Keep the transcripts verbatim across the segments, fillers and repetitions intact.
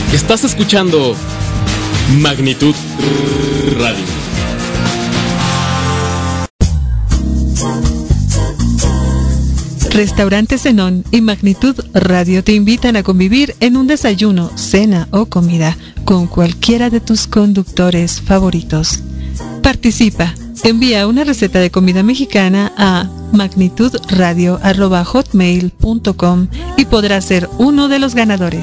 Estás escuchando Magnitud Radio. Restaurante Zenón y Magnitud Radio te invitan a convivir en un desayuno, cena o comida con cualquiera de tus conductores favoritos. Participa. Envía una receta de comida mexicana a magnitudradio arroba hotmail punto com y podrás ser uno de los ganadores.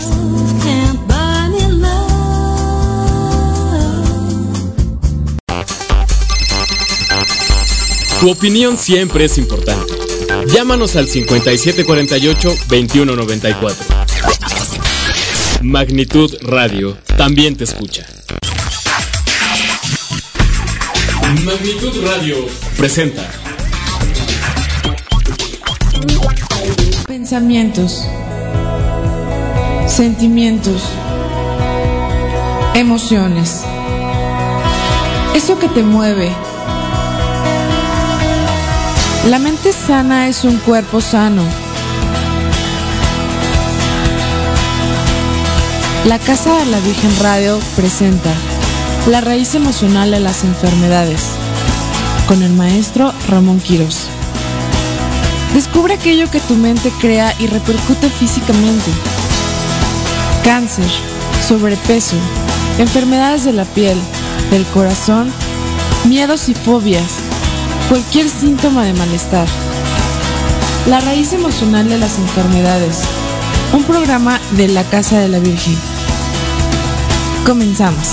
Tu opinión siempre es importante. Llámanos al cincuenta y siete cuarenta y ocho, veintiuno noventa y cuatro. Magnitud Radio también te escucha. Magnitud Radio presenta pensamientos, sentimientos, emociones. Eso que te mueve. La mente sana es un cuerpo sano. La Casa de la Virgen Radio presenta La raíz emocional de las enfermedades, con el maestro Ramón Quirós. Descubre aquello que tu mente crea y repercute físicamente. Cáncer, sobrepeso, enfermedades de la piel, del corazón, miedos y fobias, cualquier síntoma de malestar. La raíz emocional de las enfermedades, un programa de la Casa de la Virgen. Comenzamos.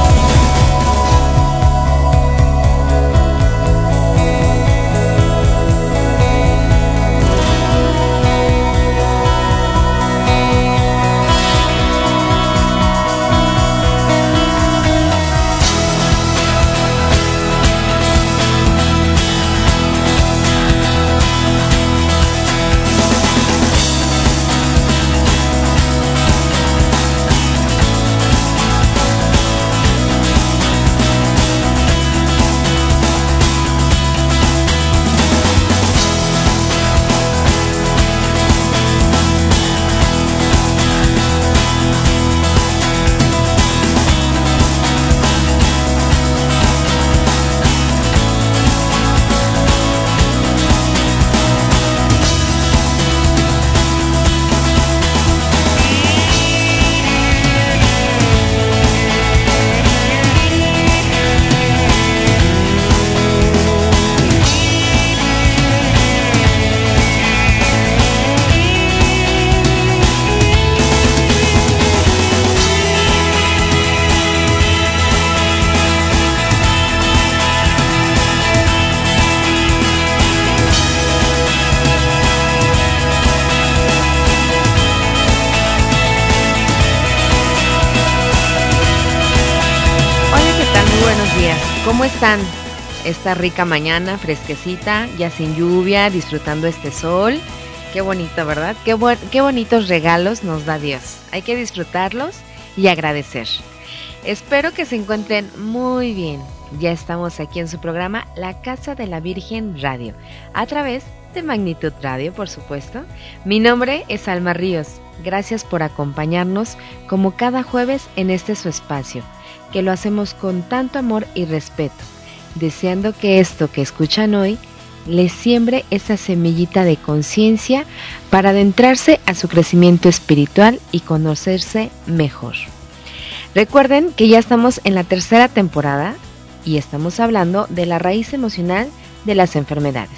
¿Cómo están? Esta rica mañana, fresquecita, ya sin lluvia, disfrutando este sol. Qué bonito, ¿verdad? Qué, bu- qué bonitos regalos nos da Dios. Hay que disfrutarlos y agradecer. Espero que se encuentren muy bien. Ya estamos aquí en su programa La Casa de la Virgen Radio, a través de Magnitud Radio, por supuesto. Mi nombre es Alma Ríos. Gracias por acompañarnos como cada jueves en este su espacio, que lo hacemos con tanto amor y respeto, deseando que esto que escuchan hoy les siembre esa semillita de conciencia para adentrarse a su crecimiento espiritual y conocerse mejor. Recuerden que ya estamos en la tercera temporada y estamos hablando de la raíz emocional de las enfermedades.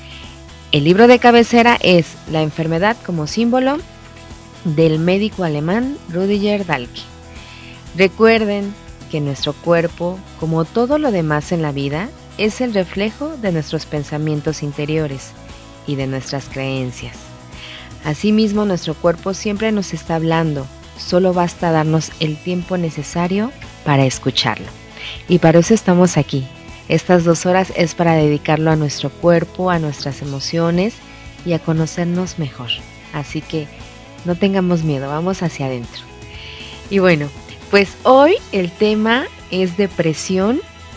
El libro de cabecera es La enfermedad como símbolo, del médico alemán Rüdiger Dahlke. Recuerden que nuestro cuerpo, como todo lo demás en la vida, es el reflejo de nuestros pensamientos interiores y de nuestras creencias. Asimismo, nuestro cuerpo siempre nos está hablando, solo basta darnos el tiempo necesario para escucharlo. Y para eso estamos aquí. Estas dos horas es para dedicarlo a nuestro cuerpo, a nuestras emociones y a conocernos mejor. Así que no tengamos miedo, vamos hacia adentro. Y bueno, pues hoy el tema es depresión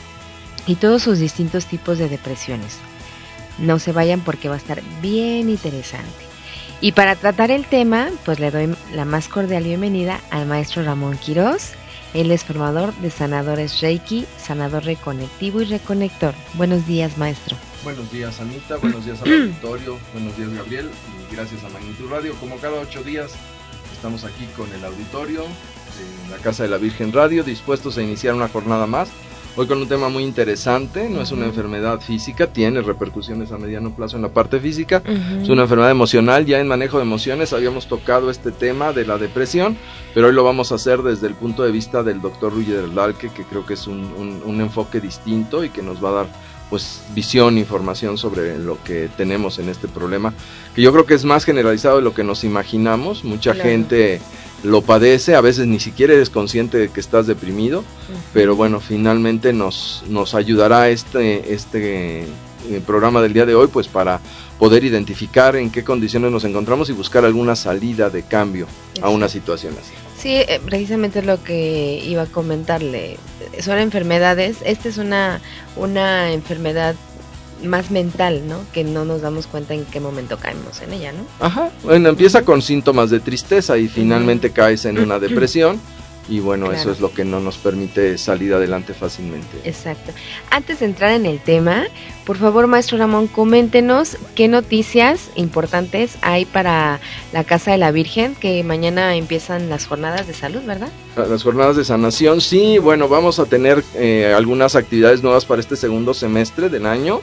y todos sus distintos tipos de depresiones. No se vayan porque va a estar bien interesante. Y para tratar el tema, pues le doy la más cordial bienvenida al maestro Ramón Quirós. Él es formador de sanadores Reiki, sanador reconectivo y reconector. Buenos días, maestro. Buenos días, Anita. Buenos días al auditorio. Buenos días, Gabriel. Y gracias a Magnitud Radio. Como cada ocho días, estamos aquí con el auditorio de la Casa de la Virgen Radio, dispuestos a iniciar una jornada más. Hoy con un tema muy interesante. No es una enfermedad física, tiene repercusiones a mediano plazo en la parte física. Uh-huh. Es una enfermedad emocional. Ya en manejo de emociones habíamos tocado este tema de la depresión, pero hoy lo vamos a hacer desde el punto de vista del doctor Ruyer Dalke, que creo que es un, un, un enfoque distinto y que nos va a dar pues visión, información sobre lo que tenemos en este problema, que yo creo que es más generalizado de lo que nos imaginamos. Mucha claro. gente lo padece, a veces ni siquiera eres consciente de que estás deprimido, uh-huh. pero bueno, finalmente nos, nos ayudará este, este eh, programa del día de hoy pues para poder identificar en qué condiciones nos encontramos y buscar alguna salida de cambio a una situación así. Sí, eh, precisamente es lo que iba a comentarle. Son enfermedades, esta es una, una enfermedad más mental, ¿no? Que no nos damos cuenta en qué momento caemos en ella, ¿no? Ajá, bueno, empieza con síntomas de tristeza y finalmente uh-huh. caes en una depresión. Y bueno, claro. eso es lo que no nos permite salir adelante fácilmente. Exacto. Antes de entrar en el tema, por favor, maestro Ramón, coméntenos qué noticias importantes hay para la Casa de la Virgen, que mañana empiezan las jornadas de salud, ¿verdad? Las jornadas de sanación, sí, bueno, vamos a tener eh, algunas actividades nuevas para este segundo semestre del año.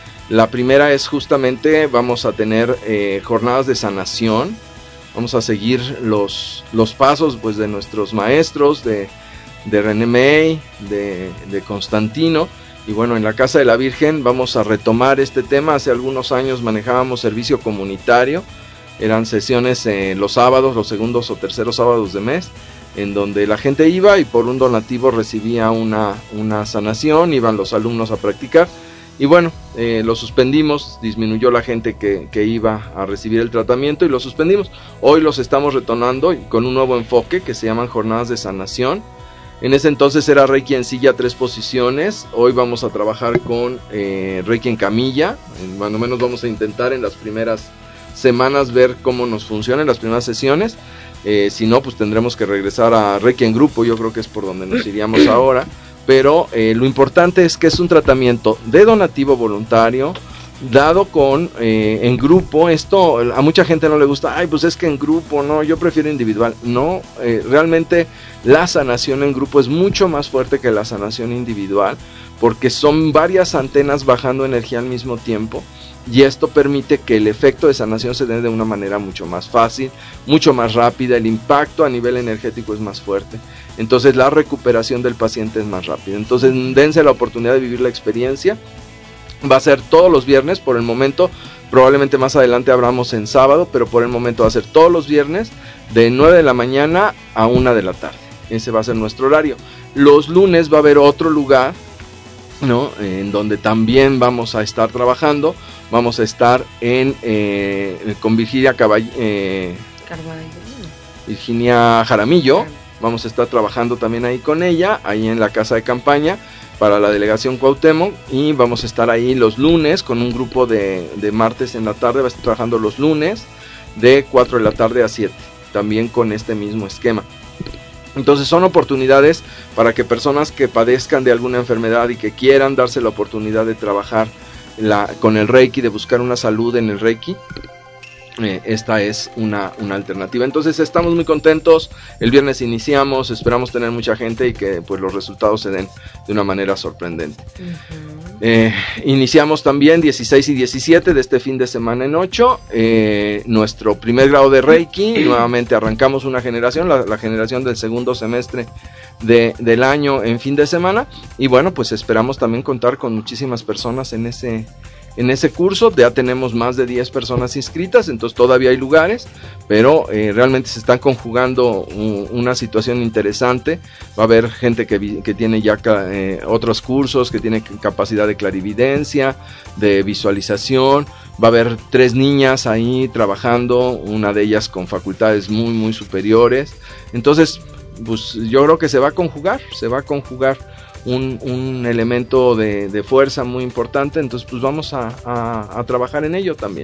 La primera es justamente, vamos a tener eh, jornadas de sanación. Vamos a seguir los, los pasos pues, de nuestros maestros, de, de René May, de, de Constantino. Y bueno, en la Casa de la Virgen vamos a retomar este tema. Hace algunos años manejábamos servicio comunitario. Eran sesiones eh, los sábados, los segundos o terceros sábados de mes, en donde la gente iba y por un donativo recibía una, una sanación, iban los alumnos a practicar. Y bueno, eh, lo suspendimos, disminuyó la gente que, que iba a recibir el tratamiento y lo suspendimos. Hoy los estamos retornando con un nuevo enfoque que se llaman jornadas de sanación. En ese entonces era Reiki en silla, tres posiciones. Hoy vamos a trabajar con eh, Reiki en camilla. Más o menos vamos a intentar en las primeras semanas ver cómo nos funcionan las primeras sesiones. Eh, si no, pues tendremos que regresar a Reiki en grupo. Yo creo que es por donde nos iríamos ahora. Pero eh, lo importante es que es un tratamiento de donativo voluntario, dado con eh, en grupo. Esto a mucha gente no le gusta, ay pues es que en grupo, no, yo prefiero individual. No, eh, realmente la sanación en grupo es mucho más fuerte que la sanación individual, porque son varias antenas bajando energía al mismo tiempo. Y esto permite que el efecto de sanación se dé de una manera mucho más fácil, mucho más rápida, el impacto a nivel energético es más fuerte, entonces la recuperación del paciente es más rápida. Entonces dense la oportunidad de vivir la experiencia. Va a ser todos los viernes por el momento, probablemente más adelante abramos en sábado, pero por el momento va a ser todos los viernes de nueve de la mañana a una de la tarde. Ese va a ser nuestro horario. Los lunes va a haber otro lugar, ¿no? En donde también vamos a estar trabajando. Vamos a estar en eh, con Virginia Caball- eh, Virginia Jaramillo. Vamos a estar trabajando también ahí con ella, ahí en la casa de campaña para la delegación Cuauhtémoc, y vamos a estar ahí los lunes con un grupo de, de martes en la tarde. Va a estar trabajando los lunes de cuatro de la tarde a siete, también con este mismo esquema. Entonces son oportunidades para que personas que padezcan de alguna enfermedad y que quieran darse la oportunidad de trabajar la, con el Reiki, de buscar una salud en el Reiki, eh, esta es una, una alternativa. Entonces estamos muy contentos. El viernes iniciamos, esperamos tener mucha gente y que pues los resultados se den de una manera sorprendente. Uh-huh. Eh, iniciamos también dieciséis y diecisiete de este fin de semana en ocho, eh, nuestro primer grado de Reiki. Nuevamente arrancamos una generación, la, la generación del segundo semestre de, del año en fin de semana, y bueno, pues esperamos también contar con muchísimas personas en ese En ese curso. Ya tenemos más de diez personas inscritas, entonces todavía hay lugares, pero eh, realmente se están conjugando un, una situación interesante. Va a haber gente que, vi, que tiene ya eh, otros cursos, que tiene capacidad de clarividencia, de visualización. Va a haber tres niñas ahí trabajando, una de ellas con facultades muy muy superiores. Entonces, pues yo creo que se va a conjugar, se va a conjugar Un, un elemento de, de fuerza muy importante. Entonces pues vamos a, a, a trabajar en ello también.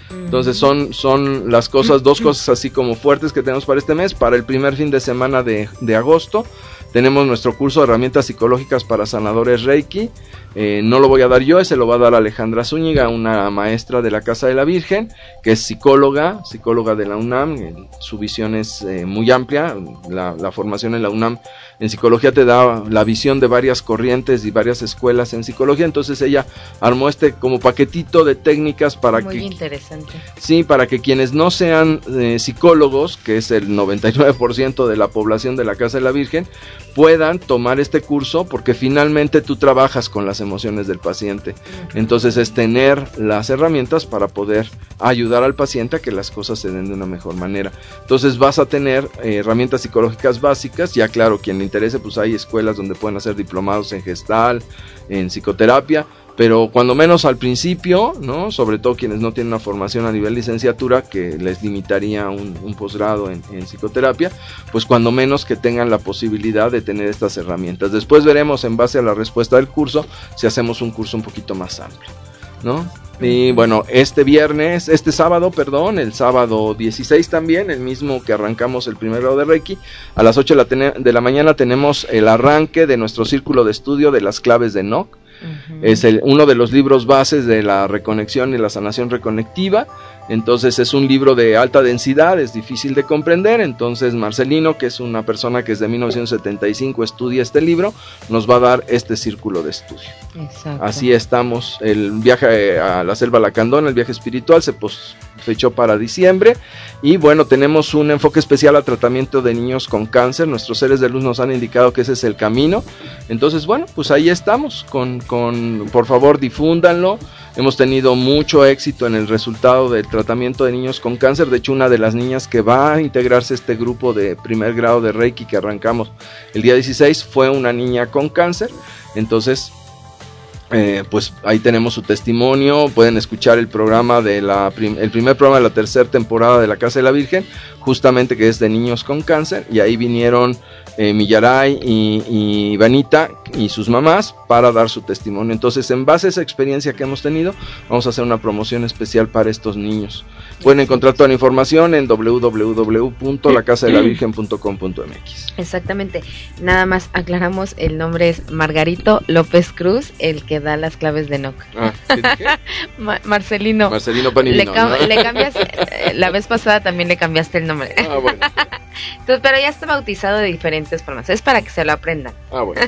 Entonces son, son las cosas, dos cosas así como fuertes que tenemos para este mes. Para el primer fin de semana de, de agosto tenemos nuestro curso de herramientas psicológicas para sanadores Reiki. Eh, no lo voy a dar yo, ese lo va a dar Alejandra Zúñiga, una maestra de la Casa de la Virgen, que es psicóloga, psicóloga de la UNAM. Eh, su visión es eh, muy amplia. La, la formación en la UNAM en psicología te da la visión de varias corrientes y varias escuelas en psicología. Entonces ella armó este como paquetito de técnicas para muy que... Muy interesante. Sí, para que quienes no sean eh, psicólogos, que es el noventa y nueve por ciento de la población de la Casa de la Virgen, puedan tomar este curso, porque finalmente tú trabajas con las emociones del paciente. Entonces es tener las herramientas para poder ayudar al paciente a que las cosas se den de una mejor manera. Entonces vas a tener eh, herramientas psicológicas básicas. Ya claro, quien le interese, pues hay escuelas donde pueden hacer diplomados en Gestalt, en psicoterapia, pero cuando menos al principio, ¿no? Sobre todo quienes no tienen una formación a nivel licenciatura, que les limitaría un, un posgrado en, en psicoterapia, pues cuando menos que tengan la posibilidad de tener estas herramientas. Después veremos, en base a la respuesta del curso, si hacemos un curso un poquito más amplio, ¿no? Y bueno, este viernes, este sábado, perdón, el sábado dieciséis también, el mismo que arrancamos el primer grado de Reiki, a las ocho de la, ten- de la mañana tenemos el arranque de nuestro círculo de estudio de las claves de Nock. Uh-huh. Es el, uno de los libros bases de la reconexión y la sanación reconectiva. Entonces es un libro de alta densidad, es difícil de comprender. Entonces Marcelino, que es una persona que desde mil novecientos setenta y cinco estudia este libro, nos va a dar este círculo de estudio. Exacto. Así estamos. El viaje a la selva Lacandona, el viaje espiritual, se fechó para diciembre. Y bueno, tenemos un enfoque especial al tratamiento de niños con cáncer. Nuestros seres de luz nos han indicado que ese es el camino. Entonces bueno, pues ahí estamos. Con, con, por favor, difúndanlo. Hemos tenido mucho éxito en el resultado del tratamiento de niños con cáncer. De hecho, una de las niñas que va a integrarse a este grupo de primer grado de Reiki que arrancamos el día dieciséis fue una niña con cáncer. Entonces, eh, pues ahí tenemos su testimonio. Pueden escuchar el programa de la prim- el primer programa de la tercera temporada de la Casa de la Virgen, justamente que es de niños con cáncer, y ahí vinieron eh, Millaray y, y Vanita y sus mamás para dar su testimonio. Entonces, en base a esa experiencia que hemos tenido, vamos a hacer una promoción especial para estos niños. Pueden encontrar toda la información en doble u doble u doble u punto la casa de la virgen punto com punto m x. Exactamente. Nada más aclaramos, el nombre es Margarito López Cruz, el que da las claves de Nock. Ah, ¿qué dije? Ma- Marcelino. Marcelino Panivino. Le, cam- ¿no? le cambias, eh, la vez pasada también le cambiaste el nombre. Ah, bueno. Entonces, pero ya está bautizado de diferentes formas. Es para que se lo aprendan. Ah, bueno.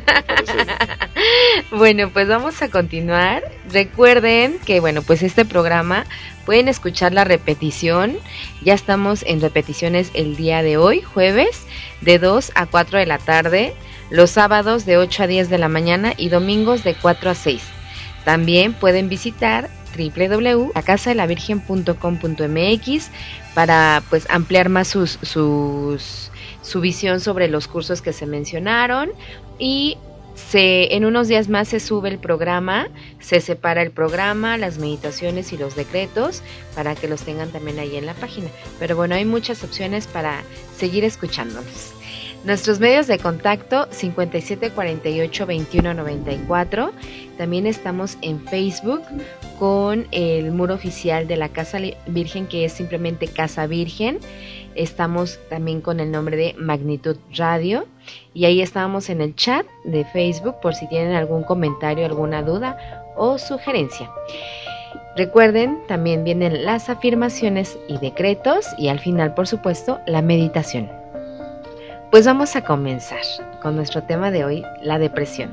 Bueno, pues vamos a continuar. Recuerden que, bueno, pues este programa pueden escuchar la repetición. Ya estamos en repeticiones el día de hoy, jueves, de dos a cuatro de la tarde, los sábados de ocho a diez de la mañana y domingos de cuatro a seis. También pueden visitar doble u doble u doble u punto la casa de la virgen punto com punto m x para pues ampliar más sus, sus su visión sobre los cursos que se mencionaron. Y se, en unos días más se sube el programa, se separa el programa, las meditaciones y los decretos para que los tengan también ahí en la página. Pero bueno, hay muchas opciones para seguir escuchándonos. Nuestros medios de contacto cincuenta y siete cuarenta y ocho veintiuno noventa y cuatro. También estamos en Facebook con el muro oficial de la Casa Virgen, que es simplemente Casa Virgen. Estamos también con el nombre de Magnitud Radio, y ahí estamos en el chat de Facebook por si tienen algún comentario, alguna duda o sugerencia. Recuerden, también vienen las afirmaciones y decretos, y al final, por supuesto, la meditación. Pues vamos a comenzar con nuestro tema de hoy, la depresión.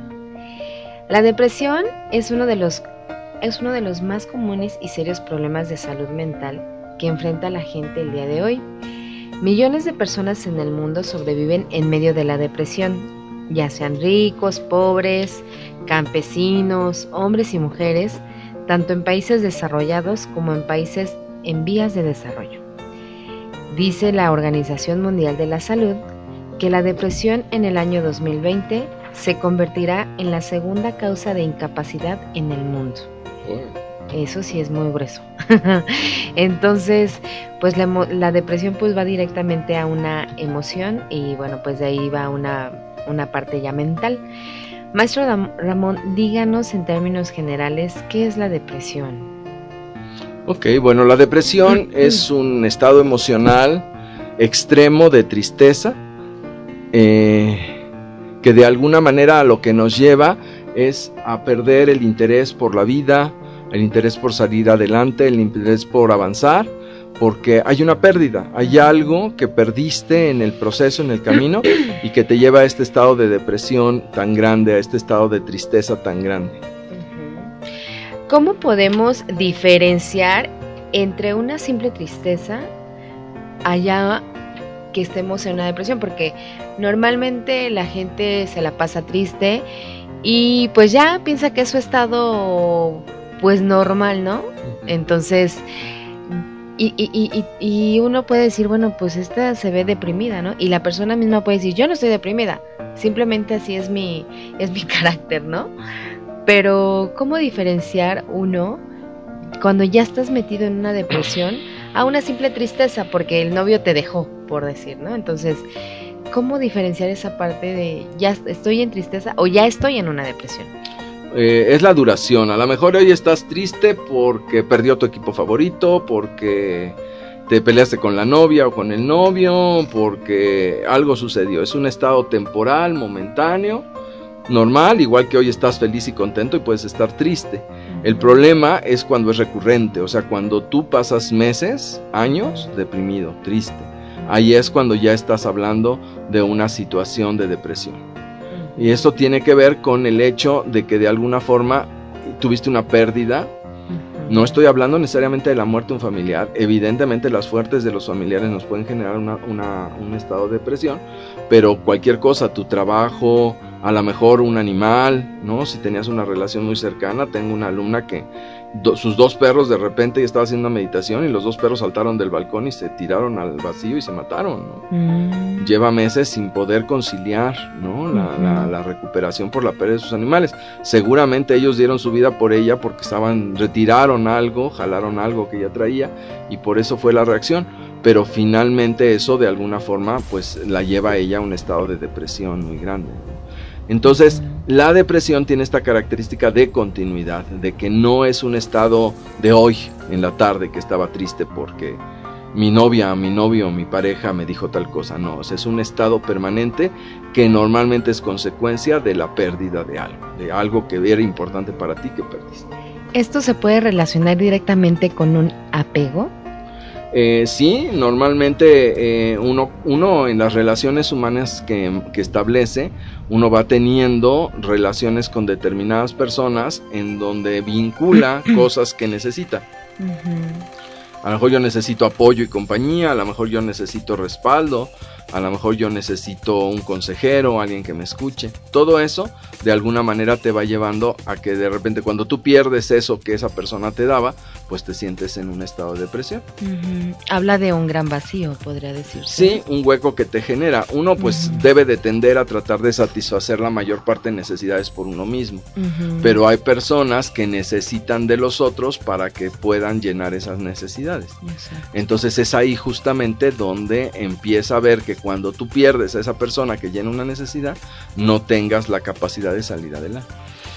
La depresión es uno de los, es uno de los más comunes y serios problemas de salud mental que enfrenta la gente el día de hoy. Millones de personas en el mundo sobreviven en medio de la depresión, ya sean ricos, pobres, campesinos, hombres y mujeres, tanto en países desarrollados como en países en vías de desarrollo. Dice la Organización Mundial de la Salud que la depresión en el año dos mil veinte se convertirá en la segunda causa de incapacidad en el mundo. Eso sí es muy grueso. Entonces, pues la, la depresión pues va directamente a una emoción, y bueno, pues de ahí va una, una parte ya mental. Maestro Ramón, díganos en términos generales, ¿qué es la depresión? Ok, bueno, la depresión es un estado emocional extremo de tristeza, eh, que de alguna manera a lo que nos lleva es a perder el interés por la vida, el interés por salir adelante, el interés por avanzar, porque hay una pérdida, hay algo que perdiste en el proceso, en el camino, y que te lleva a este estado de depresión tan grande, a este estado de tristeza tan grande. ¿Cómo podemos diferenciar entre una simple tristeza allá que estemos en una depresión? Porque normalmente la gente se la pasa triste y pues ya piensa que es su estado pues normal, ¿no? Entonces, y, y, y, y uno puede decir, bueno, pues esta se ve deprimida, ¿no? Y la persona misma puede decir, yo no estoy deprimida, simplemente así es mi, es mi carácter, ¿no? Pero, ¿cómo diferenciar uno cuando ya estás metido en una depresión a una simple tristeza porque el novio te dejó, por decir, ¿no? Entonces, ¿cómo diferenciar esa parte de ya estoy en tristeza o ya estoy en una depresión? Eh, es la duración. A lo mejor hoy estás triste porque perdió tu equipo favorito, porque te peleaste con la novia o con el novio, porque algo sucedió. Es un estado temporal, momentáneo, normal, igual que hoy estás feliz y contento y puedes estar triste. El problema es cuando es recurrente, o sea, cuando tú pasas meses, años deprimido, triste. Ahí es cuando ya estás hablando de una situación de depresión. Y esto tiene que ver con el hecho de que de alguna forma tuviste una pérdida. No estoy hablando necesariamente de la muerte de un familiar. Evidentemente las fuertes de los familiares nos pueden generar una, una, un estado de depresión, pero cualquier cosa, tu trabajo, a lo mejor un animal, ¿no? Si tenías una relación muy cercana. Tengo una alumna que do, sus dos perros de repente estaba haciendo una meditación y los dos perros saltaron del balcón y se tiraron al vacío y se mataron, ¿no? Mm. Lleva meses sin poder conciliar, ¿no? La, uh-huh. la, la recuperación por la pérdida de sus animales. Seguramente ellos dieron su vida por ella porque estaban, retiraron algo, jalaron algo que ella traía y por eso fue la reacción. Pero finalmente eso de alguna forma pues la lleva a ella a un estado de depresión muy grande, ¿no? Entonces, la depresión tiene esta característica de continuidad, de que no es un estado de hoy, en la tarde, que estaba triste porque mi novia, mi novio, mi pareja me dijo tal cosa. No, o sea, es un estado permanente que normalmente es consecuencia de la pérdida de algo, de algo que era importante para ti que perdiste. ¿Esto se puede relacionar directamente con un apego? Eh, sí, normalmente eh, uno, uno en las relaciones humanas que, que establece, uno va teniendo relaciones con determinadas personas en donde vincula cosas que necesita. Uh-huh. A lo mejor yo necesito apoyo y compañía, a lo mejor yo necesito respaldo, a lo mejor yo necesito un consejero, alguien que me escuche. Todo eso de alguna manera te va llevando a que de repente cuando tú pierdes eso que esa persona te daba, pues te sientes en un estado de depresión. Uh-huh. Habla de un gran vacío, podría decirse. Sí, un hueco que te genera. Uno pues uh-huh. debe de tender a tratar de satisfacer la mayor parte de necesidades por uno mismo. Uh-huh. Pero hay personas que necesitan de los otros para que puedan llenar esas necesidades. Exacto. Entonces es ahí justamente donde empieza a ver que cuando tú pierdes a esa persona que llena una necesidad, no tengas la capacidad de salir adelante.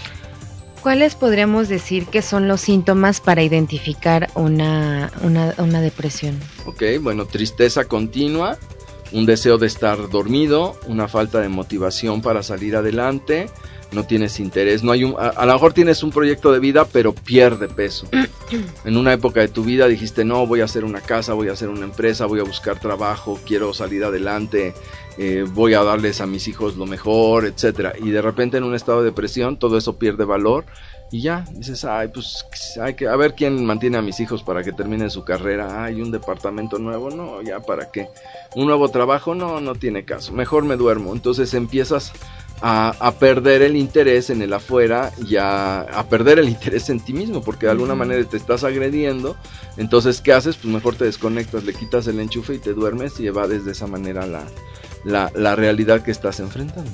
¿Cuáles podríamos decir que son los síntomas para identificar una, una, una depresión? Ok, bueno, tristeza continua, un deseo de estar dormido, una falta de motivación para salir adelante, no tienes interés, no hay un, a, a lo mejor tienes un proyecto de vida, pero pierde peso. En una época de tu vida dijiste, no, voy a hacer una casa, voy a hacer una empresa, voy a buscar trabajo, quiero salir adelante, eh, voy a darles a mis hijos lo mejor, etcétera. Y de repente en un estado de depresión todo eso pierde valor y ya, dices, ay, pues hay que, a ver quién mantiene a mis hijos para que terminen su carrera. Ay, un departamento nuevo, no, ya para qué. Un nuevo trabajo, no, no tiene caso, mejor me duermo. Entonces empiezas A, a perder el interés en el afuera y a, a perder el interés en ti mismo, porque de alguna manera te estás agrediendo. Entonces, ¿qué haces? Pues mejor te desconectas, le quitas el enchufe y te duermes y evades de esa manera la, la, la realidad que estás enfrentando.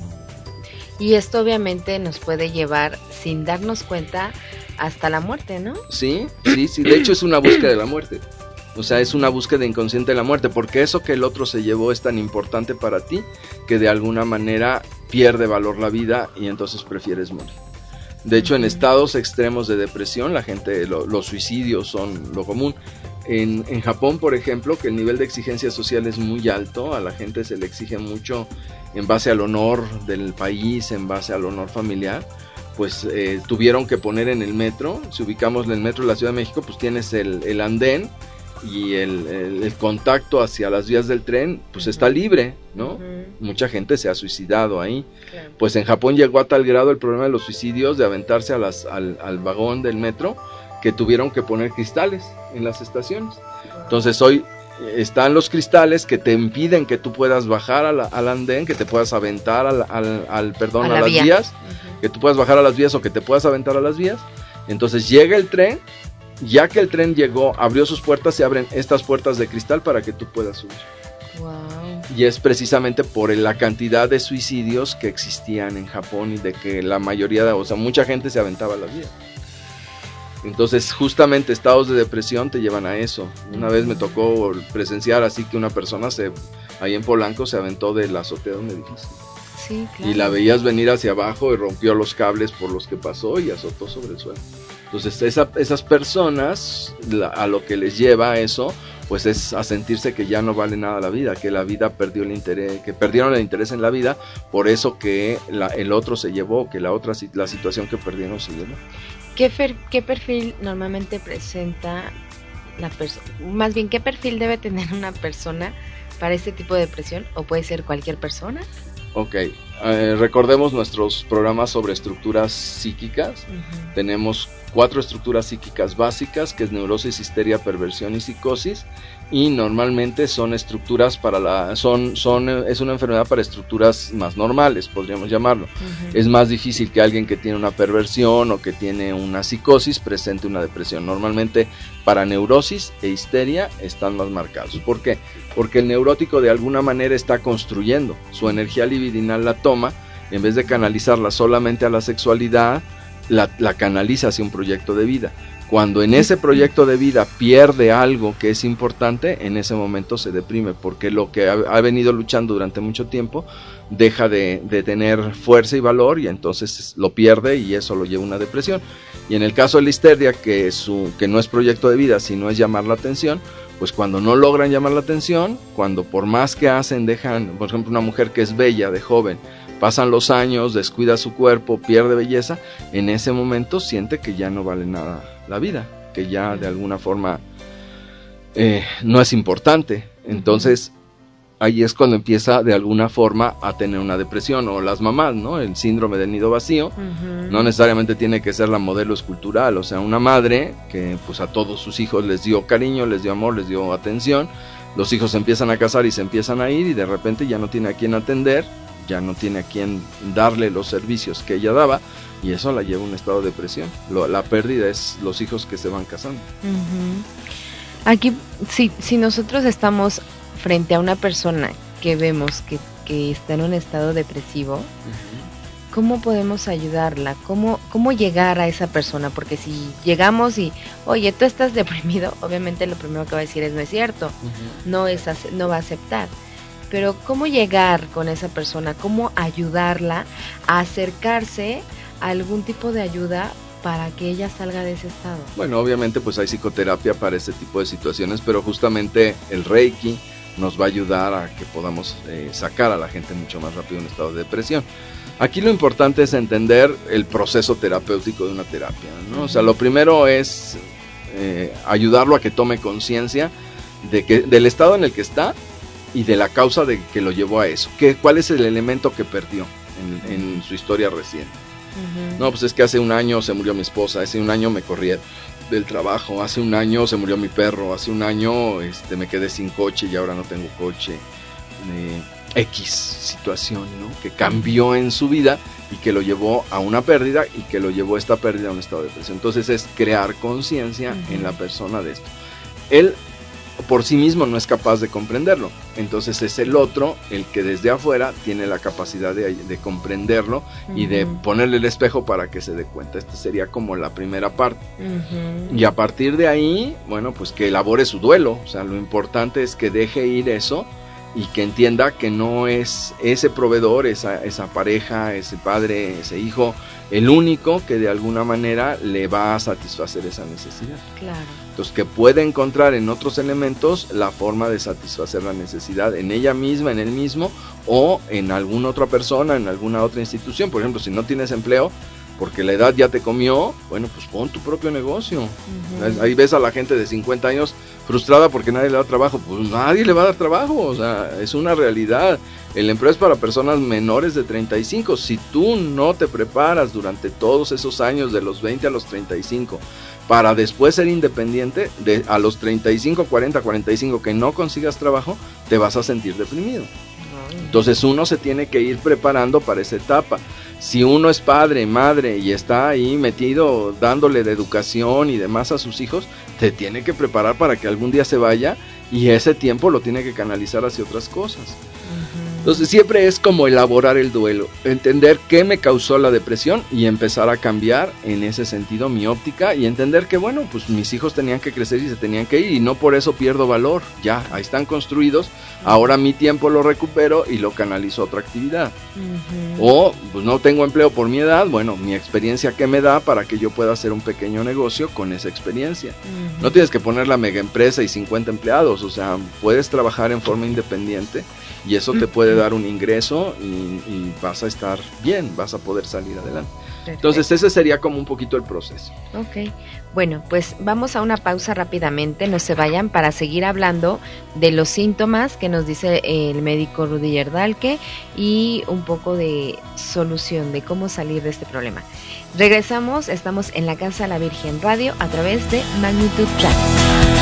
Y esto obviamente nos puede llevar, sin darnos cuenta, hasta la muerte, ¿no? Sí, sí, sí, de hecho es una búsqueda de la muerte. O sea, es una búsqueda inconsciente de la muerte, porque eso que el otro se llevó es tan importante para ti que de alguna manera pierde valor la vida y entonces prefieres morir. De hecho, en estados extremos de depresión, la gente, lo, los suicidios son lo común. En, en Japón, por ejemplo, que el nivel de exigencia social es muy alto, a la gente se le exige mucho en base al honor del país, en base al honor familiar, pues eh, tuvieron que poner en el metro, si ubicamos en el metro de la Ciudad de México, pues tienes el, el andén y el, el, el contacto hacia las vías del tren, pues uh-huh. está libre, ¿no? Uh-huh. Mucha gente se ha suicidado ahí. Claro. Pues en Japón llegó a tal grado el problema de los suicidios, de aventarse a las, al, al vagón del metro, que tuvieron que poner cristales en las estaciones. Entonces hoy están los cristales que te impiden que tú puedas bajar a la, al andén, que te puedas aventar al, al, al perdón, a, a las vía. vías, uh-huh. que tú puedas bajar a las vías o que te puedas aventar a las vías. Entonces llega el tren, ya que el tren llegó, abrió sus puertas, se abren estas puertas de cristal para que tú puedas subir. Wow. Y es precisamente por la cantidad de suicidios que existían en Japón y de que la mayoría, de, o sea, mucha gente se aventaba a las vías. Entonces justamente estados de depresión te llevan a eso. Una vez me tocó presenciar así que una persona se ahí en Polanco se aventó de la azotea de un edificio. Sí, claro. Y la veías venir hacia abajo y rompió los cables por los que pasó y azotó sobre el suelo. Entonces esa, esas personas la, a lo que les lleva eso pues es a sentirse que ya no vale nada la vida, que la vida perdió el interés, que perdieron el interés en la vida, por eso que la, el otro se llevó, que la otra la situación que perdieron se llevó. ¿Qué, fer, ¿Qué perfil normalmente presenta la persona? Más bien, ¿qué perfil debe tener una persona para este tipo de depresión? ¿O puede ser cualquier persona? Ok, eh, recordemos nuestros programas sobre estructuras psíquicas. Uh-huh. Tenemos cuatro estructuras psíquicas básicas, que es neurosis, histeria, perversión y psicosis, y normalmente son estructuras para la, son, son, es una enfermedad para estructuras más normales, podríamos llamarlo. Uh-huh. Es más difícil que alguien que tiene una perversión o que tiene una psicosis presente una depresión. Normalmente para neurosis e histeria están más marcados. ¿Por qué? Porque el neurótico de alguna manera está construyendo, su energía libidinal la toma, en vez de canalizarla solamente a la sexualidad, la, la canaliza hacia un proyecto de vida. Cuando en ese proyecto de vida pierde algo que es importante, en ese momento se deprime, porque lo que ha, ha venido luchando durante mucho tiempo deja de, de tener fuerza y valor, y entonces lo pierde y eso lo lleva a una depresión. Y en el caso de la histeria, que, su, que no es proyecto de vida, sino es llamar la atención, pues cuando no logran llamar la atención, cuando por más que hacen, dejan, por ejemplo, una mujer que es bella, de joven, pasan los años, descuida su cuerpo, pierde belleza, en ese momento siente que ya no vale nada la vida, que ya de alguna forma eh, no es importante. Entonces ahí es cuando empieza de alguna forma a tener una depresión, o las mamás, ¿no? El síndrome del nido vacío. Uh-huh. No necesariamente tiene que ser la modelo escultural, o sea, una madre que pues a todos sus hijos les dio cariño, les dio amor, les dio atención, los hijos se empiezan a casar y se empiezan a ir y de repente ya no tiene a quién atender, ya no tiene a quién darle los servicios que ella daba, y eso la lleva a un estado de depresión. Lo, la pérdida es los hijos que se van casando. Uh-huh. Aquí, si, si nosotros estamos frente a una persona que vemos que, que está en un estado depresivo, uh-huh. ¿cómo podemos ayudarla? ¿Cómo, ¿Cómo llegar a esa persona? Porque si llegamos y, oye, tú estás deprimido, obviamente lo primero que va a decir es no es cierto, uh-huh. no, es, no va a aceptar. Pero ¿cómo llegar con esa persona? ¿Cómo ayudarla a acercarse a algún tipo de ayuda para que ella salga de ese estado? Bueno, obviamente pues hay psicoterapia para ese tipo de situaciones, pero justamente el Reiki nos va a ayudar a que podamos eh, sacar a la gente mucho más rápido de un estado de depresión. Aquí lo importante es entender el proceso terapéutico de una terapia, ¿no? Uh-huh. O sea, lo primero es eh, ayudarlo a que tome conciencia de que, del estado en el que está y de la causa de que lo llevó a eso. ¿Qué, ¿Cuál es el elemento que perdió en, en su historia reciente? Uh-huh. No, pues es que hace un año se murió mi esposa, hace un año me corrí del trabajo, hace un año se murió mi perro, hace un año este, me quedé sin coche y ahora no tengo coche. Eh, X situación, ¿no? Que cambió en su vida y que lo llevó a una pérdida y que lo llevó esta pérdida a un estado de depresión. Entonces es crear conciencia uh-huh. en la persona de esto. Él por sí mismo no es capaz de comprenderlo, entonces es el otro el que desde afuera tiene la capacidad de, de comprenderlo uh-huh. y de ponerle el espejo para que se dé cuenta. Esta sería como la primera parte uh-huh. y a partir de ahí, bueno, pues que elabore su duelo. O sea, lo importante es que deje ir eso y que entienda que no es ese proveedor, esa, esa pareja, ese padre, ese hijo, el único que de alguna manera le va a satisfacer esa necesidad. Claro. Entonces, que puede encontrar en otros elementos la forma de satisfacer la necesidad en ella misma, en él mismo, o en alguna otra persona, en alguna otra institución. Por ejemplo, si no tienes empleo, porque la edad ya te comió, bueno, pues pon tu propio negocio. Uh-huh. Ahí ves a la gente de cincuenta años frustrada porque nadie le da trabajo. Pues nadie le va a dar trabajo, o sea, es una realidad. El empleo es para personas menores de treinta y cinco. Si tú no te preparas durante todos esos años, de los veinte a los treinta y cinco, para después ser independiente, de a los treinta y cinco, cuarenta, cuarenta y cinco que no consigas trabajo, te vas a sentir deprimido. Entonces uno se tiene que ir preparando para esa etapa. Si uno es padre, madre y está ahí metido dándole de educación y demás a sus hijos, te tiene que preparar para que algún día se vaya y ese tiempo lo tiene que canalizar hacia otras cosas. Uh-huh. Entonces siempre es como elaborar el duelo, entender qué me causó la depresión y empezar a cambiar en ese sentido mi óptica y entender que bueno, pues mis hijos tenían que crecer y se tenían que ir y no por eso pierdo valor, ya, ahí están construidos, ahora mi tiempo lo recupero y lo canalizo a otra actividad. Uh-huh. O pues no tengo empleo por mi edad, bueno, mi experiencia que me da para que yo pueda hacer un pequeño negocio con esa experiencia. Uh-huh. No tienes que poner la mega empresa y cincuenta empleados, o sea, puedes trabajar en forma independiente y eso te puede dar un ingreso y, y vas a estar bien, vas a poder salir adelante. Perfecto. Entonces ese sería como un poquito el proceso. Ok, bueno, pues vamos a una pausa rápidamente, no se vayan, para seguir hablando de los síntomas que nos dice el médico Rudy Yerdalke y un poco de solución de cómo salir de este problema. Regresamos, estamos en la Casa de la Virgen Radio a través de Magnitud Radio.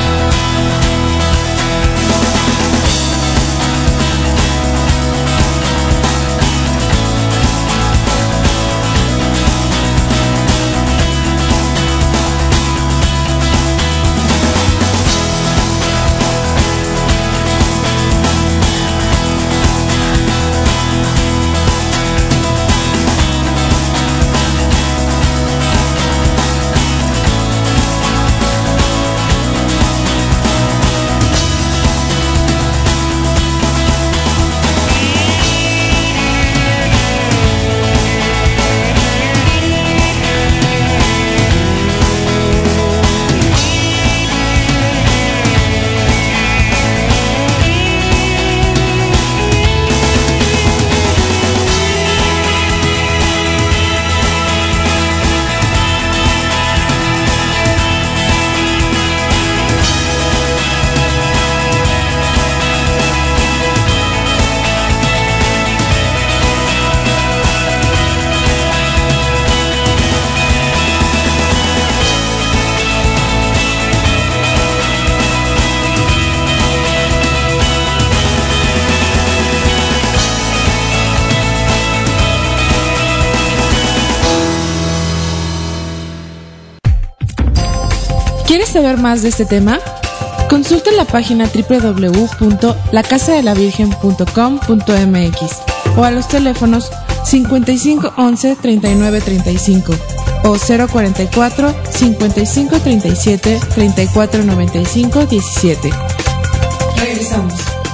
¿Quieres saber más de este tema? Consulta la página doble u doble u doble u punto la casa de la virgen punto com punto m x o a los teléfonos cincuenta y cinco once treinta y nueve treinta y cinco o cero cuarenta y cuatro cincuenta y cinco treinta y siete treinta y cuatro noventa y cinco diecisiete. Regresamos.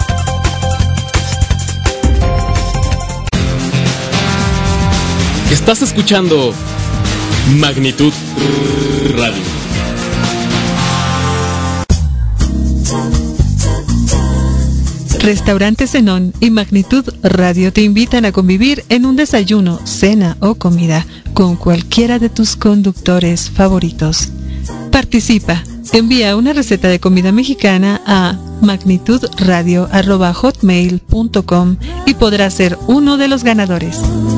Estás escuchando Magnitud Radio. Restaurante Zenón y Magnitud Radio te invitan a convivir en un desayuno, cena o comida con cualquiera de tus conductores favoritos. Participa, envía una receta de comida mexicana a magnitudradio arroba hotmail punto com y podrás ser uno de los ganadores.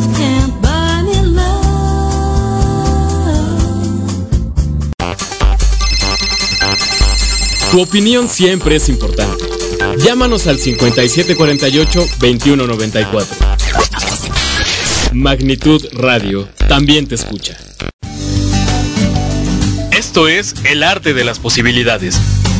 Tu opinión siempre es importante. Llámanos al cincuenta y siete cuarenta y ocho veintiuno noventa y cuatro. Magnitud Radio también te escucha. Esto es El Arte de las Posibilidades.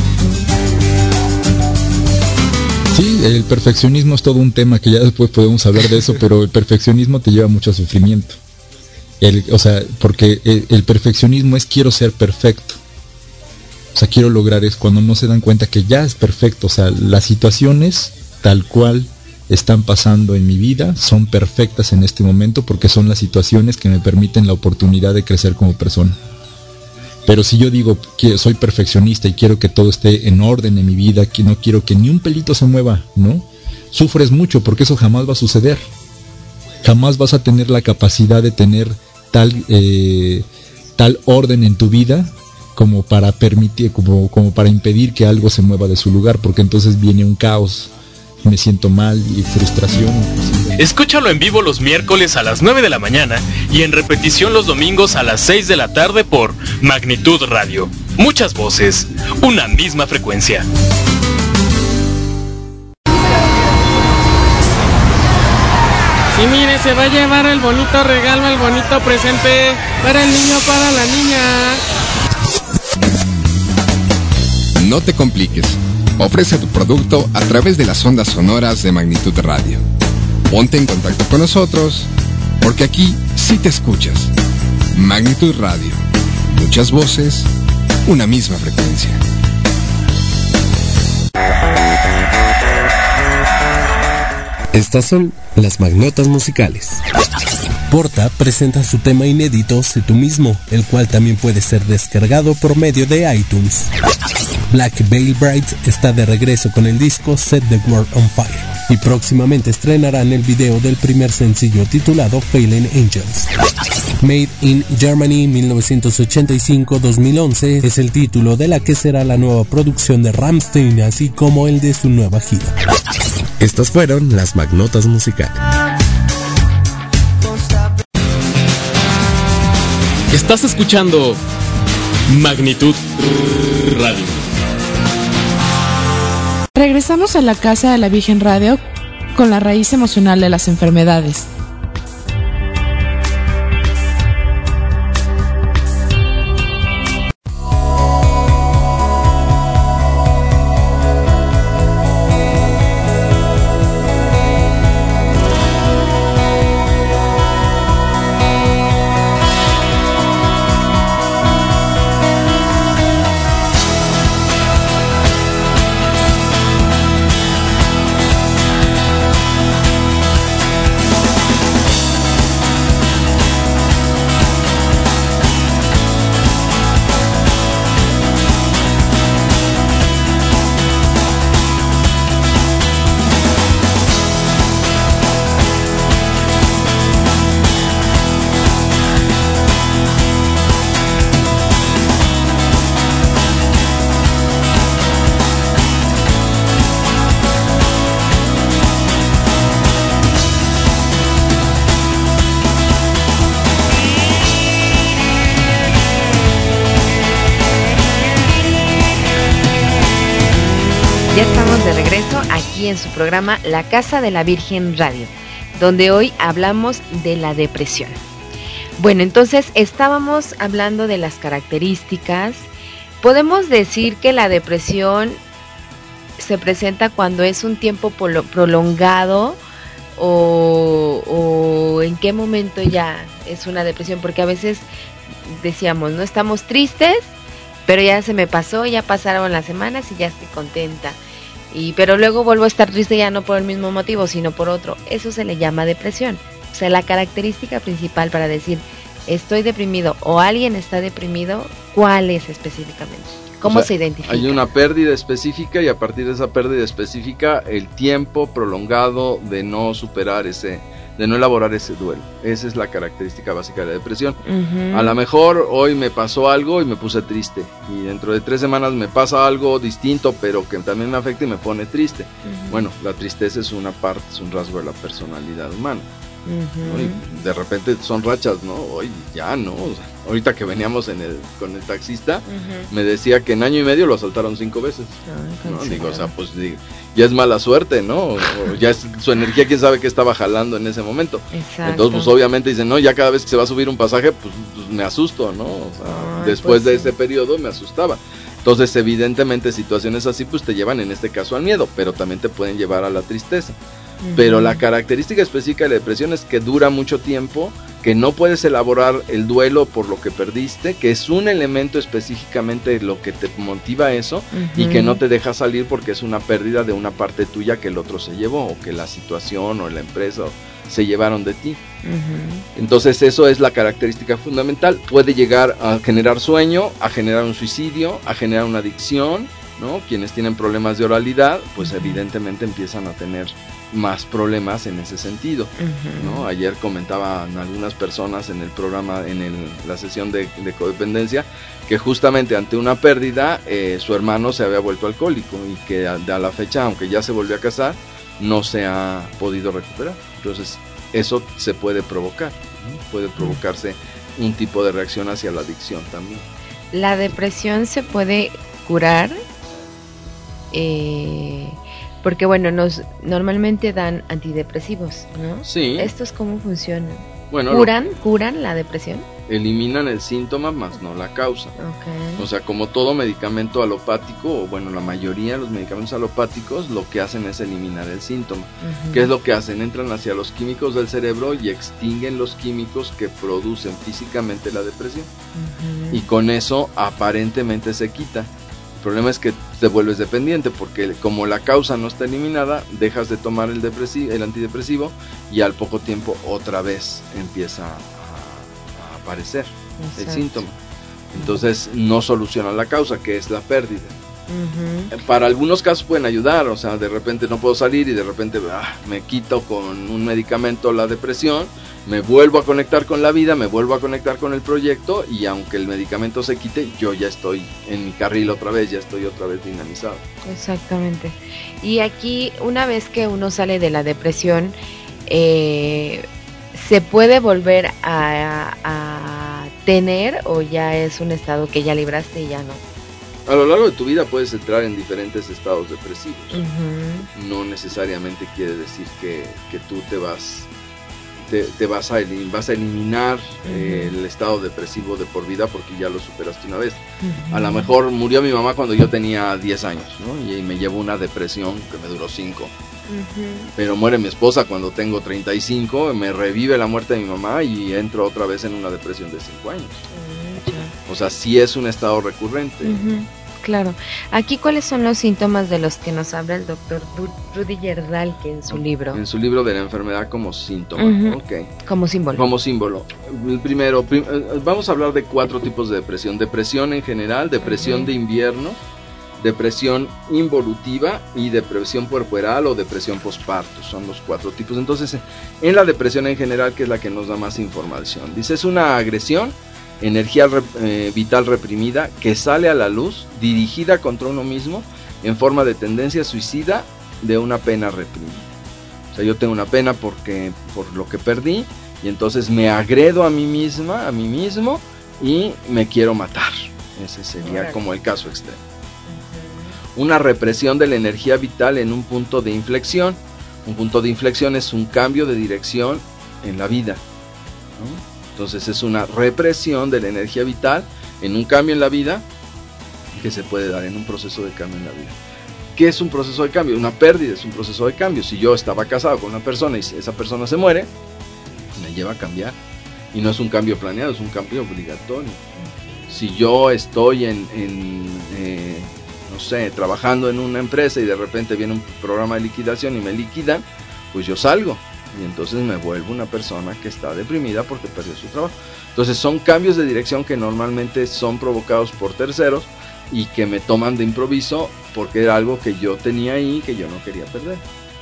Sí, el perfeccionismo es todo un tema que ya después podemos hablar de eso, pero el perfeccionismo te lleva mucho sufrimiento. El, o sea, porque el, el perfeccionismo es quiero ser perfecto. O sea, quiero lograr es cuando no se dan cuenta que ya es perfecto. O sea, las situaciones tal cual están pasando en mi vida, son perfectas en este momento porque son las situaciones que me permiten la oportunidad de crecer como persona. Pero si yo digo que soy perfeccionista y quiero que todo esté en orden en mi vida, que no quiero que ni un pelito se mueva, ¿no? Sufres mucho porque eso jamás va a suceder. Jamás vas a tener la capacidad de tener tal, eh, tal orden en tu vida como para permitir, como, como para impedir que algo se mueva de su lugar, porque entonces viene un caos. Me siento mal y frustración. Escúchalo en vivo los miércoles a las nueve de la mañana y en repetición los domingos a las seis de la tarde por Magnitud Radio. Muchas voces, una misma frecuencia. Sí, mire, se va a llevar el bonito regalo, el bonito presente para el niño, para la niña. No te compliques. Ofrece tu producto a través de las ondas sonoras de Magnitud Radio. Ponte en contacto con nosotros, porque aquí sí te escuchas. Magnitud Radio. Muchas voces, una misma frecuencia. Estas son las magnotas musicales. Porta presenta su tema inédito Sé tú mismo, el cual también puede ser descargado por medio de iTunes. Black Veil Brides está de regreso con el disco Set the World on Fire y próximamente estrenarán el video del primer sencillo titulado Fallen Angels. Made in Germany mil novecientos ochenta y cinco a dos mil once es el título de la que será la nueva producción de Rammstein, así como el de su nueva gira. Estas fueron las magnotas musicales. Estás escuchando Magnitud Radio. Regresamos a la Casa de la Virgen Radio con la raíz emocional de las enfermedades. Ya estamos de regreso aquí en su programa La Casa de la Virgen Radio, donde hoy hablamos de la depresión. Bueno, entonces estábamos hablando de las características. Podemos decir que la depresión se presenta cuando es un tiempo prolongado o, o en qué momento ya es una depresión, porque a veces decíamos, no estamos tristes, pero ya se me pasó, ya pasaron las semanas y ya estoy contenta. Y pero luego vuelvo a estar triste ya no por el mismo motivo, sino por otro. Eso se le llama depresión. O sea, la característica principal para decir estoy deprimido o alguien está deprimido, ¿cuál es específicamente? ¿Cómo o sea, se identifica? Hay una pérdida específica y a partir de esa pérdida específica el tiempo prolongado de no superar ese, de no elaborar ese duelo. Esa es la característica básica de la depresión. Uh-huh. A lo mejor hoy me pasó algo y me puse triste y dentro de tres semanas me pasa algo distinto pero que también me afecta y me pone triste. Uh-huh. Bueno, la tristeza es una parte, es un rasgo de la personalidad humana. Uh-huh. ¿No? Y de repente son rachas, ¿no? Hoy ya no, o sea, ahorita que veníamos en el, con el taxista, uh-huh, me decía que en año y medio lo asaltaron cinco veces. Ay, ¿no? Digo, o sea, pues digo, ya es mala suerte, ¿no? O, o ya es su energía, quién sabe qué estaba jalando en ese momento. Exacto. Entonces, pues obviamente dicen, no, ya cada vez que se va a subir un pasaje, pues, pues me asusto, ¿no? O sea, ay, después pues, de sí. ese periodo me asustaba. Entonces, evidentemente, situaciones así, pues te llevan en este caso al miedo, pero también te pueden llevar a la tristeza. Uh-huh. Pero la característica específica de la depresión es que dura mucho tiempo que no puedes elaborar el duelo por lo que perdiste, que es un elemento específicamente lo que te motiva eso, uh-huh. y que no te deja salir porque es una pérdida de una parte tuya que el otro se llevó, o que la situación o la empresa se llevaron de ti. Uh-huh. Entonces eso es la característica fundamental. Puede llegar a generar sueño, a generar un suicidio, a generar una adicción, ¿no? Quienes tienen problemas de oralidad, pues uh-huh. evidentemente empiezan a tener más problemas en ese sentido, uh-huh. ¿no? Ayer comentaban algunas personas en el programa, en el, la sesión de, de codependencia, que justamente ante una pérdida, eh, su hermano se había vuelto alcohólico y que a, a la fecha, aunque ya se volvió a casar, no se ha podido recuperar. Entonces eso se puede provocar, ¿no? Puede provocarse un tipo de reacción hacia la adicción también. ¿La depresión se puede curar? Eh... Porque bueno, nos normalmente dan antidepresivos, ¿no? Sí. ¿Estos cómo funcionan? Bueno, ¿Curan? Lo, ¿Curan la depresión? Eliminan el síntoma más no la causa. Okay. O sea, como todo medicamento alopático, o bueno, la mayoría de los medicamentos alopáticos lo que hacen es eliminar el síntoma. Uh-huh. ¿Qué es lo que hacen? Entran hacia los químicos del cerebro y extinguen los químicos que producen físicamente la depresión. Uh-huh. Y con eso aparentemente se quita. El problema es que te vuelves dependiente porque como la causa no está eliminada, dejas de tomar el, depresivo, el antidepresivo y al poco tiempo otra vez empieza a, a aparecer. Exacto. El síntoma. Entonces no soluciona la causa, que es la pérdida. Uh-huh. Para algunos casos pueden ayudar, o sea, de repente no puedo salir y de repente ah, me quito con un medicamento la depresión, me vuelvo a conectar con la vida, me vuelvo a conectar con el proyecto y aunque el medicamento se quite, yo ya estoy en mi carril otra vez, ya estoy otra vez dinamizado. Exactamente. Y aquí, una vez que uno sale de la depresión, eh, ¿se puede volver a, a tener o ya es un estado que ya libraste y ya no? A lo largo de tu vida puedes entrar en diferentes estados depresivos. Uh-huh. No necesariamente quiere decir que, que tú te vas te, te vas, a elim- vas a eliminar uh-huh. eh, el estado depresivo de por vida porque ya lo superaste una vez. Uh-huh. A lo mejor murió mi mamá cuando yo tenía diez años, ¿no? Y me llevó una depresión que me duró cinco. Uh-huh. Pero muere mi esposa cuando tengo treinta y cinco, me revive la muerte de mi mamá y entro otra vez en una depresión de cinco años. Uh-huh. O sea, sí es un estado recurrente. Uh-huh. Claro. Aquí, ¿cuáles son los síntomas de los que nos habla el doctor Rudy Yerdalke en su libro? En su libro de la enfermedad como síntoma. Uh-huh. Okay. Como símbolo. Como símbolo. El primero, prim- vamos a hablar de cuatro tipos de depresión. Depresión en general, depresión uh-huh. de invierno, depresión involutiva y depresión puerperal o depresión postparto. Son los cuatro tipos. Entonces, en la depresión en general, que es la que nos da más información. Dice, es una agresión, energía rep- eh, vital reprimida que sale a la luz, dirigida contra uno mismo en forma de tendencia suicida de una pena reprimida. O sea, yo tengo una pena porque por lo que perdí y entonces me agredo a mí misma, a mí mismo y me quiero matar. Ese sería como el caso extremo. Una represión de la energía vital en un punto de inflexión. Un punto de inflexión es un cambio de dirección en la vida, ¿no? Entonces es una represión de la energía vital en un cambio en la vida que se puede dar en un proceso de cambio en la vida. ¿Qué es un proceso de cambio? Una pérdida es un proceso de cambio. Si yo estaba casado con una persona y esa persona se muere, me lleva a cambiar. Y no es un cambio planeado, es un cambio obligatorio. Si yo estoy en, en eh, no sé, trabajando en una empresa y de repente viene un programa de liquidación y me liquidan, pues yo salgo. Y entonces me vuelvo una persona que está deprimida porque perdió su trabajo. Entonces son cambios de dirección que normalmente son provocados por terceros y que me toman de improviso porque era algo que yo tenía ahí que yo no quería perder.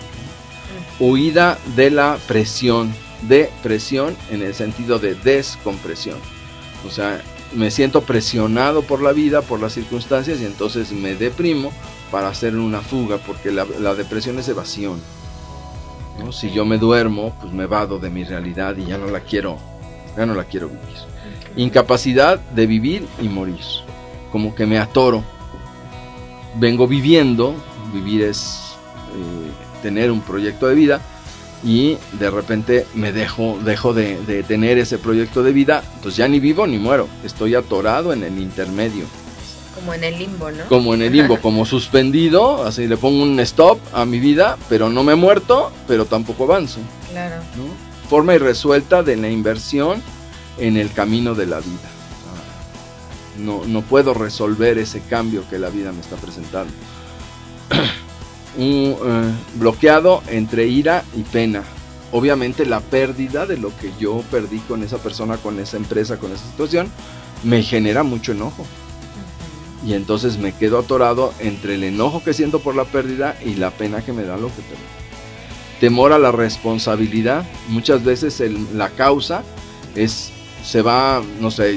Huida de la presión, de presión en el sentido de descompresión. O sea, me siento presionado por la vida, por las circunstancias y entonces me deprimo para hacer una fuga porque la, la depresión es evasión. ¿No? Si yo me duermo, pues me vado de mi realidad y ya no la quiero, ya no la quiero vivir. Incapacidad de vivir y morir, como que me atoro. Vengo viviendo, vivir es eh, tener un proyecto de vida y de repente me dejo, dejo de, de tener ese proyecto de vida, pues ya ni vivo ni muero, estoy atorado en el intermedio. Como en el limbo, ¿no? Como en el limbo, como suspendido, así le pongo un stop a mi vida, pero no me he muerto, pero tampoco avanzo. Claro. ¿No? forma irresuelta de la inversión en el camino de la vida. No, no puedo resolver ese cambio que la vida me está presentando. Un uh, bloqueado entre ira y pena. Obviamente la pérdida de lo que yo perdí con esa persona, con esa empresa, con esa situación, me genera mucho enojo. Y entonces me quedo atorado entre el enojo que siento por la pérdida y la pena que me da lo que perdí. Temor a la responsabilidad. Muchas veces el, la causa es, se va, no sé,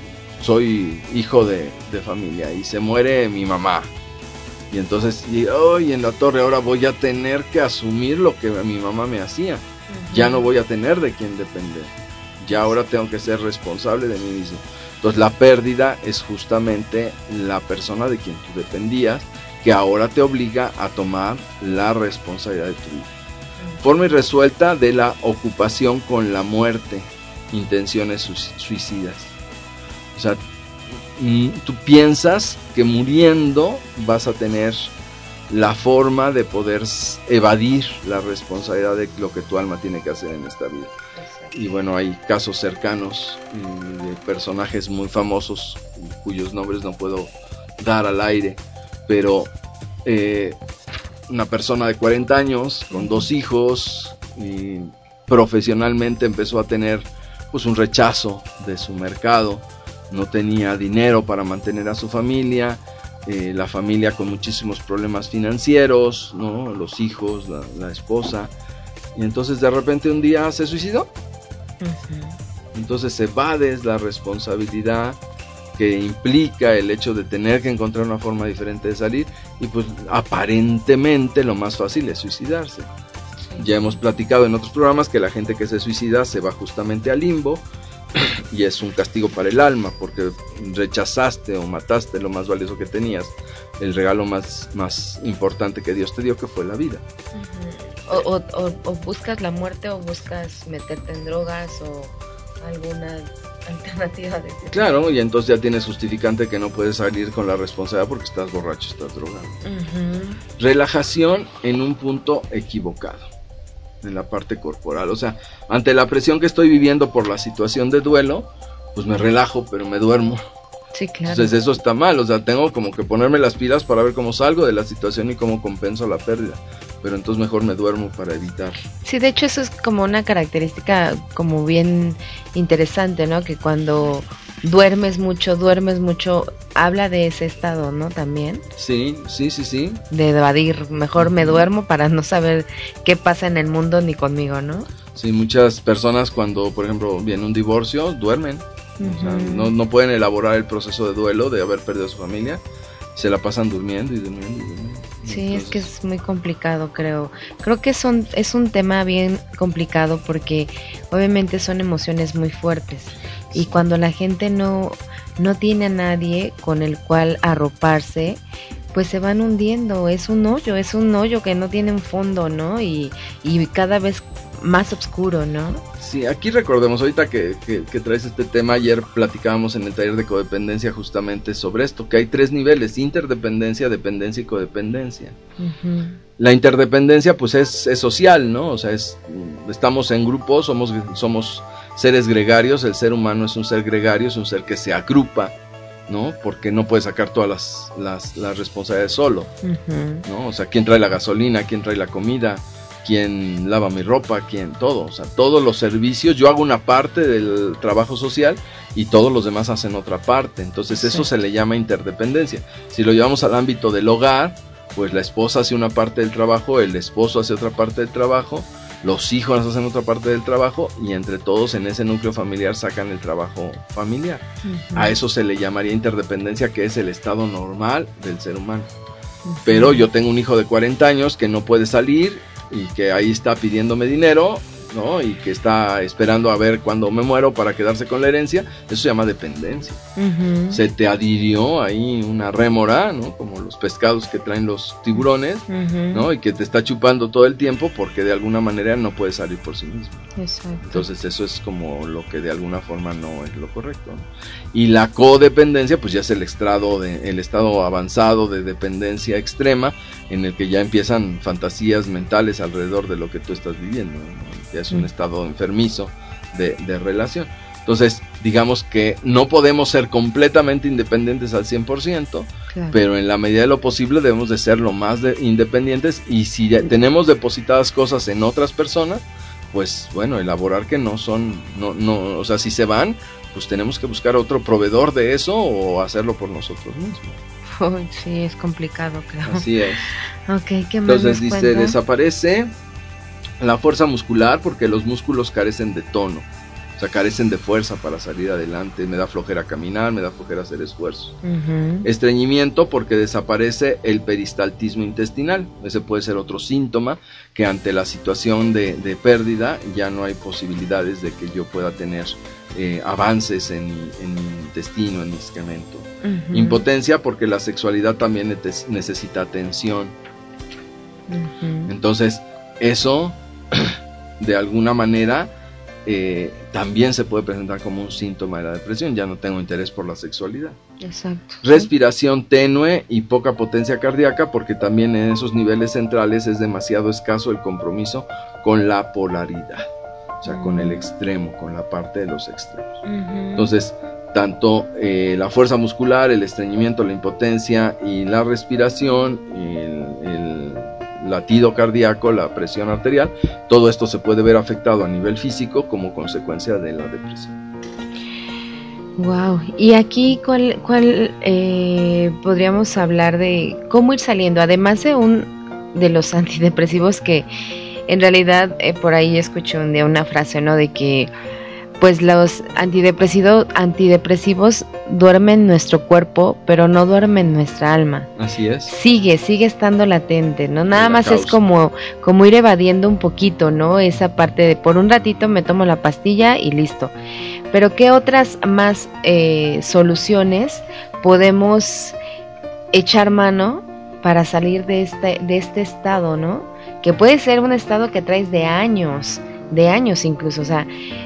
soy hijo de, de familia y se muere mi mamá. Y entonces, y, oh, y en la torre ahora voy a tener que asumir lo que mi mamá me hacía. Uh-huh. Ya no voy a tener de quién depender. Ya ahora tengo que ser responsable de mí mismo. Entonces la pérdida es justamente la persona de quien tú dependías, que ahora te obliga a tomar la responsabilidad de tu vida. Uh-huh. Forma irresuelta de la ocupación con la muerte, intenciones suicidas. O sea, tú piensas que muriendo vas a tener la forma de poder evadir la responsabilidad de lo que tu alma tiene que hacer en esta vida. Y bueno, hay casos cercanos de personajes muy famosos cuyos nombres no puedo dar al aire, pero eh, una persona de cuarenta años con dos hijos y profesionalmente empezó a tener pues un rechazo de su mercado. No tenía dinero para mantener a su familia, eh, la familia con muchísimos problemas financieros, ¿no? Los hijos, la, la esposa, y entonces de repente un día se suicidó. Uh-huh. Entonces evades la responsabilidad que implica el hecho de tener que encontrar una forma diferente de salir, y pues aparentemente lo más fácil es suicidarse. Sí. Ya hemos platicado en otros programas que la gente que se suicida se va justamente al limbo, y es un castigo para el alma porque rechazaste o mataste lo más valioso que tenías, el regalo más, más importante que Dios te dio, que fue la vida. Uh-huh. o, o, o buscas la muerte o buscas meterte en drogas o alguna alternativa de ese tipo. Claro, y entonces ya tienes justificante que no puedes salir con la responsabilidad porque estás borracho, estás drogado. Uh-huh. Relajación en un punto equivocado, en la parte corporal. O sea, ante la presión que estoy viviendo por la situación de duelo, pues me relajo, pero me duermo. Sí, claro. Entonces eso está mal. O sea, tengo como que ponerme las pilas para ver cómo salgo de la situación y cómo compenso la pérdida. Pero entonces mejor me duermo para evitar. Sí, de hecho eso es como una característica como bien interesante, ¿no? Que cuando duermes mucho, duermes mucho, habla de ese estado, ¿no? También. Sí, sí, sí, sí. De evadir, mejor me duermo para no saber qué pasa en el mundo ni conmigo, ¿no? Sí, muchas personas cuando, por ejemplo, viene un divorcio, duermen. Uh-huh. O sea, no, no pueden elaborar el proceso de duelo de haber perdido a su familia. Se la pasan durmiendo y durmiendo y durmiendo. Sí, entonces, es que es muy complicado, creo. Creo que son, es un tema bien complicado porque obviamente son emociones muy fuertes. Y cuando la gente no, no tiene a nadie con el cual arroparse, pues se van hundiendo. Es un hoyo, es un hoyo que no tiene un fondo, ¿no? Y, y cada vez más oscuro, ¿no? Sí, aquí recordemos, ahorita que, que, que traes este tema, ayer platicábamos en el taller de codependencia justamente sobre esto, que hay tres niveles: interdependencia, dependencia y codependencia. Uh-huh. La interdependencia pues es, es social, ¿no? O sea, es, estamos en grupos, somos, somos seres gregarios, el ser humano es un ser gregario, es un ser que se agrupa, ¿no? Porque no puede sacar todas las, las, las responsabilidades solo, uh-huh. ¿no? O sea, ¿quién trae la gasolina? ¿Quién trae la comida? ¿Quién lava mi ropa? ¿Quién? Todo, o sea, todos los servicios, yo hago una parte del trabajo social y todos los demás hacen otra parte. Entonces eso sí. Se le llama interdependencia. Si lo llevamos al ámbito del hogar, pues la esposa hace una parte del trabajo, el esposo hace otra parte del trabajo, los hijos hacen otra parte del trabajo y entre todos en ese núcleo familiar sacan el trabajo familiar. Uh-huh. A eso se le llamaría interdependencia, que es el estado normal del ser humano. Uh-huh. Pero yo tengo un hijo de cuarenta años que no puede salir y que ahí está pidiéndome dinero, ¿no? Y que está esperando a ver cuándo me muero para quedarse con la herencia. Eso se llama dependencia. Uh-huh. Se te adhirió ahí una rémora, ¿no? Como los pescados que traen los tiburones, uh-huh. ¿no? Y que te está chupando todo el tiempo porque de alguna manera no puede salir por sí mismo. Exacto. Entonces eso es como lo que de alguna forma no es lo correcto, ¿no? Y la codependencia pues ya es el estado, de, el estado avanzado de dependencia extrema, en el que ya empiezan fantasías mentales alrededor de lo que tú estás viviendo, ¿no? Ya ya es un estado enfermizo de, de relación. Entonces, digamos que no podemos ser completamente independientes al cien por ciento, claro, pero en la medida de lo posible debemos de ser lo más de independientes, y si ya tenemos depositadas cosas en otras personas, pues bueno, elaborar que no son, no, no, o sea, si se van, pues tenemos que buscar otro proveedor de eso o hacerlo por nosotros mismos. Uy, sí, es complicado, creo. Así es. Ok, ¿qué más? Entonces dice, cuenta? Desaparece la fuerza muscular porque los músculos carecen de tono. O sea, carecen de fuerza para salir adelante. Me da flojera caminar, me da flojera hacer esfuerzos. Uh-huh. Estreñimiento porque desaparece el peristaltismo intestinal. Ese puede ser otro síntoma, que ante la situación de, de pérdida ya no hay posibilidades de que yo pueda tener eh, avances en mi, en mi intestino, en mi excremento. Uh-huh. Impotencia porque la sexualidad también ne- necesita atención. Uh-huh. Entonces, eso de alguna manera Eh, también se puede presentar como un síntoma de la depresión. Ya no tengo interés por la sexualidad. Exacto. Respiración tenue y poca potencia cardíaca porque también en esos niveles centrales es demasiado escaso el compromiso con la polaridad, o sea, uh-huh, con el extremo, con la parte de los extremos. Uh-huh. Entonces, tanto eh, la fuerza muscular, el estreñimiento, la impotencia y la respiración, el, el latido cardíaco, la presión arterial, todo esto se puede ver afectado a nivel físico como consecuencia de la depresión. Wow. Y aquí, ¿cuál, cuál eh, podríamos hablar de cómo ir saliendo? Además de un de los antidepresivos, que en realidad eh, por ahí escuché un día una frase, ¿no? De que pues los antidepresivos, antidepresivos duermen nuestro cuerpo, pero no duermen nuestra alma. Así es. Sigue, sigue estando latente, ¿no? Nada más causa. Es como, como ir evadiendo un poquito, ¿no? Esa parte de por un ratito me tomo la pastilla y listo. Pero ¿qué otras más eh, soluciones podemos echar mano para salir de este, de este estado, ¿no? Que puede ser un estado que traes de años, de años incluso, o sea,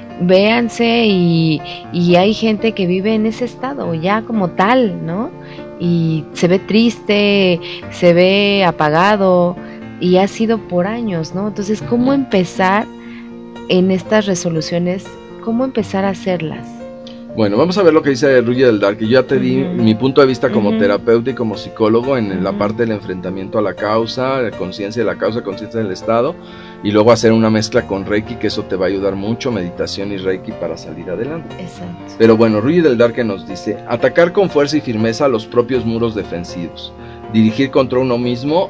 véanse y, y hay gente que vive en ese estado ya como tal, ¿no? Y se ve triste, se ve apagado y ha sido por años, ¿no? Entonces, ¿cómo empezar en estas resoluciones? ¿Cómo empezar a hacerlas? Bueno, vamos a ver lo que dice Ruya del Dar, que yo ya te di uh-huh. mi punto de vista como uh-huh. terapeuta y como psicólogo en uh-huh. la parte del enfrentamiento a la causa, la conciencia de la causa, conciencia del estado, y luego hacer una mezcla con Reiki, que eso te va a ayudar mucho, meditación y Reiki para salir adelante. Exacto. Pero bueno, Ruya del Dar que nos dice, atacar con fuerza y firmeza los propios muros defensivos, dirigir contra uno mismo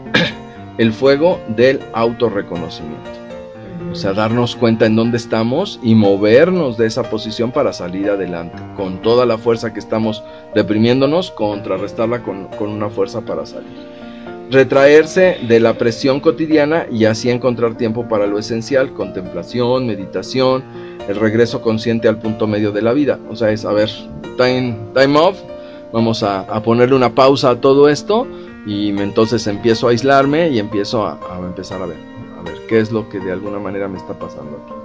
el fuego del autorreconocimiento. O sea, darnos cuenta en dónde estamos y movernos de esa posición para salir adelante, con toda la fuerza que estamos deprimiéndonos, contrarrestarla con, con una fuerza para salir. Retraerse de la presión cotidiana y así encontrar tiempo para lo esencial, contemplación, meditación, el regreso consciente al punto medio de la vida. O sea, es, a ver, time, time off, vamos a, a ponerle una pausa a todo esto y me, entonces empiezo a aislarme y empiezo a, a empezar a ver. ¿Qué es lo que de alguna manera me está pasando aquí?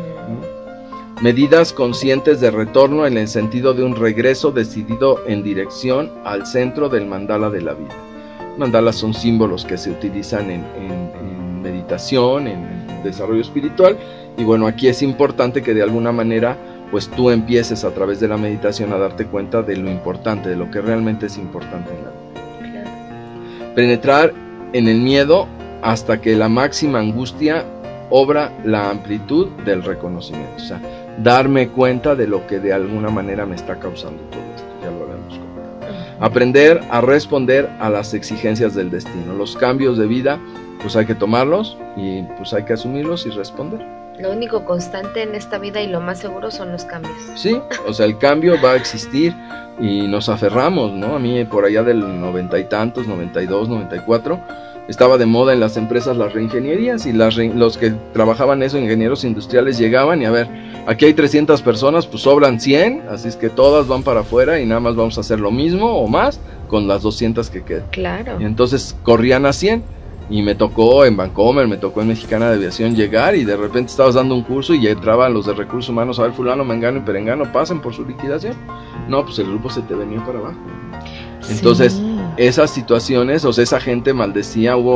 Uh-huh. Medidas conscientes de retorno en el sentido de un regreso decidido en dirección al centro del mandala de la vida. Mandalas son símbolos que se utilizan en, en, en meditación, en desarrollo espiritual, y bueno, aquí es importante que de alguna manera pues tú empieces a través de la meditación a darte cuenta de lo importante, de lo que realmente es importante en la vida. Claro. Penetrar en el miedo hasta que la máxima angustia obra la amplitud del reconocimiento, o sea, darme cuenta de lo que de alguna manera me está causando todo esto, ya lo habíamos comentado. Aprender a responder a las exigencias del destino, los cambios de vida, pues hay que tomarlos y pues hay que asumirlos y responder. Lo único constante en esta vida y lo más seguro son los cambios. Sí, o sea, el cambio va a existir y nos aferramos, ¿no? A mí por allá del noventa y tantos, noventa y dos, noventa y cuatro, estaba de moda en las empresas las reingenierías y las re, los que trabajaban eso, ingenieros industriales, llegaban y a ver, aquí hay trescientas personas, pues sobran cien, así es que todas van para afuera y nada más vamos a hacer lo mismo o más con las doscientas que quedan. Claro. Y entonces corrían a cien y me tocó en Vancomer, me tocó en Mexicana de Aviación llegar y de repente estabas dando un curso y entraban los de recursos humanos, a ver, fulano, mengano y perengano, pasen por su liquidación. No, pues el grupo se te venía para abajo. Entonces, sí. Esas situaciones, o sea, esa gente maldecía, hubo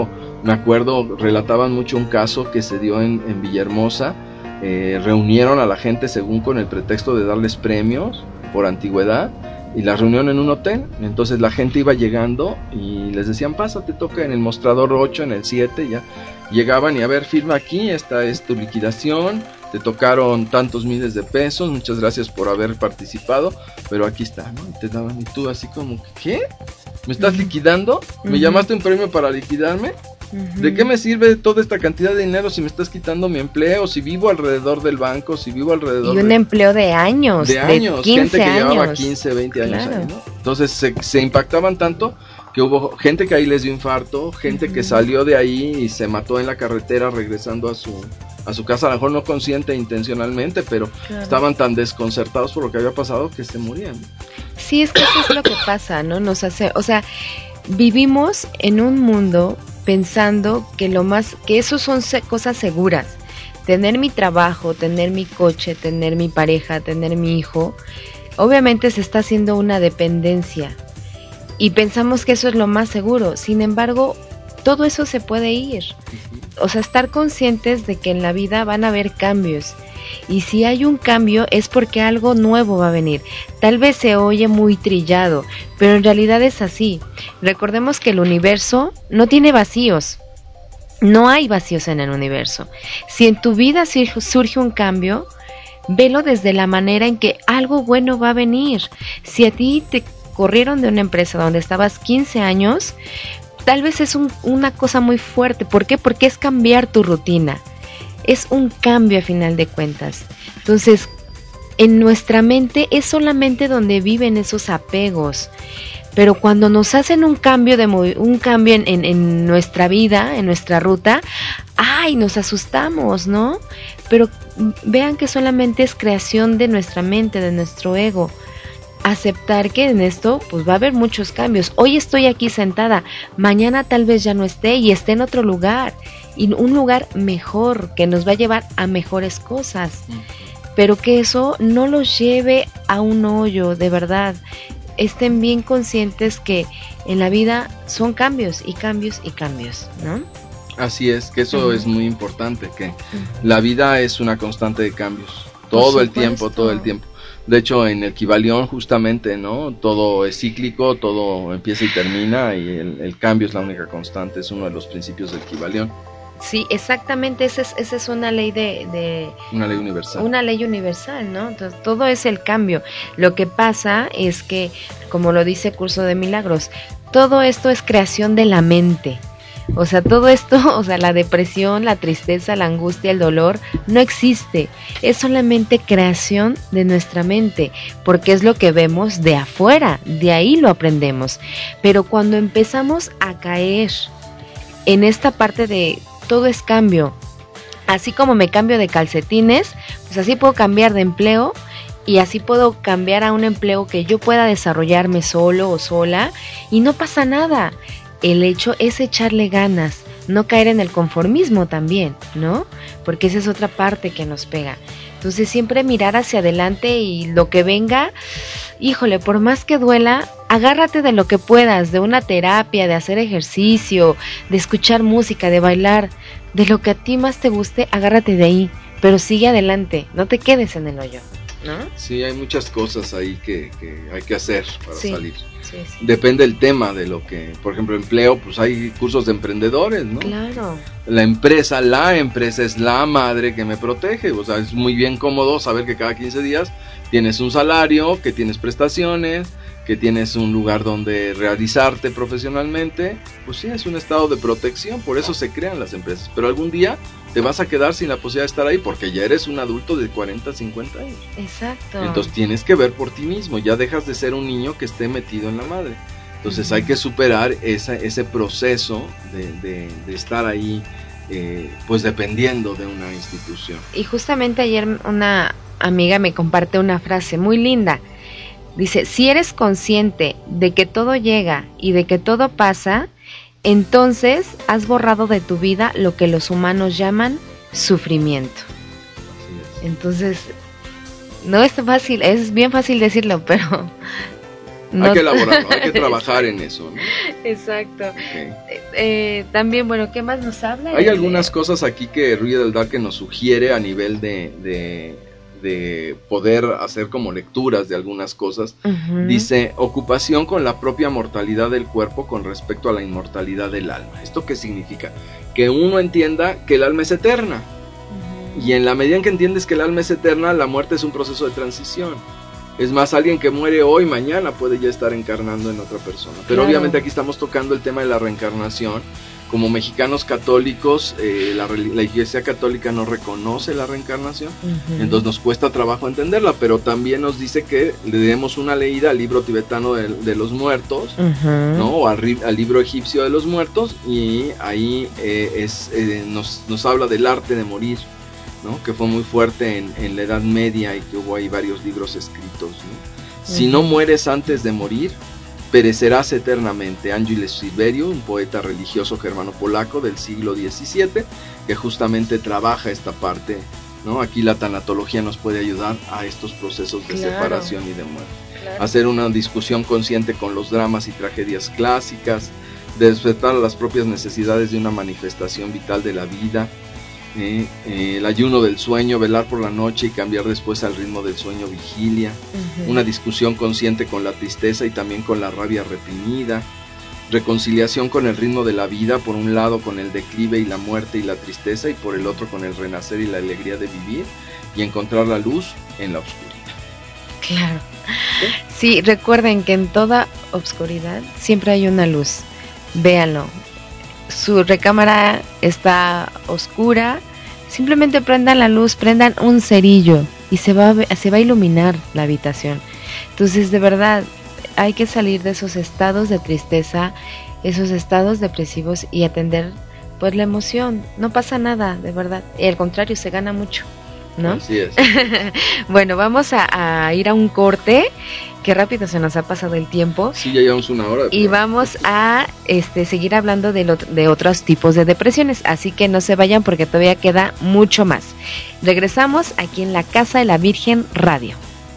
Me acuerdo, relataban mucho un caso que se dio en, en Villahermosa. Eh, reunieron a la gente según con el pretexto de darles premios por antigüedad y la reunión en un hotel. Entonces la gente iba llegando y les decían, pasa, te toca en el mostrador ocho, en el siete, ya llegaban y a ver, firma aquí, esta es tu liquidación, te tocaron tantos miles de pesos, muchas gracias por haber participado, pero aquí está, ¿no? Y te daban, y tú así como, ¿qué? ¿Me estás uh-huh. liquidando? ¿Me uh-huh. llamaste un premio para liquidarme? ¿De qué me sirve toda esta cantidad de dinero si me estás quitando mi empleo? Si vivo alrededor del banco, si vivo alrededor... Y un de, empleo de años, de años, de quince gente que años. llevaba quince, veinte años claro. ahí, ¿no? Entonces se, se impactaban tanto que hubo gente que ahí les dio infarto, gente uh-huh. que salió de ahí y se mató en la carretera regresando a su, a su casa, a lo mejor no consciente intencionalmente, pero claro. estaban tan desconcertados por lo que había pasado que se morían. Sí, es que eso es lo que pasa, ¿no? Nos hace, o sea, vivimos en un mundo pensando que lo más, que eso son se- cosas seguras, tener mi trabajo, tener mi coche, tener mi pareja, tener mi hijo, obviamente se está haciendo una dependencia y pensamos que eso es lo más seguro. Sin embargo, todo eso se puede ir, o sea, estar conscientes de que en la vida van a haber cambios. Y si hay un cambio es porque algo nuevo va a venir. Tal vez se oye muy trillado, pero en realidad es así. Recordemos que el universo no tiene vacíos. No hay vacíos en el universo. Si en tu vida surge un cambio, velo desde la manera en que algo bueno va a venir. Si a ti te corrieron de una empresa donde estabas quince años, tal vez es un, una cosa muy fuerte. ¿Por qué? Porque es cambiar tu rutina. Es un cambio a final de cuentas. Entonces, en nuestra mente es solamente donde viven esos apegos. Pero cuando nos hacen un cambio de movi- un cambio en, en, en nuestra vida, en nuestra ruta, ¡ay! Nos asustamos, ¿no? Pero vean que solamente es creación de nuestra mente, de nuestro ego. Aceptar que en esto pues va a haber muchos cambios. Hoy estoy aquí sentada, mañana tal vez ya no esté y esté en otro lugar. Y un lugar mejor, que nos va a llevar a mejores cosas, pero que eso no los lleve a un hoyo, de verdad. Estén bien conscientes que en la vida son cambios y cambios y cambios, ¿no? Así es, que eso uh-huh. es muy importante, que uh-huh. la vida es una constante de cambios, todo el tiempo, todo el tiempo. De hecho, en el Kybalión justamente, ¿no? Todo es cíclico, todo empieza y termina, y el, el cambio es la única constante, es uno de los principios del Kybalión. Sí, exactamente, esa es, esa es una ley de, de... Una ley universal. Una ley universal, ¿no? Entonces, todo es el cambio. Lo que pasa es que, como lo dice Curso de Milagros, todo esto es creación de la mente. O sea, todo esto, o sea, la depresión, la tristeza, la angustia, el dolor, no existe. Es solamente creación de nuestra mente, porque es lo que vemos de afuera, de ahí lo aprendemos. Pero cuando empezamos a caer en esta parte de todo es cambio, así como me cambio de calcetines, pues así puedo cambiar de empleo y así puedo cambiar a un empleo que yo pueda desarrollarme solo o sola y no pasa nada. El hecho es echarle ganas, no caer en el conformismo también, ¿no? Porque esa es otra parte que nos pega. Entonces siempre mirar hacia adelante y lo que venga, híjole, por más que duela, agárrate de lo que puedas, de una terapia, de hacer ejercicio, de escuchar música, de bailar, de lo que a ti más te guste, agárrate de ahí, pero sigue adelante, no te quedes en el hoyo, ¿no? Sí, hay muchas cosas ahí que, que hay que hacer para sí, salir. Sí, sí. Depende del tema, de lo que, por ejemplo, empleo, pues hay cursos de emprendedores, ¿no? Claro. La empresa, la empresa es la madre que me protege, o sea, es muy bien cómodo saber que cada quince días tienes un salario, que tienes prestaciones, que tienes un lugar donde realizarte profesionalmente. Pues sí, es un estado de protección, por eso se crean las empresas, pero algún día te vas a quedar sin la posibilidad de estar ahí porque ya eres un adulto de cuarenta, cincuenta años. Exacto. Entonces tienes que ver por ti mismo, ya dejas de ser un niño que esté metido en la madre. Entonces uh-huh. hay que superar esa, ese proceso de, de, de estar ahí, eh, pues dependiendo de una institución. Y justamente ayer una amiga me comparte una frase muy linda. Dice, si eres consciente de que todo llega y de que todo pasa, entonces has borrado de tu vida lo que los humanos llaman sufrimiento. Entonces, no es fácil, es bien fácil decirlo, pero No. Hay que elaborarlo, hay que trabajar en eso, ¿no? Exacto. Okay. Eh, eh, también, bueno, ¿qué más nos habla? Hay algunas cosas aquí que Ruiz del Dark que nos sugiere a nivel de, de, de poder hacer como lecturas de algunas cosas. Uh-huh. Dice, ocupación con la propia mortalidad del cuerpo con respecto a la inmortalidad del alma. ¿Esto qué significa? Que uno entienda que el alma es eterna. Uh-huh. Y en la medida en que entiendes que el alma es eterna, la muerte es un proceso de transición. Es más, alguien que muere hoy, mañana puede ya estar encarnando en otra persona. Pero claro, obviamente aquí estamos tocando el tema de la reencarnación. Como mexicanos católicos, eh, la, la Iglesia Católica no reconoce la reencarnación, uh-huh. entonces nos cuesta trabajo entenderla, pero también nos dice que le demos una leída al libro tibetano de, de los muertos, uh-huh. ¿no? O al, al libro egipcio de los muertos, y ahí eh, es, eh, nos, nos habla del arte de morir, ¿no? Que fue muy fuerte en, en la Edad Media y que hubo ahí varios libros escritos, ¿no? Uh-huh. Si no mueres antes de morir, perecerás eternamente. Ángeles Silverio, un poeta religioso germano-polaco del siglo diecisiete, que justamente trabaja esta parte, ¿no? Aquí la tanatología nos puede ayudar a estos procesos de claro. separación y de muerte. Claro. Hacer una discusión consciente con los dramas y tragedias clásicas, despertar las propias necesidades de una manifestación vital de la vida, Eh, eh, el ayuno del sueño, velar por la noche y cambiar después al ritmo del sueño, vigilia, uh-huh. una discusión consciente con la tristeza y también con la rabia reprimida, reconciliación con el ritmo de la vida, por un lado con el declive y la muerte y la tristeza, y por el otro con el renacer y la alegría de vivir, y encontrar la luz en la oscuridad. Claro. Sí, recuerden que en toda oscuridad siempre hay una luz. Véanlo. Su recámara está oscura, simplemente prendan la luz, prendan un cerillo y se va a, se va a iluminar la habitación. Entonces, de verdad, hay que salir de esos estados de tristeza, esos estados depresivos y atender pues la emoción. No pasa nada, de verdad. Y al contrario, se gana mucho, ¿no? Así es. Bueno, vamos a, a ir a un corte. Qué rápido se nos ha pasado el tiempo. Sí, ya llevamos una hora. Y vamos a este, seguir hablando de, lo, de otros tipos de depresiones. Así que no se vayan porque todavía queda mucho más. Regresamos aquí en la Casa de la Virgen Radio.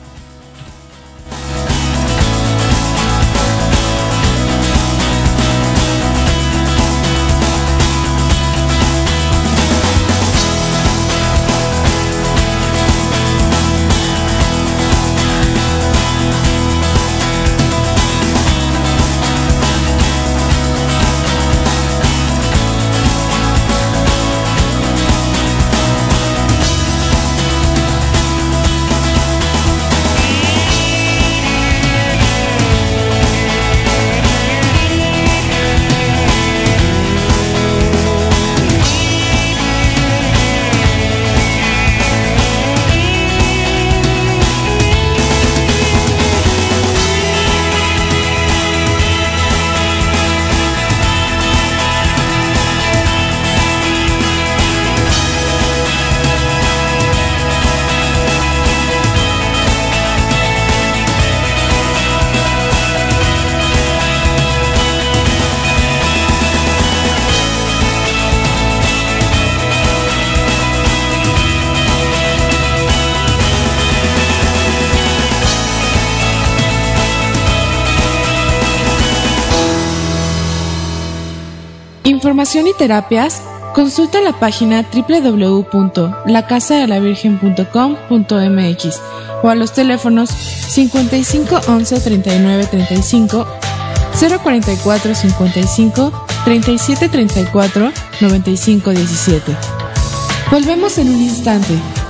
Información y terapias, consulta la página doble u doble u doble u punto la casa de la virgen punto com punto m x o a los teléfonos cincuenta y cinco once treinta y nueve treinta y cinco, cero cuarenta y cuatro cincuenta y cinco, treinta y siete treinta y cuatro, noventa y cinco diecisiete. Volvemos en un instante.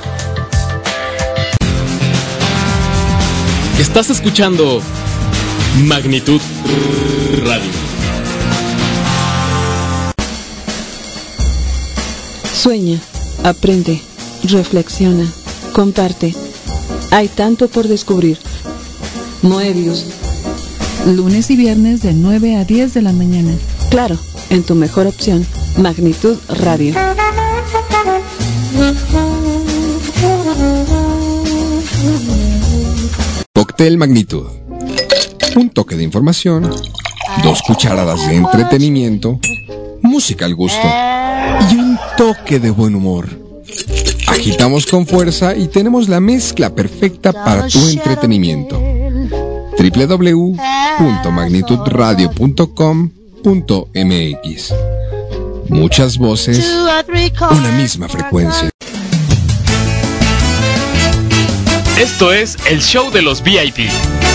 Estás escuchando Magnitud Radio. Sueña, aprende, reflexiona, comparte. Hay tanto por descubrir. Moebius. Lunes y viernes de nueve a diez de la mañana. Claro, en tu mejor opción, Magnitud Radio. Cóctel Magnitud. Un toque de información, dos cucharadas de entretenimiento, música al gusto y un toque de buen humor. Agitamos con fuerza y tenemos la mezcla perfecta para tu entretenimiento. doble u doble u doble u punto magnitud radio punto com punto m x. Muchas voces, una misma frecuencia. Esto es el show de los V I P.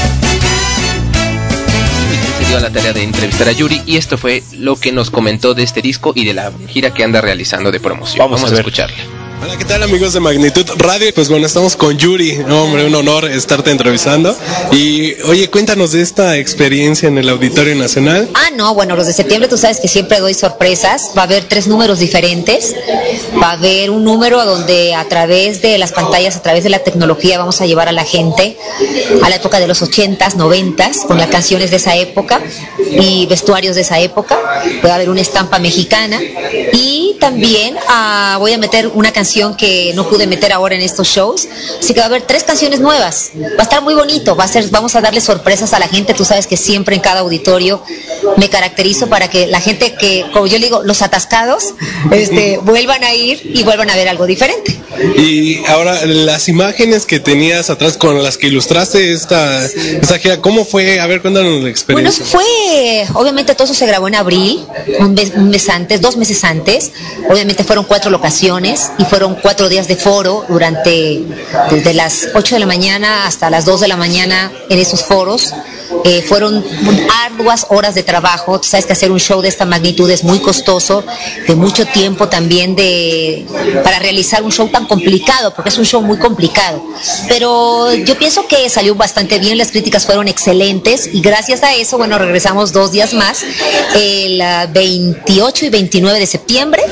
Se dio a la tarea de entrevistar a Yuri y esto fue lo que nos comentó de este disco y de la gira que anda realizando de promoción. Vamos, Vamos a, a escucharle. Hola, ¿qué tal, amigos de Magnitud Radio? Pues bueno, estamos con Yuri. No, hombre, un honor estarte entrevistando. Y oye, cuéntanos de esta experiencia en el Auditorio Nacional. Ah, no, bueno, los de septiembre tú sabes que siempre doy sorpresas. Va a haber tres números diferentes. Va a haber un número donde a través de las pantallas, a través de la tecnología, vamos a llevar a la gente a la época de los ochentas, noventas, con las canciones de esa época y vestuarios de esa época. Va a haber una estampa mexicana y también uh, voy a meter una canción que no pude meter ahora en estos shows, así que va a haber tres canciones nuevas. Va a estar muy bonito, va a ser, vamos a darle sorpresas a la gente. Tú sabes que siempre en cada auditorio me caracterizo para que la gente que, como yo le digo, los atascados, este, vuelvan a ir y vuelvan a ver algo diferente. Y ahora, las imágenes que tenías atrás con las que ilustraste esta, esta gira, ¿cómo fue? A ver, cuéntanos la experiencia. Bueno, fue, obviamente todo eso se grabó en abril, un mes, un mes antes, dos meses antes. Obviamente fueron cuatro locaciones y fueron cuatro días de foro durante, desde las ocho de la mañana hasta las dos de la mañana en esos foros. Eh, fueron arduas horas de trabajo. Tú sabes que hacer un show de esta magnitud es muy costoso, de mucho tiempo también de para realizar un show tan complicado, porque es un show muy complicado. Pero yo pienso que salió bastante bien, las críticas fueron excelentes y gracias a eso, bueno, regresamos dos días más, el veintiocho y veintinueve de septiembre.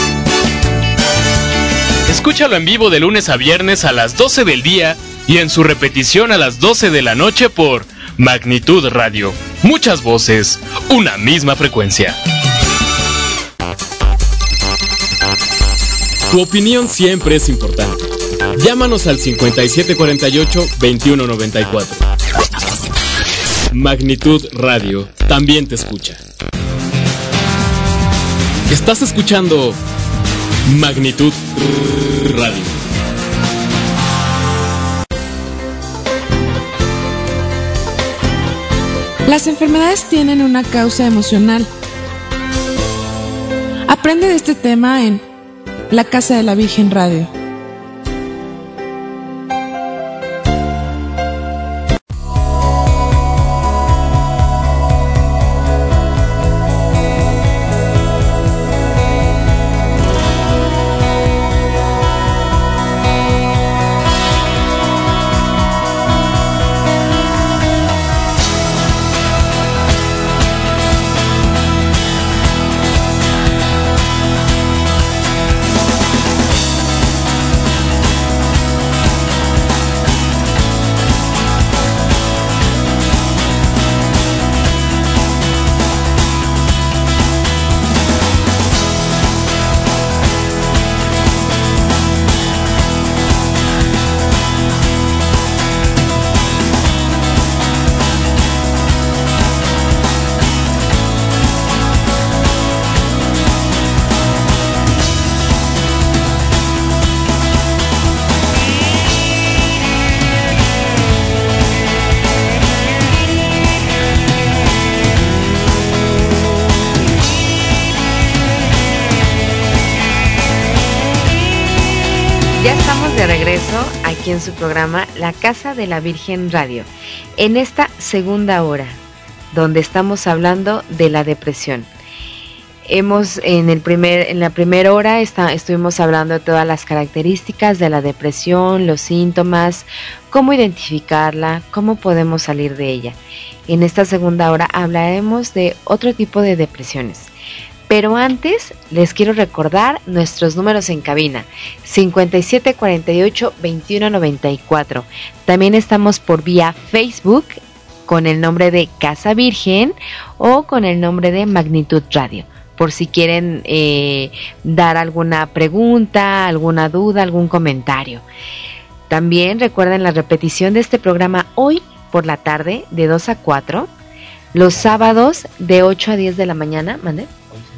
Escúchalo en vivo de lunes a viernes a las doce del día y en su repetición a las doce de la noche por Magnitud Radio. Muchas voces, una misma frecuencia. Tu opinión siempre es importante. Llámanos al cincuenta y siete cuarenta y ocho, veintiuno noventa y cuatro. Magnitud Radio también te escucha. Estás escuchando Magnitud Radio. Las enfermedades tienen una causa emocional. Aprende de este tema en La Casa de la Virgen Radio. Aquí en su programa La Casa de la Virgen Radio, en esta segunda hora donde estamos hablando de la depresión. Hemos en el primer en la primera hora está, estuvimos hablando de todas las características de la depresión, los síntomas, cómo identificarla, cómo podemos salir de ella. En esta segunda hora hablaremos de otro tipo de depresiones. Pero antes les quiero recordar nuestros números en cabina, cincuenta y siete cuarenta y ocho, veintiuno noventa y cuatro. También estamos por vía Facebook con el nombre de Casa Virgen o con el nombre de Magnitud Radio, por si quieren eh, dar alguna pregunta, alguna duda, algún comentario. También recuerden la repetición de este programa hoy por la tarde de dos a cuatro, los sábados de ocho a diez de la mañana. ¿Mande?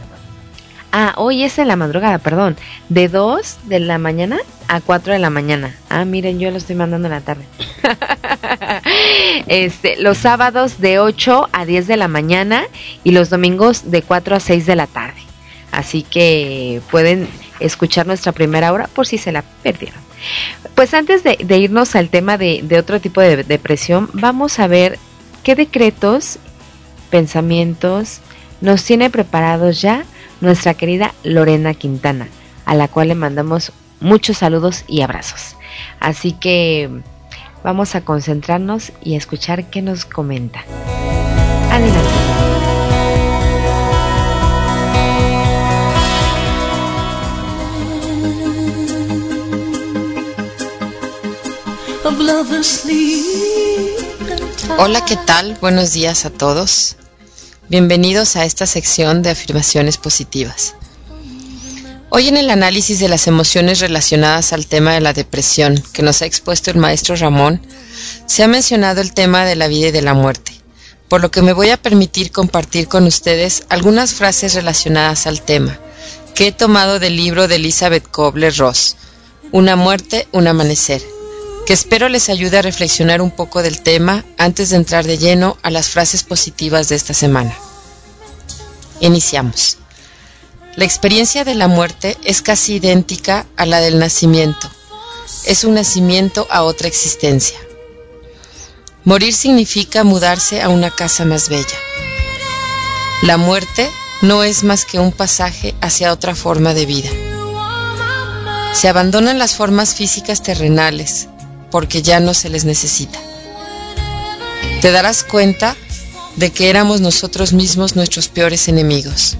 Ah, hoy es en la madrugada, perdón. De dos de la mañana a cuatro de la mañana. Ah, miren, yo lo estoy mandando en la tarde. Este, los sábados de ocho a diez de la mañana y los domingos de cuatro a seis de la tarde. Así que pueden escuchar nuestra primera hora por si se la perdieron. Pues antes de, de irnos al tema de, de otro tipo de depresión, vamos a ver qué decretos, pensamientos nos tiene preparados ya nuestra querida Lorena Quintana, a la cual le mandamos muchos saludos y abrazos. Así que vamos a concentrarnos y a escuchar qué nos comenta. Adelante. Hola, ¿qué tal? Buenos días a todos. Bienvenidos a esta sección de afirmaciones positivas. Hoy en el análisis de las emociones relacionadas al tema de la depresión que nos ha expuesto el maestro Ramón, se ha mencionado el tema de la vida y de la muerte, por lo que me voy a permitir compartir con ustedes algunas frases relacionadas al tema, que he tomado del libro de Elizabeth Kubler-Ross, Una muerte, un amanecer, que espero les ayude a reflexionar un poco del tema antes de entrar de lleno a las frases positivas de esta semana. Iniciamos. La experiencia de la muerte es casi idéntica a la del nacimiento. Es un nacimiento a otra existencia. Morir significa mudarse a una casa más bella. La muerte no es más que un pasaje hacia otra forma de vida. Se abandonan las formas físicas terrenales, porque ya no se les necesita. Te darás cuenta de que éramos nosotros mismos nuestros peores enemigos.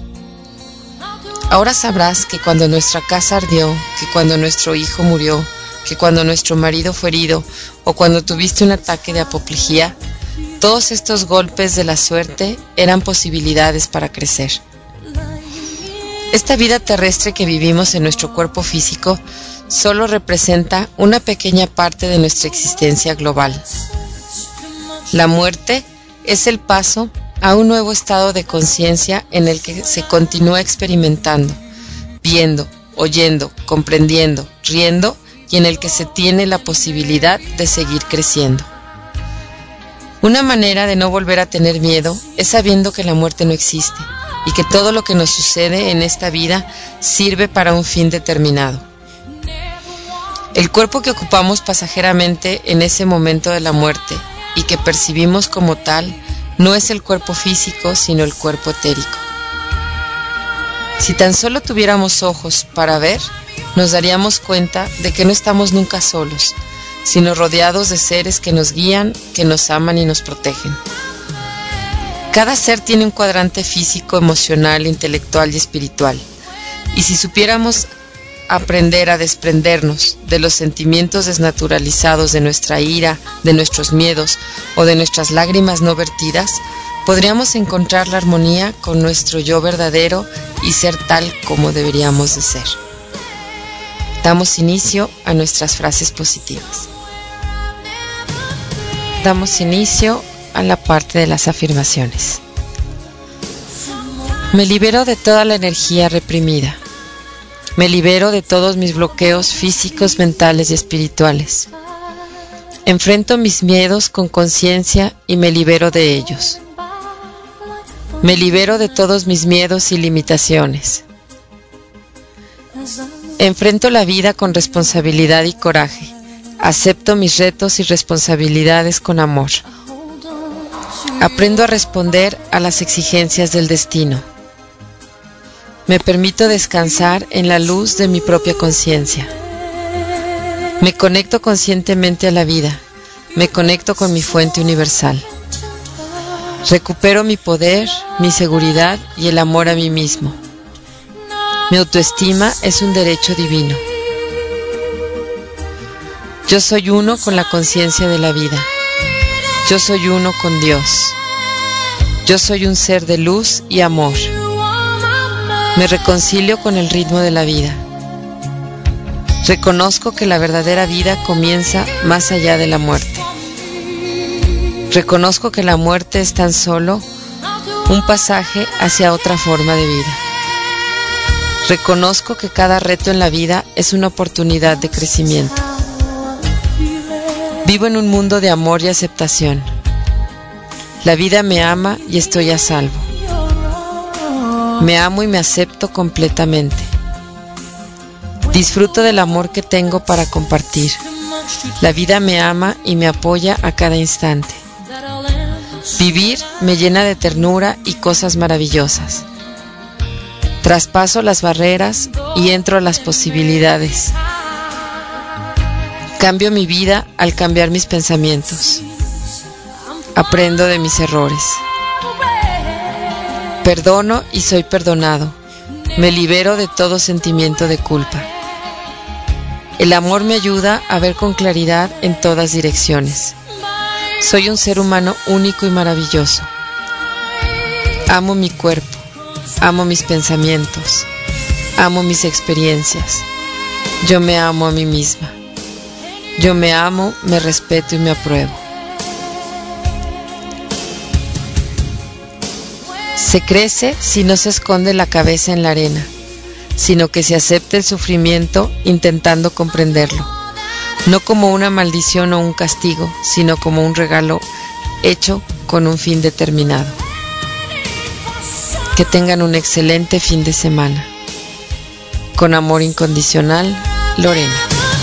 Ahora sabrás que cuando nuestra casa ardió, que cuando nuestro hijo murió, que cuando nuestro marido fue herido o cuando tuviste un ataque de apoplejía, todos estos golpes de la suerte eran posibilidades para crecer. Esta vida terrestre que vivimos en nuestro cuerpo físico solo representa una pequeña parte de nuestra existencia global. La muerte es el paso a un nuevo estado de conciencia en el que se continúa experimentando, viendo, oyendo, comprendiendo, riendo y en el que se tiene la posibilidad de seguir creciendo. Una manera de no volver a tener miedo es sabiendo que la muerte no existe y que todo lo que nos sucede en esta vida sirve para un fin determinado. El cuerpo que ocupamos pasajeramente en ese momento de la muerte y que percibimos como tal no es el cuerpo físico, sino el cuerpo etérico. Si tan solo tuviéramos ojos para ver, nos daríamos cuenta de que no estamos nunca solos, sino rodeados de seres que nos guían, que nos aman y nos protegen. Cada ser tiene un cuadrante físico, emocional, intelectual y espiritual, y si supiéramos aprender a desprendernos de los sentimientos desnaturalizados de nuestra ira, de nuestros miedos o de nuestras lágrimas no vertidas, podríamos encontrar la armonía con nuestro yo verdadero y ser tal como deberíamos de ser. Damos inicio a nuestras frases positivas. Damos inicio a la parte de las afirmaciones. Me libero de toda la energía reprimida. Me libero de todos mis bloqueos físicos, mentales y espirituales. Enfrento mis miedos con conciencia y me libero de ellos. Me libero de todos mis miedos y limitaciones. Enfrento la vida con responsabilidad y coraje. Acepto mis retos y responsabilidades con amor. Aprendo a responder a las exigencias del destino. Me permito descansar en la luz de mi propia conciencia. Me conecto conscientemente a la vida. Me conecto con mi fuente universal. Recupero mi poder, mi seguridad y el amor a mí mismo. Mi autoestima es un derecho divino. Yo soy uno con la conciencia de la vida. Yo soy uno con Dios. Yo soy un ser de luz y amor. Me reconcilio con el ritmo de la vida. Reconozco que la verdadera vida comienza más allá de la muerte. Reconozco que la muerte es tan solo un pasaje hacia otra forma de vida. Reconozco que cada reto en la vida es una oportunidad de crecimiento. Vivo en un mundo de amor y aceptación. La vida me ama y estoy a salvo. Me amo y me acepto completamente. Disfruto del amor que tengo para compartir. La vida me ama y me apoya a cada instante. Vivir me llena de ternura y cosas maravillosas. Traspaso las barreras y entro a las posibilidades. Cambio mi vida al cambiar mis pensamientos. Aprendo de mis errores. Perdono y soy perdonado. Me libero de todo sentimiento de culpa. El amor me ayuda a ver con claridad en todas direcciones. Soy un ser humano único y maravilloso. Amo mi cuerpo, amo mis pensamientos, amo mis experiencias. Yo me amo a mí misma. Yo me amo, me respeto y me apruebo. Se crece si no se esconde la cabeza en la arena, sino que se acepta el sufrimiento intentando comprenderlo, no como una maldición o un castigo, sino como un regalo hecho con un fin determinado. Que tengan un excelente fin de semana. Con amor incondicional, Lorena.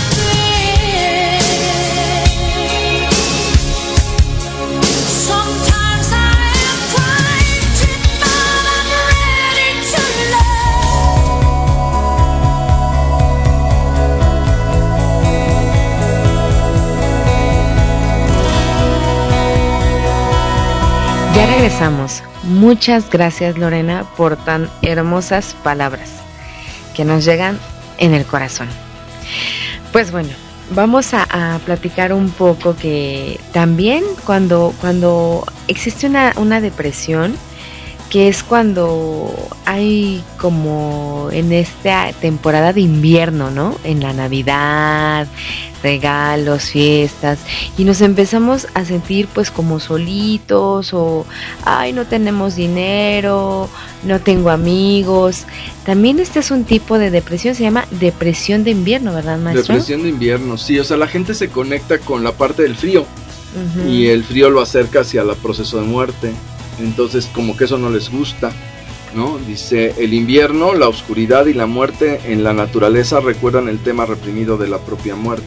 Ya regresamos. Muchas gracias, Lorena, por tan hermosas palabras que nos llegan en el corazón. Pues bueno, vamos a, a platicar un poco que también cuando, cuando existe una, una depresión, que es cuando hay como en esta temporada de invierno, ¿no? En la Navidad, regalos, fiestas, y nos empezamos a sentir pues como solitos o, ay, no tenemos dinero, no tengo amigos. También este es un tipo de depresión, se llama depresión de invierno, ¿verdad, maestro? Depresión de invierno, sí, o sea, la gente se conecta con la parte del frío, uh-huh. y el frío lo acerca hacia el proceso de muerte. Entonces como que eso no les gusta, ¿no? Dice, el invierno, la oscuridad y la muerte en la naturaleza recuerdan el tema reprimido de la propia muerte.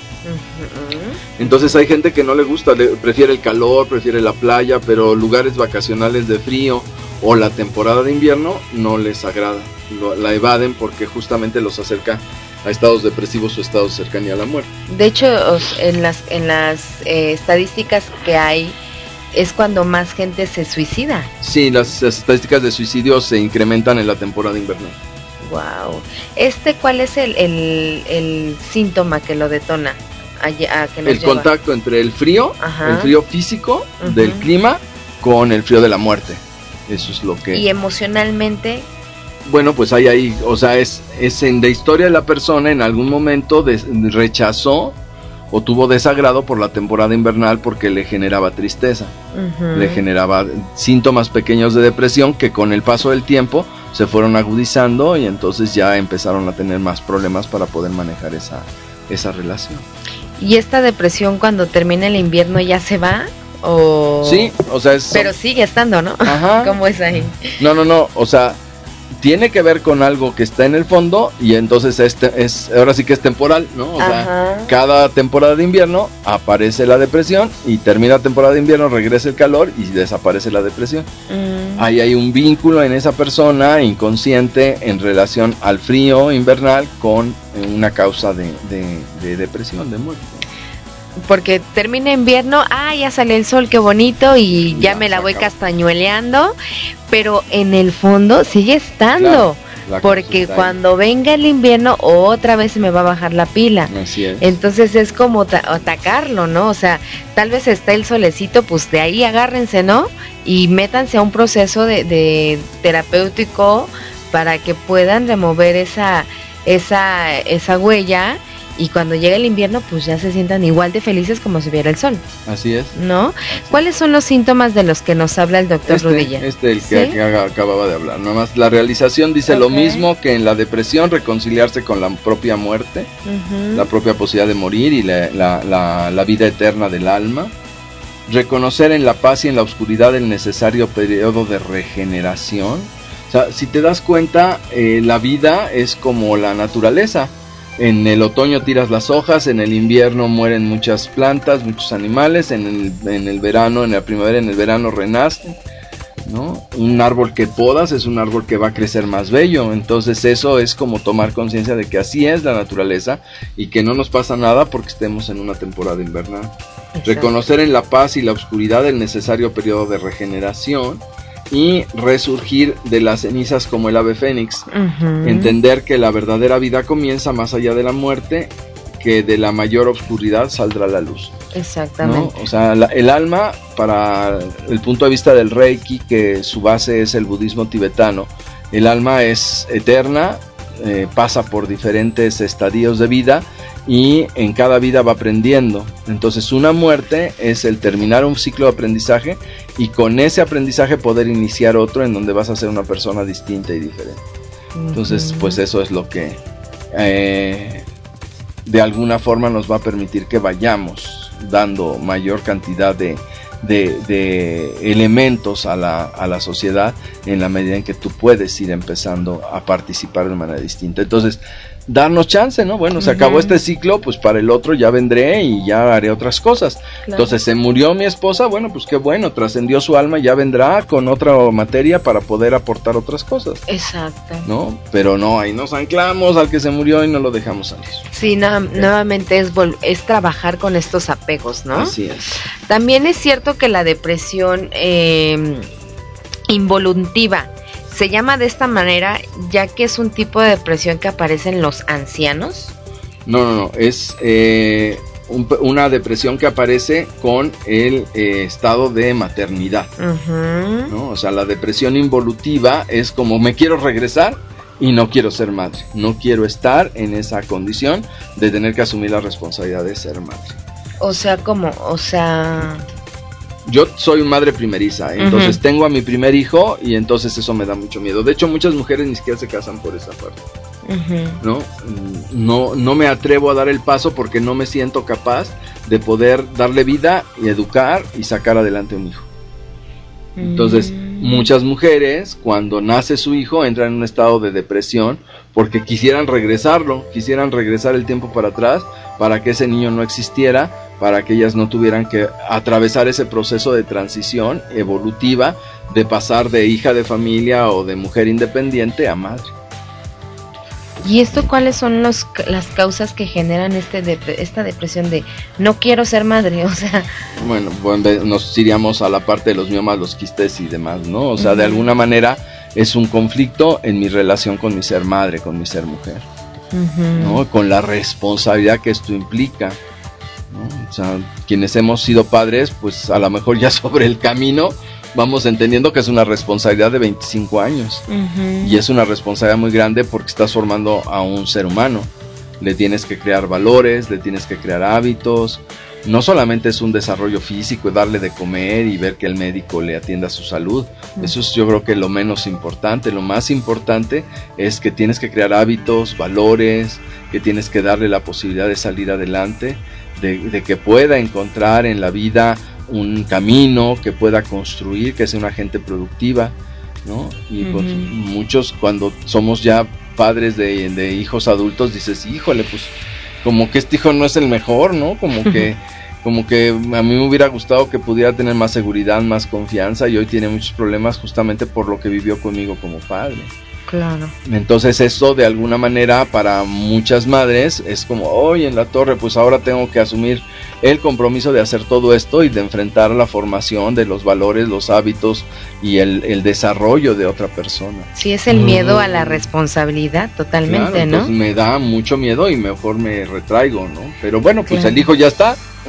Uh-huh. Entonces hay gente que no le gusta, le, prefiere el calor, prefiere la playa, pero lugares vacacionales de frío o la temporada de invierno no les agrada, lo, la evaden porque justamente los acerca a estados depresivos o estados de cercanía a la muerte. De hecho, en las, en las eh, estadísticas que hay, es cuando más gente se suicida. Sí, las, las estadísticas de suicidio se incrementan en la temporada invernal. Wow. Este, ¿cuál es el, el, el síntoma que lo detona? A, a que nos el lleva? Contacto entre el frío, Ajá. el frío físico, uh-huh. del clima, con el frío de la muerte. Eso es lo que... Y emocionalmente... Bueno, pues hay ahí, o sea, es, es en la historia de la persona, en algún momento des, rechazó o tuvo desagrado por la temporada invernal porque le generaba tristeza, uh-huh. le generaba síntomas pequeños de depresión que con el paso del tiempo se fueron agudizando y entonces ya empezaron a tener más problemas para poder manejar esa, esa relación. ¿Y esta depresión cuando termina el invierno ya se va? O... Sí, o sea es... Pero sigue estando, ¿no? Ajá. ¿Cómo es ahí? No, no, no, o sea... tiene que ver con algo que está en el fondo y entonces este es ahora sí que es temporal, ¿no? O Ajá. sea, cada temporada de invierno aparece la depresión y termina la temporada de invierno, regresa el calor y desaparece la depresión. Mm. Ahí hay un vínculo en esa persona inconsciente en relación al frío invernal con una causa de, de, de depresión, de muerte. Porque termina invierno, ah, ya sale el sol, qué bonito, y ya, ya me la voy castañueleando, pero en el fondo sigue estando, claro, porque cuando venga el invierno otra vez se me va a bajar la pila. Así es. Entonces es como ta- atacarlo, ¿no? O sea, tal vez está el solecito, pues de ahí agárrense, ¿no? Y métanse a un proceso de, de terapéutico para que puedan remover esa, esa, esa huella y cuando llega el invierno pues ya se sientan igual de felices como si hubiera el sol. Así es. ¿No? ¿Cuáles son los síntomas de los que nos habla el doctor este, Rudilla? Este, el que, ¿sí? que acababa de hablar. Nada más la realización dice okay. lo mismo que en la depresión, reconciliarse con la propia muerte, uh-huh. la propia posibilidad de morir y la, la, la, la vida eterna del alma. Reconocer en la paz y en la oscuridad el necesario periodo de regeneración. O sea, si te das cuenta, eh, la vida es como la naturaleza. En el otoño tiras las hojas, en el invierno mueren muchas plantas, muchos animales, en el, en el verano, en la primavera, en el verano renacen, ¿no? Un árbol que podas es un árbol que va a crecer más bello. Entonces eso es como tomar conciencia de que así es la naturaleza y que no nos pasa nada porque estemos en una temporada invernal. Exacto. Reconocer en la paz y la oscuridad el necesario periodo de regeneración y resurgir de las cenizas como el ave fénix. Uh-huh. Entender que la verdadera vida comienza más allá de la muerte, que de la mayor oscuridad saldrá la luz. Exactamente. ¿No? O sea, la, el alma, para el punto de vista del Reiki, que su base es el budismo tibetano, el alma es eterna, eh, pasa por diferentes estadios de vida y en cada vida va aprendiendo. Entonces una muerte es el terminar un ciclo de aprendizaje y con ese aprendizaje poder iniciar otro en donde vas a ser una persona distinta y diferente. Entonces pues eso es lo que eh, de alguna forma nos va a permitir que vayamos dando mayor cantidad de, de, de elementos a la, a la sociedad en la medida en que tú puedes ir empezando a participar de manera distinta. Entonces darnos chance, ¿no? Bueno, se uh-huh. acabó este ciclo, pues para el otro ya vendré y ya haré otras cosas. Claro. Entonces se murió mi esposa, bueno, pues qué bueno, trascendió su alma, ya vendrá con otra materia para poder aportar otras cosas. Exacto. ¿No? Pero no, ahí nos anclamos al que se murió y no lo dejamos salir. Sí, na- nuevamente es, vol- es trabajar con estos apegos, ¿no? Así es. También es cierto que la depresión eh, involuntiva se llama de esta manera ya que es un tipo de depresión que aparece en los ancianos. No, no, no, es eh, un, una depresión que aparece con el eh, estado de maternidad. Uh-huh. ¿No? O sea, la depresión involutiva es como me quiero regresar y no quiero ser madre. No quiero estar en esa condición de tener que asumir la responsabilidad de ser madre. O sea, ¿cómo? O sea... Yo soy madre primeriza, entonces uh-huh. tengo a mi primer hijo y entonces eso me da mucho miedo. De hecho, muchas mujeres ni siquiera se casan por esa parte. Uh-huh. ¿No? No, no me atrevo a dar el paso porque no me siento capaz de poder darle vida y educar y sacar adelante un hijo. Uh-huh. Entonces, muchas mujeres cuando nace su hijo entran en un estado de depresión porque quisieran regresarlo, quisieran regresar el tiempo para atrás para que ese niño no existiera, para que ellas no tuvieran que atravesar ese proceso de transición evolutiva de pasar de hija de familia o de mujer independiente a madre. ¿Y esto cuáles son los, las causas que generan este de, esta depresión de no quiero ser madre? O sea, bueno, bueno, nos iríamos a la parte de los miomas, los quistes y demás, ¿no? O sea, uh-huh. de alguna manera es un conflicto en mi relación con mi ser madre, con mi ser mujer, uh-huh. ¿no? Con la responsabilidad que esto implica, ¿no? O sea, quienes hemos sido padres, pues a lo mejor ya sobre el camino vamos entendiendo que es una responsabilidad de veinticinco años uh-huh. y es una responsabilidad muy grande porque estás formando a un ser humano. Le tienes que crear valores, le tienes que crear hábitos. No solamente es un desarrollo físico, darle de comer y ver que el médico le atienda a su salud. Uh-huh. Eso es yo creo que lo menos importante. Lo más importante es que tienes que crear hábitos, valores, que tienes que darle la posibilidad de salir adelante, de, de que pueda encontrar en la vida un camino, que pueda construir, que sea una gente productiva, ¿no? Y uh-huh. pues muchos cuando somos ya padres de, de hijos adultos dices, híjole, pues como que este hijo no es el mejor, ¿no? Como que como que a mí me hubiera gustado que pudiera tener más seguridad, más confianza y hoy tiene muchos problemas justamente por lo que vivió conmigo como padre. Claro. Entonces eso de alguna manera para muchas madres es como, oye, en la torre, pues ahora tengo que asumir el compromiso de hacer todo esto y de enfrentar la formación de los valores, los hábitos y el, el desarrollo de otra persona. Sí, es el miedo mm. a la responsabilidad totalmente, claro, ¿no? Me da mucho miedo y mejor me retraigo, ¿no? Pero bueno, pues claro. El hijo ya está.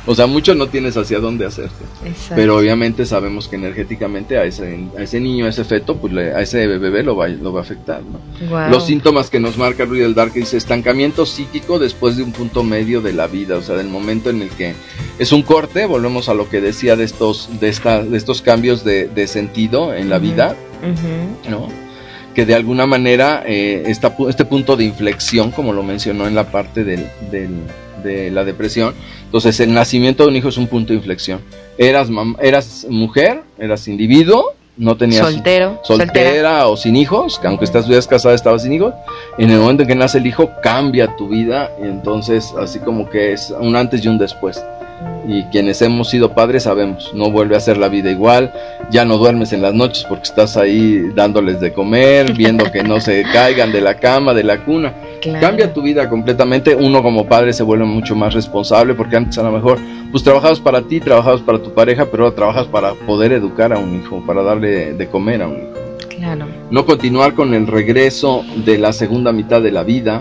O sea, mucho no tienes hacia dónde hacerte. Exacto. Pero obviamente sabemos que energéticamente a ese, a ese niño, a ese feto, pues le, a ese bebé lo va, lo va a afectar, ¿no? Wow. Los síntomas que nos marca Ruy del Dark dice estancamiento psíquico después de un punto medio de la vida, o sea, del momento en el que es un corte, volvemos a lo que decía de estos, de esta, de estos cambios de, de sentido en la uh-huh. vida, uh-huh. ¿no? Que de alguna manera eh, esta, este punto de inflexión, como lo mencionó en la parte del, del, de la depresión, entonces el nacimiento de un hijo es un punto de inflexión. Eras, mam- eras mujer, eras individuo, no tenías soltero, soltera soltera. o sin hijos, que aunque estás casada estabas sin hijos, en el momento en que nace el hijo cambia tu vida, y entonces así como que es un antes y un después. Y quienes hemos sido padres sabemos, no vuelve a ser la vida igual, ya no duermes en las noches porque estás ahí dándoles de comer, viendo que no se caigan de la cama, de la cuna. Claro. Cambia tu vida completamente, uno como padre se vuelve mucho más responsable, porque antes a lo mejor pues trabajabas para ti, trabajabas para tu pareja, pero ahora trabajas para poder educar a un hijo, para darle de comer a un hijo. Claro. No continuar con el regreso de la segunda mitad de la vida,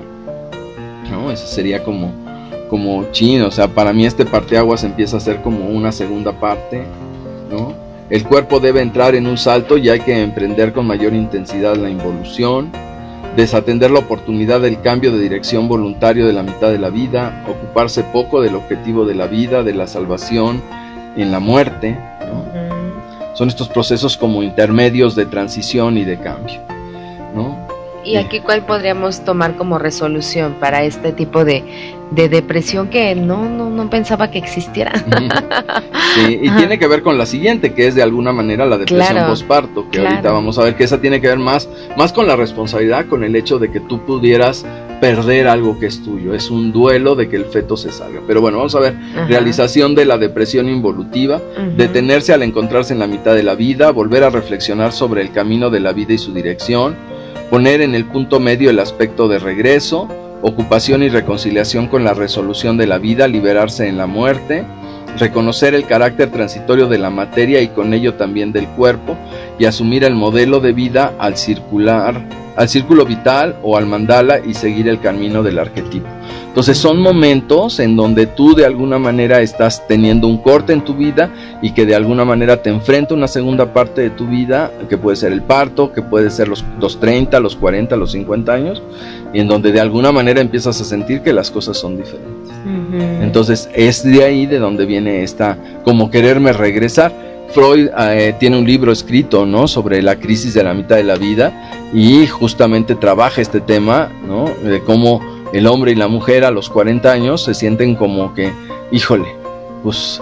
no, eso sería como como chino, o sea, para mí este parteaguas empieza a ser como una segunda parte, ¿no? El cuerpo debe entrar en un salto y hay que emprender con mayor intensidad la involución, desatender la oportunidad del cambio de dirección voluntario de la mitad de la vida, ocuparse poco del objetivo de la vida, de la salvación en la muerte, ¿no? Uh-huh. Son estos procesos como intermedios de transición y de cambio, ¿no? ¿Y aquí cuál podríamos tomar como resolución para este tipo de, de depresión que no, no, no pensaba que existiera? Sí, y Ajá. tiene que ver con la siguiente, que es de alguna manera la depresión claro, posparto, que claro. ahorita vamos a ver que esa tiene que ver más, más con la responsabilidad, con el hecho de que tú pudieras perder algo que es tuyo, es un duelo de que el feto se salga. Pero bueno, vamos a ver, Ajá. realización de la depresión involutiva, uh-huh. detenerse al encontrarse en la mitad de la vida, volver a reflexionar sobre el camino de la vida y su dirección, poner en el punto medio el aspecto de regreso, ocupación y reconciliación con la resolución de la vida, liberarse en la muerte, reconocer el carácter transitorio de la materia y con ello también del cuerpo, y asumir el modelo de vida al circular, al círculo vital o al mandala y seguir el camino del arquetipo. Entonces son momentos en donde tú de alguna manera estás teniendo un corte en tu vida y que de alguna manera te enfrenta una segunda parte de tu vida, que puede ser el parto, que puede ser los, los treinta, los cuarenta, los cincuenta años, y en donde de alguna manera empiezas a sentir que las cosas son diferentes. Uh-huh. Entonces es de ahí de donde viene esta, como quererme regresar. Freud eh, tiene un libro escrito, ¿no?, sobre la crisis de la mitad de la vida, y justamente trabaja este tema, ¿no?, de cómo el hombre y la mujer a los cuarenta años se sienten como que, híjole, pues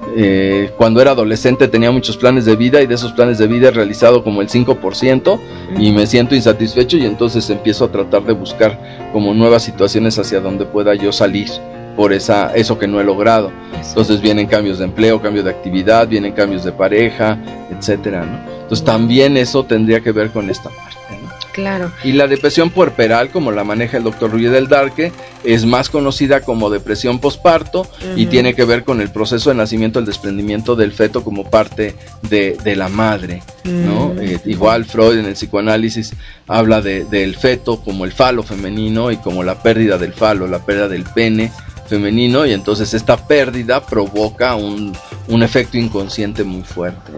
eh, cuando era adolescente tenía muchos planes de vida y de esos planes de vida he realizado como el cinco por ciento y me siento insatisfecho, y entonces empiezo a tratar de buscar como nuevas situaciones hacia donde pueda yo salir por esa, eso que no he logrado. Entonces vienen cambios de empleo, cambio de actividad, vienen cambios de pareja, etcétera, ¿no? Entonces también eso tendría que ver con esta parte, ¿no? Claro. Y la depresión puerperal, como la maneja el doctor Ruy del Darque, es más conocida como depresión posparto, uh-huh. y tiene que ver con el proceso de nacimiento, el desprendimiento del feto como parte de, de la madre, ¿no? Uh-huh. Eh, igual Freud en el psicoanálisis habla de, del feto como el falo femenino y como la pérdida del falo, la pérdida del pene femenino, y entonces esta pérdida provoca un, un efecto inconsciente muy fuerte.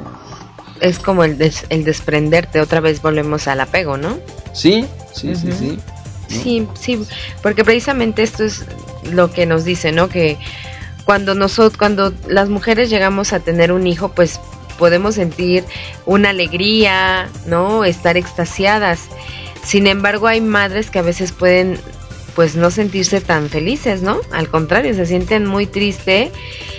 Es como el, des, el desprenderte, otra vez volvemos al apego, ¿no? Sí, sí, uh-huh. sí, sí. ¿No? Sí, sí, porque precisamente esto es lo que nos dice, ¿no? Que cuando nosotros, cuando las mujeres llegamos a tener un hijo, pues podemos sentir una alegría, ¿no? Estar extasiadas. Sin embargo, hay madres que a veces pueden pues no sentirse tan felices, ¿no? Al contrario, se sienten muy tristes,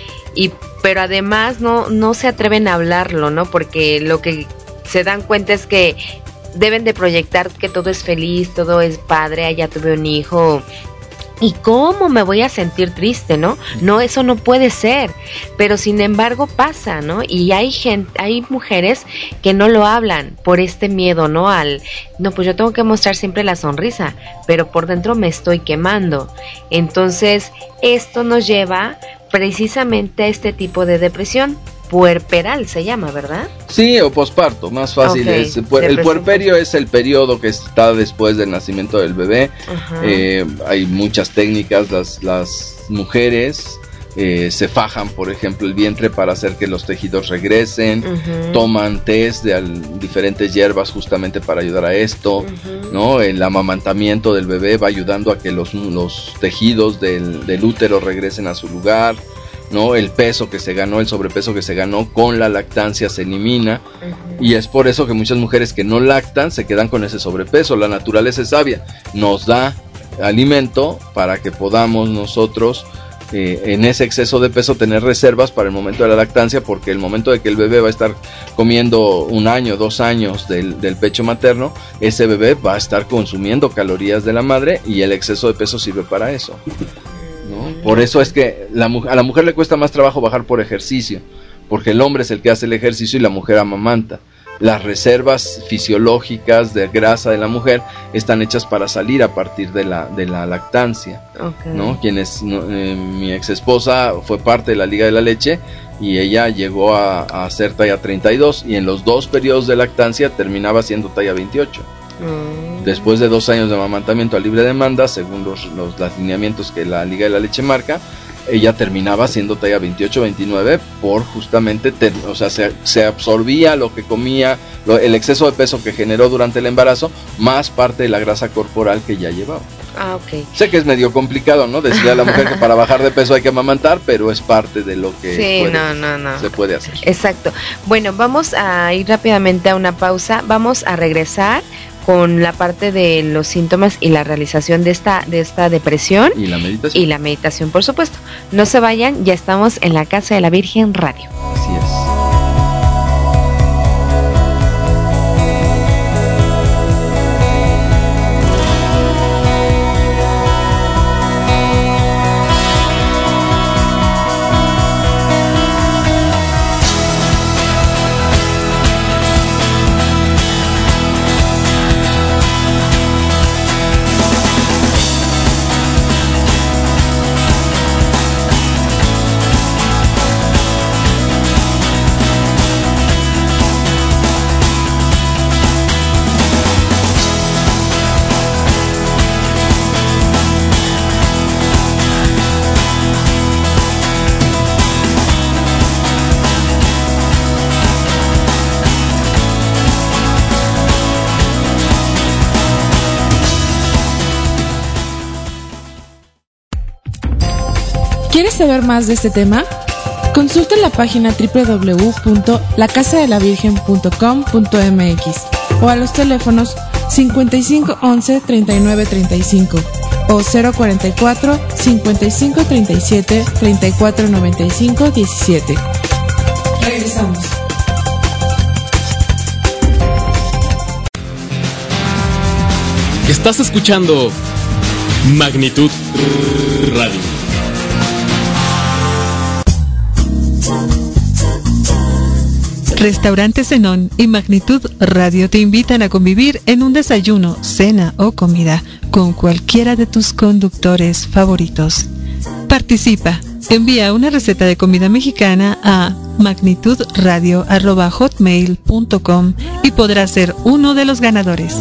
y pero además no no se atreven a hablarlo, ¿no? Porque lo que se dan cuenta es que deben de proyectar que todo es feliz, todo es padre, ya tuve un hijo. ¿Y cómo me voy a sentir triste, no? No, eso no puede ser. Pero sin embargo pasa, ¿no? Y hay gente, hay mujeres que no lo hablan por este miedo, ¿no? Al, no, pues yo tengo que mostrar siempre la sonrisa, pero por dentro me estoy quemando. Entonces, esto nos lleva precisamente a este tipo de depresión. Puerperal se llama, ¿verdad? Sí, o posparto, más fácil. Okay. Es, el puerperio es el periodo que está después del nacimiento del bebé. Uh-huh. Eh, hay muchas técnicas, las, las mujeres eh, se fajan, por ejemplo, el vientre para hacer que los tejidos regresen, uh-huh. toman test de al, diferentes hierbas justamente para ayudar a esto, uh-huh. ¿no? El amamantamiento del bebé va ayudando a que los, los tejidos del, del útero regresen a su lugar, ¿no? El peso que se ganó, el sobrepeso que se ganó con la lactancia se elimina, uh-huh. y es por eso que muchas mujeres que no lactan se quedan con ese sobrepeso. La naturaleza es sabia, nos da alimento para que podamos nosotros eh, en ese exceso de peso tener reservas para el momento de la lactancia, porque el momento de que el bebé va a estar comiendo un año, dos años del, del pecho materno, ese bebé va a estar consumiendo calorías de la madre y el exceso de peso sirve para eso, ¿no? Por eso es que la, a la mujer le cuesta más trabajo bajar por ejercicio, porque el hombre es el que hace el ejercicio y la mujer amamanta. Las reservas fisiológicas de grasa de la mujer están hechas para salir a partir de la, de la lactancia, okay. ¿no? Quienes, no, eh, mi ex esposa fue parte de la Liga de la Leche y ella llegó a, a hacer talla treinta y dos y en los dos periodos de lactancia terminaba siendo talla veintiocho. Mm. Después de dos años de amamantamiento a libre demanda, según los, los, los lineamientos que la Liga de la Leche marca, ella terminaba siendo talla veintiocho, veintinueve por justamente, ter, o sea, se, se absorbía lo que comía, lo, el exceso de peso que generó durante el embarazo, más parte de la grasa corporal que ya llevaba. Ah, ok. Sé que es medio complicado, ¿no? Decirle a la mujer que para bajar de peso hay que amamantar, pero es parte de lo que sí, puede, no, no, no. se puede hacer. Exacto. Bueno, vamos a ir rápidamente a una pausa, vamos a regresar con la parte de los síntomas y la realización de esta de esta depresión y la meditación. Y la meditación, por supuesto. No se vayan, ya estamos en la Casa de la Virgen Radio. Así es. ¿Quieres saber más de este tema? Consulta la página doble u doble u doble u punto la casa de la virgen punto com punto m x o a los teléfonos cincuenta y cinco once treinta y nueve treinta y cinco o cero cuarenta y cuatro cincuenta y cinco treinta y siete treinta y cuatro noventa y cinco diecisiete. Regresamos. Estás escuchando Magnitud Radio. Restaurante Zenón y Magnitud Radio te invitan a convivir en un desayuno, cena o comida con cualquiera de tus conductores favoritos. Participa, envía una receta de comida mexicana a magnitudradio arroba hotmail punto com y podrás ser uno de los ganadores.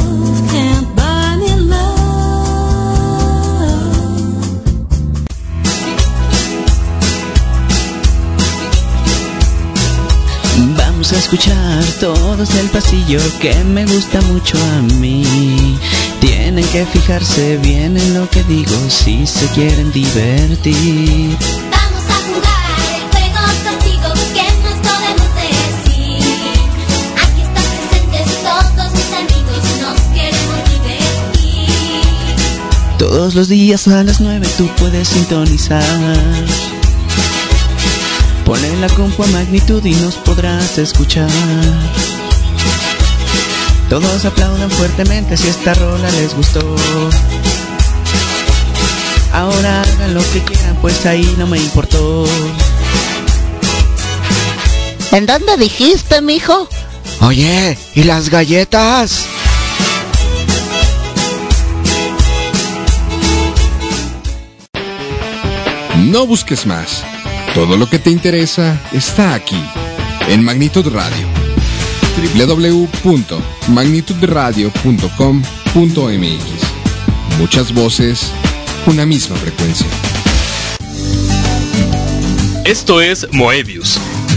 Vamos a escuchar todos el pasillo que me gusta mucho a mí. Tienen que fijarse bien en lo que digo si se quieren divertir. Vamos a jugar el juego contigo, ¿qué nos podemos decir? Aquí están presentes todos mis amigos, nos queremos divertir. Todos los días a las nueve tú puedes sintonizar. Ponle la compu a magnitud y nos podrás escuchar. Todos aplaudan fuertemente si esta rola les gustó. Ahora hagan lo que quieran, pues ahí no me importó. ¿En dónde dijiste, mijo? Oye, ¿y las galletas? No busques más. Todo lo que te interesa está aquí, en Magnitud Radio. doble u doble u doble u punto magnitud radio punto com punto m x. Muchas voces, una misma frecuencia. Esto es Moebius.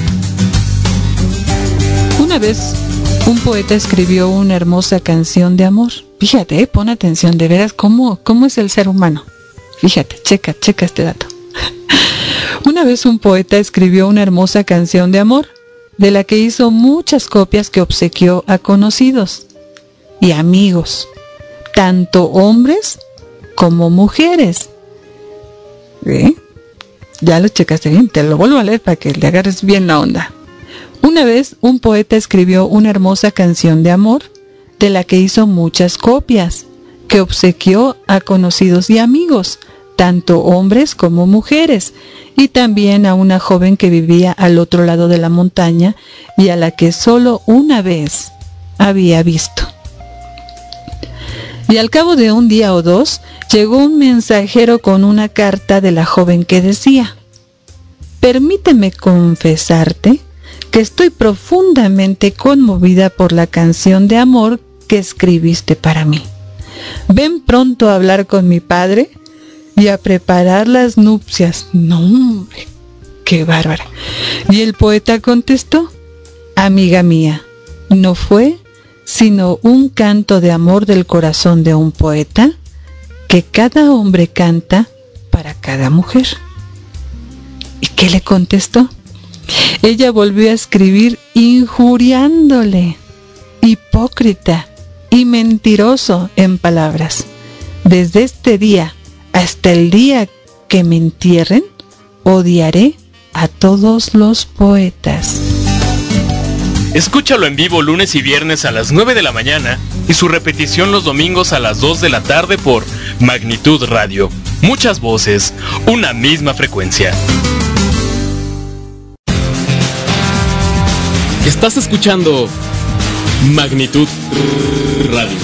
Una vez un poeta escribió una hermosa canción de amor. Fíjate, eh, pon atención, de veras, cómo, cómo es el ser humano. Fíjate, checa, checa este dato. Una vez un poeta escribió una hermosa canción de amor, de la que hizo muchas copias que obsequió a conocidos y amigos, tanto hombres como mujeres. ¿Eh? Ya lo checaste bien, te lo vuelvo a leer para que le agarres bien la onda. Una vez un poeta escribió una hermosa canción de amor, de la que hizo muchas copias, que obsequió a conocidos y amigos, tanto hombres como mujeres, y también a una joven que vivía al otro lado de la montaña y a la que solo una vez había visto. Y al cabo de un día o dos, llegó un mensajero con una carta de la joven que decía: permíteme confesarte que estoy profundamente conmovida por la canción de amor que escribiste para mí. Ven pronto a hablar con mi padre y a preparar las nupcias. No, hombre, qué bárbara. Y el poeta contestó: amiga mía, no fue sino un canto de amor del corazón de un poeta que cada hombre canta para cada mujer. ¿Y qué le contestó? Ella volvió a escribir injuriándole, hipócrita y mentiroso en palabras. Desde este día hasta el día que me entierren, odiaré a todos los poetas. Escúchalo en vivo lunes y viernes a las nueve de la mañana y su repetición los domingos a las dos de la tarde por Magnitud Radio. Muchas voces, una misma frecuencia. Estás escuchando Magnitud Radio.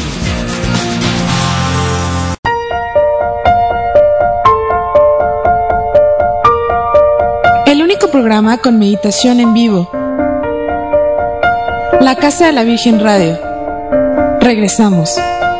El único programa con meditación en vivo. La Casa de la Virgen Radio. Regresamos.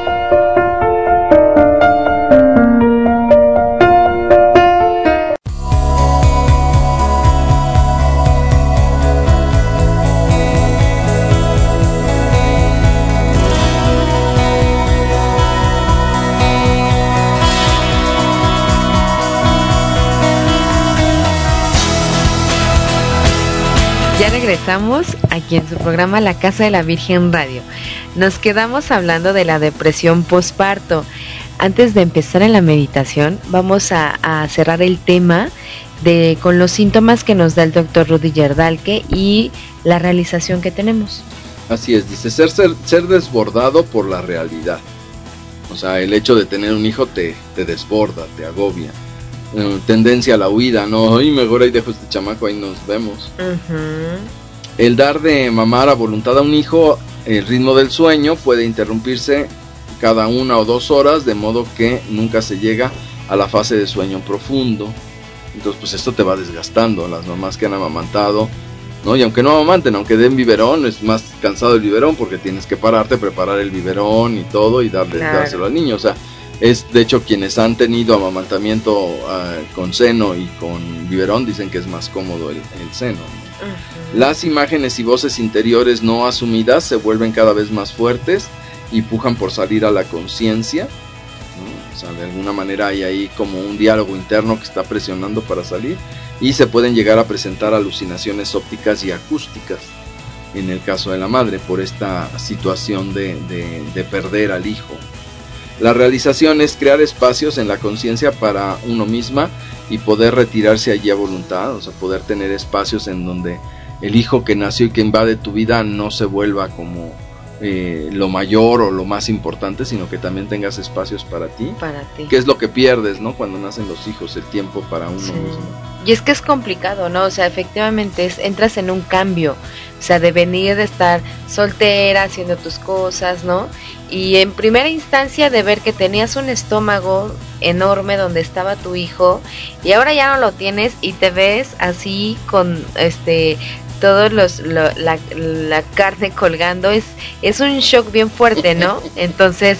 Regresamos aquí en su programa La Casa de la Virgen Radio. Nos quedamos hablando de la depresión posparto. Antes de empezar en la meditación, vamos a, a cerrar el tema de con los síntomas que nos da el doctor Rudy Yerdalke y la realización que tenemos. Así es, dice, ser, ser, ser desbordado por la realidad. O sea, el hecho de tener un hijo te, te desborda, te agobia. Uh, tendencia a la huida, no, ay, mejor ahí dejo este chamaco, ahí nos vemos. Uh-huh. El dar de mamar a voluntad a un hijo, el ritmo del sueño puede interrumpirse cada una o dos horas, de modo que nunca se llega a la fase de sueño profundo. Entonces pues esto te va desgastando. Las mamás que han amamantado, ¿no? Y aunque no amamanten, aunque den biberón, es más cansado el biberón porque tienes que pararte, preparar el biberón y todo y darle, claro, dárselo al niño. O sea, es de hecho quienes han tenido amamantamiento uh, con seno y con biberón dicen que es más cómodo el, el seno, ¿no? Uh-huh. Las imágenes y voces interiores no asumidas se vuelven cada vez más fuertes y pujan por salir a la conciencia, ¿no? O sea, de alguna manera hay ahí como un diálogo interno que está presionando para salir, y se pueden llegar a presentar alucinaciones ópticas y acústicas en el caso de la madre por esta situación de, de, de perder al hijo. La realización es crear espacios en la conciencia para uno misma y poder retirarse allí a voluntad, o sea, poder tener espacios en donde el hijo que nació y que invade tu vida no se vuelva como eh, lo mayor o lo más importante, sino que también tengas espacios para ti. Para ti. Que es lo que pierdes, ¿no? Cuando nacen los hijos, el tiempo para uno sí. mismo. Y es que es complicado, ¿no? O sea, efectivamente es, entras en un cambio, o sea, de venir de estar soltera, haciendo tus cosas, ¿no? Y en primera instancia de ver que tenías un estómago enorme donde estaba tu hijo y ahora ya no lo tienes y te ves así con este todos los lo, la, la carne colgando, es es un shock bien fuerte, ¿no? Entonces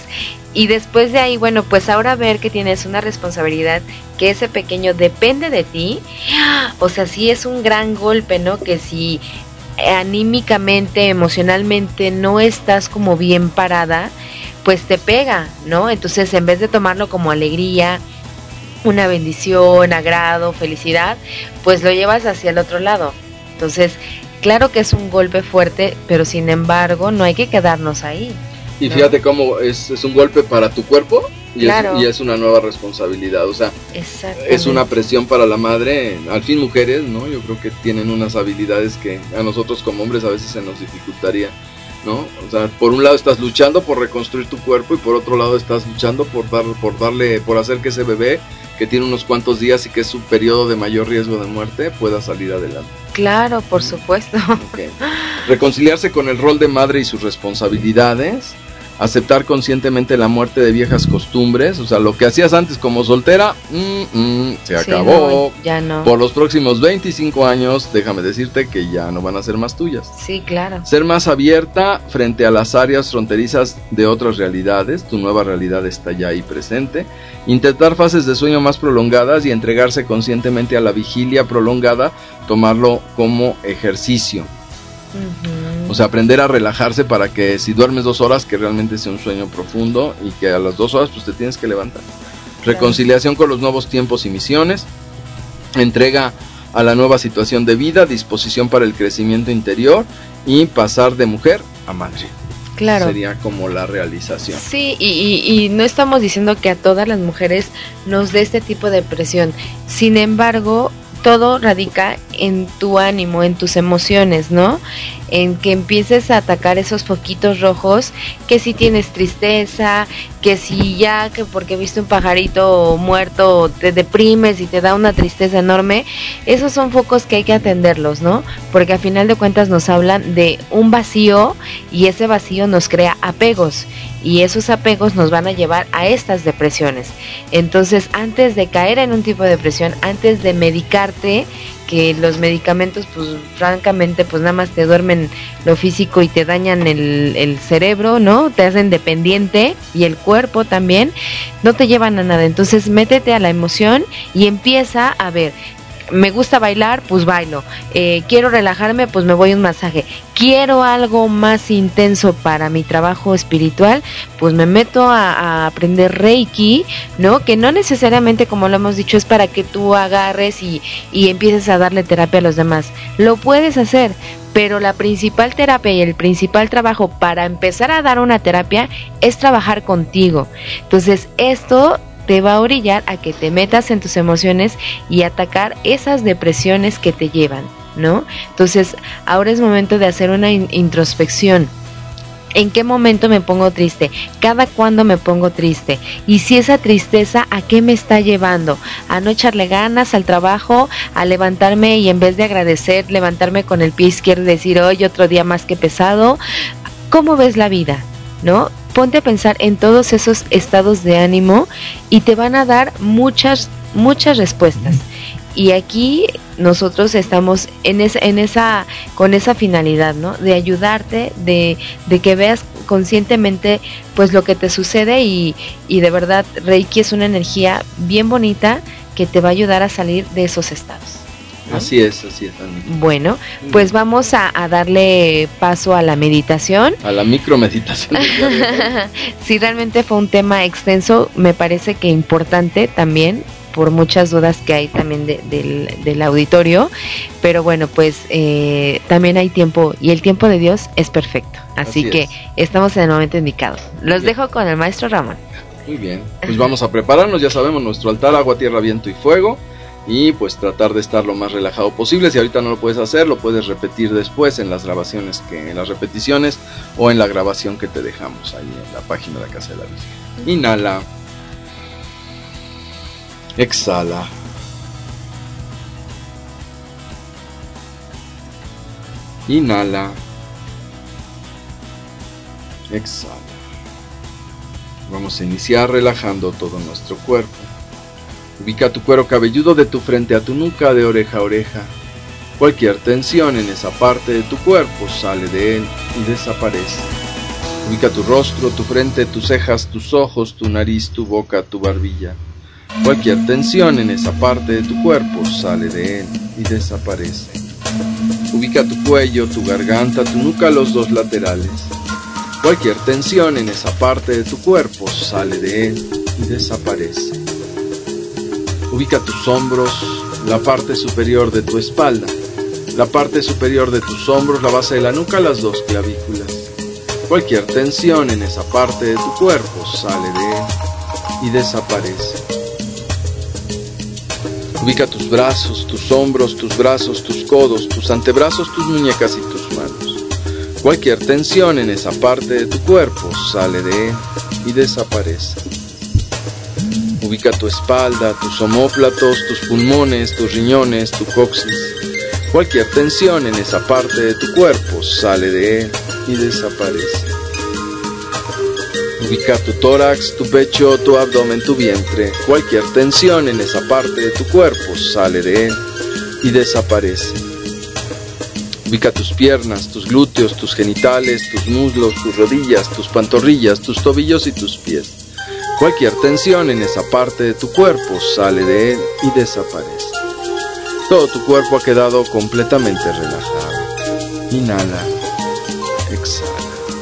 Y después de ahí, bueno, pues ahora ver que tienes una responsabilidad, que ese pequeño depende de ti, o sea, sí es un gran golpe, ¿no? Que si anímicamente, emocionalmente no estás como bien parada, pues te pega, ¿no? Entonces, en vez de tomarlo como alegría, una bendición, agrado, felicidad, pues lo llevas hacia el otro lado. Entonces, claro que es un golpe fuerte, pero sin embargo, no hay que quedarnos ahí. Y ¿no? fíjate cómo es, es un golpe para tu cuerpo y, claro. es, y es una nueva responsabilidad, o sea, es una presión para la madre, al fin mujeres, ¿no? Yo creo que tienen unas habilidades que a nosotros como hombres a veces se nos dificultaría, ¿no? O sea, por un lado estás luchando por reconstruir tu cuerpo y por otro lado estás luchando por, dar, por darle, por hacer que ese bebé que tiene unos cuantos días y que es su periodo de mayor riesgo de muerte pueda salir adelante. Claro, por supuesto. Okay. Reconciliarse con el rol de madre y sus responsabilidades, aceptar conscientemente la muerte de viejas costumbres, o sea, lo que hacías antes como soltera, mm, mm, se Sí, acabó. no, ya no. Por los próximos veinticinco años, déjame decirte que ya no van a ser más tuyas. Sí, claro. Ser más abierta frente a las áreas fronterizas de otras realidades, tu nueva realidad está ya ahí presente. Intentar fases de sueño más prolongadas y entregarse conscientemente a la vigilia prolongada, tomarlo como ejercicio. Uh-huh. O sea, aprender a relajarse para que si duermes dos horas, que realmente sea un sueño profundo y que a las dos horas pues te tienes que levantar. Reconciliación con los nuevos tiempos y misiones, entrega a la nueva situación de vida, disposición para el crecimiento interior y pasar de mujer a madre. Claro. Sería como la realización. Sí, y, y, y no estamos diciendo que a todas las mujeres nos dé este tipo de presión. Sin embargo, todo radica en tu ánimo, en tus emociones, ¿no? En que empieces a atacar esos foquitos rojos, que si tienes tristeza, que si ya, que porque viste un pajarito muerto te deprimes y te da una tristeza enorme, esos son focos que hay que atenderlos, ¿no? Porque a final de cuentas nos hablan de un vacío y ese vacío nos crea apegos y esos apegos nos van a llevar a estas depresiones. Entonces, antes de caer en un tipo de depresión, antes de medicarte, que los medicamentos pues francamente pues nada más te duermen lo físico y te dañan el, el cerebro, ¿no? Te hacen dependiente y el cuerpo también, no te llevan a nada. Entonces métete a la emoción y empieza a ver, me gusta bailar, pues bailo, eh, quiero relajarme, pues me voy a un masaje, quiero algo más intenso para mi trabajo espiritual, pues me meto a, a aprender Reiki, ¿no? Que no necesariamente, como lo hemos dicho, es para que tú agarres y, y empieces a darle terapia a los demás, lo puedes hacer, pero la principal terapia y el principal trabajo para empezar a dar una terapia es trabajar contigo. Entonces esto te va a orillar a que te metas en tus emociones y atacar esas depresiones que te llevan, ¿no? Entonces, ahora es momento de hacer una in- introspección. ¿En qué momento me pongo triste? ¿Cada cuándo me pongo triste? Y si esa tristeza, ¿a qué me está llevando? ¿A no echarle ganas al trabajo? ¿A levantarme y en vez de agradecer, levantarme con el pie izquierdo y decir, hoy otro día más que pesado? ¿Cómo ves la vida? ¿No? Ponte a pensar en todos esos estados de ánimo y te van a dar muchas, muchas respuestas. Y aquí nosotros estamos en esa, en esa, con esa finalidad, ¿no? De ayudarte, de, de que veas conscientemente pues lo que te sucede y, y de verdad Reiki es una energía bien bonita que te va a ayudar a salir de esos estados, ¿no? Así es, así es, Ana. Bueno, pues vamos a, a darle paso a la meditación. A la micromeditación. Sí, realmente fue un tema extenso, me parece que importante también, por muchas dudas que hay también de, del, del auditorio, pero bueno, pues eh, también hay tiempo y el tiempo de Dios es perfecto, así, Así que es. estamos en el momento indicado. Los Bien. dejo con el maestro Ramón. Muy bien, pues vamos a prepararnos, ya sabemos, nuestro altar, agua, tierra, viento y fuego. Y pues tratar de estar lo más relajado posible. Si ahorita no lo puedes hacer, lo puedes repetir después en las grabaciones, que en las repeticiones o en la grabación que te dejamos ahí en la página de la Casa de la Virgen. Inhala. Exhala. Inhala. Exhala. Vamos a iniciar relajando todo nuestro cuerpo. Ubica tu cuero cabelludo de tu frente a tu nuca, de oreja a oreja. Cualquier tensión en esa parte de tu cuerpo sale de él y desaparece. Ubica tu rostro, tu frente, tus cejas, tus ojos, tu nariz, tu boca, tu barbilla. Cualquier tensión en esa parte de tu cuerpo sale de él y desaparece. Ubica tu cuello, tu garganta, tu nuca, los dos laterales. Cualquier tensión en esa parte de tu cuerpo sale de él y desaparece. Ubica tus hombros, la parte superior de tu espalda, la parte superior de tus hombros, la base de la nuca, las dos clavículas. Cualquier tensión en esa parte de tu cuerpo sale de él y desaparece. Ubica tus brazos, tus hombros, tus brazos, tus codos, tus antebrazos, tus muñecas y tus manos. Cualquier tensión en esa parte de tu cuerpo sale de él y desaparece. Ubica tu espalda, tus omóplatos, tus pulmones, tus riñones, tu coxis. Cualquier tensión en esa parte de tu cuerpo sale de él y desaparece. Ubica tu tórax, tu pecho, tu abdomen, tu vientre. Cualquier tensión en esa parte de tu cuerpo sale de él y desaparece. Ubica tus piernas, tus glúteos, tus genitales, tus muslos, tus rodillas, tus pantorrillas, tus tobillos y tus pies. Cualquier tensión en esa parte de tu cuerpo sale de él y desaparece. Todo tu cuerpo ha quedado completamente relajado. Inhala, exhala.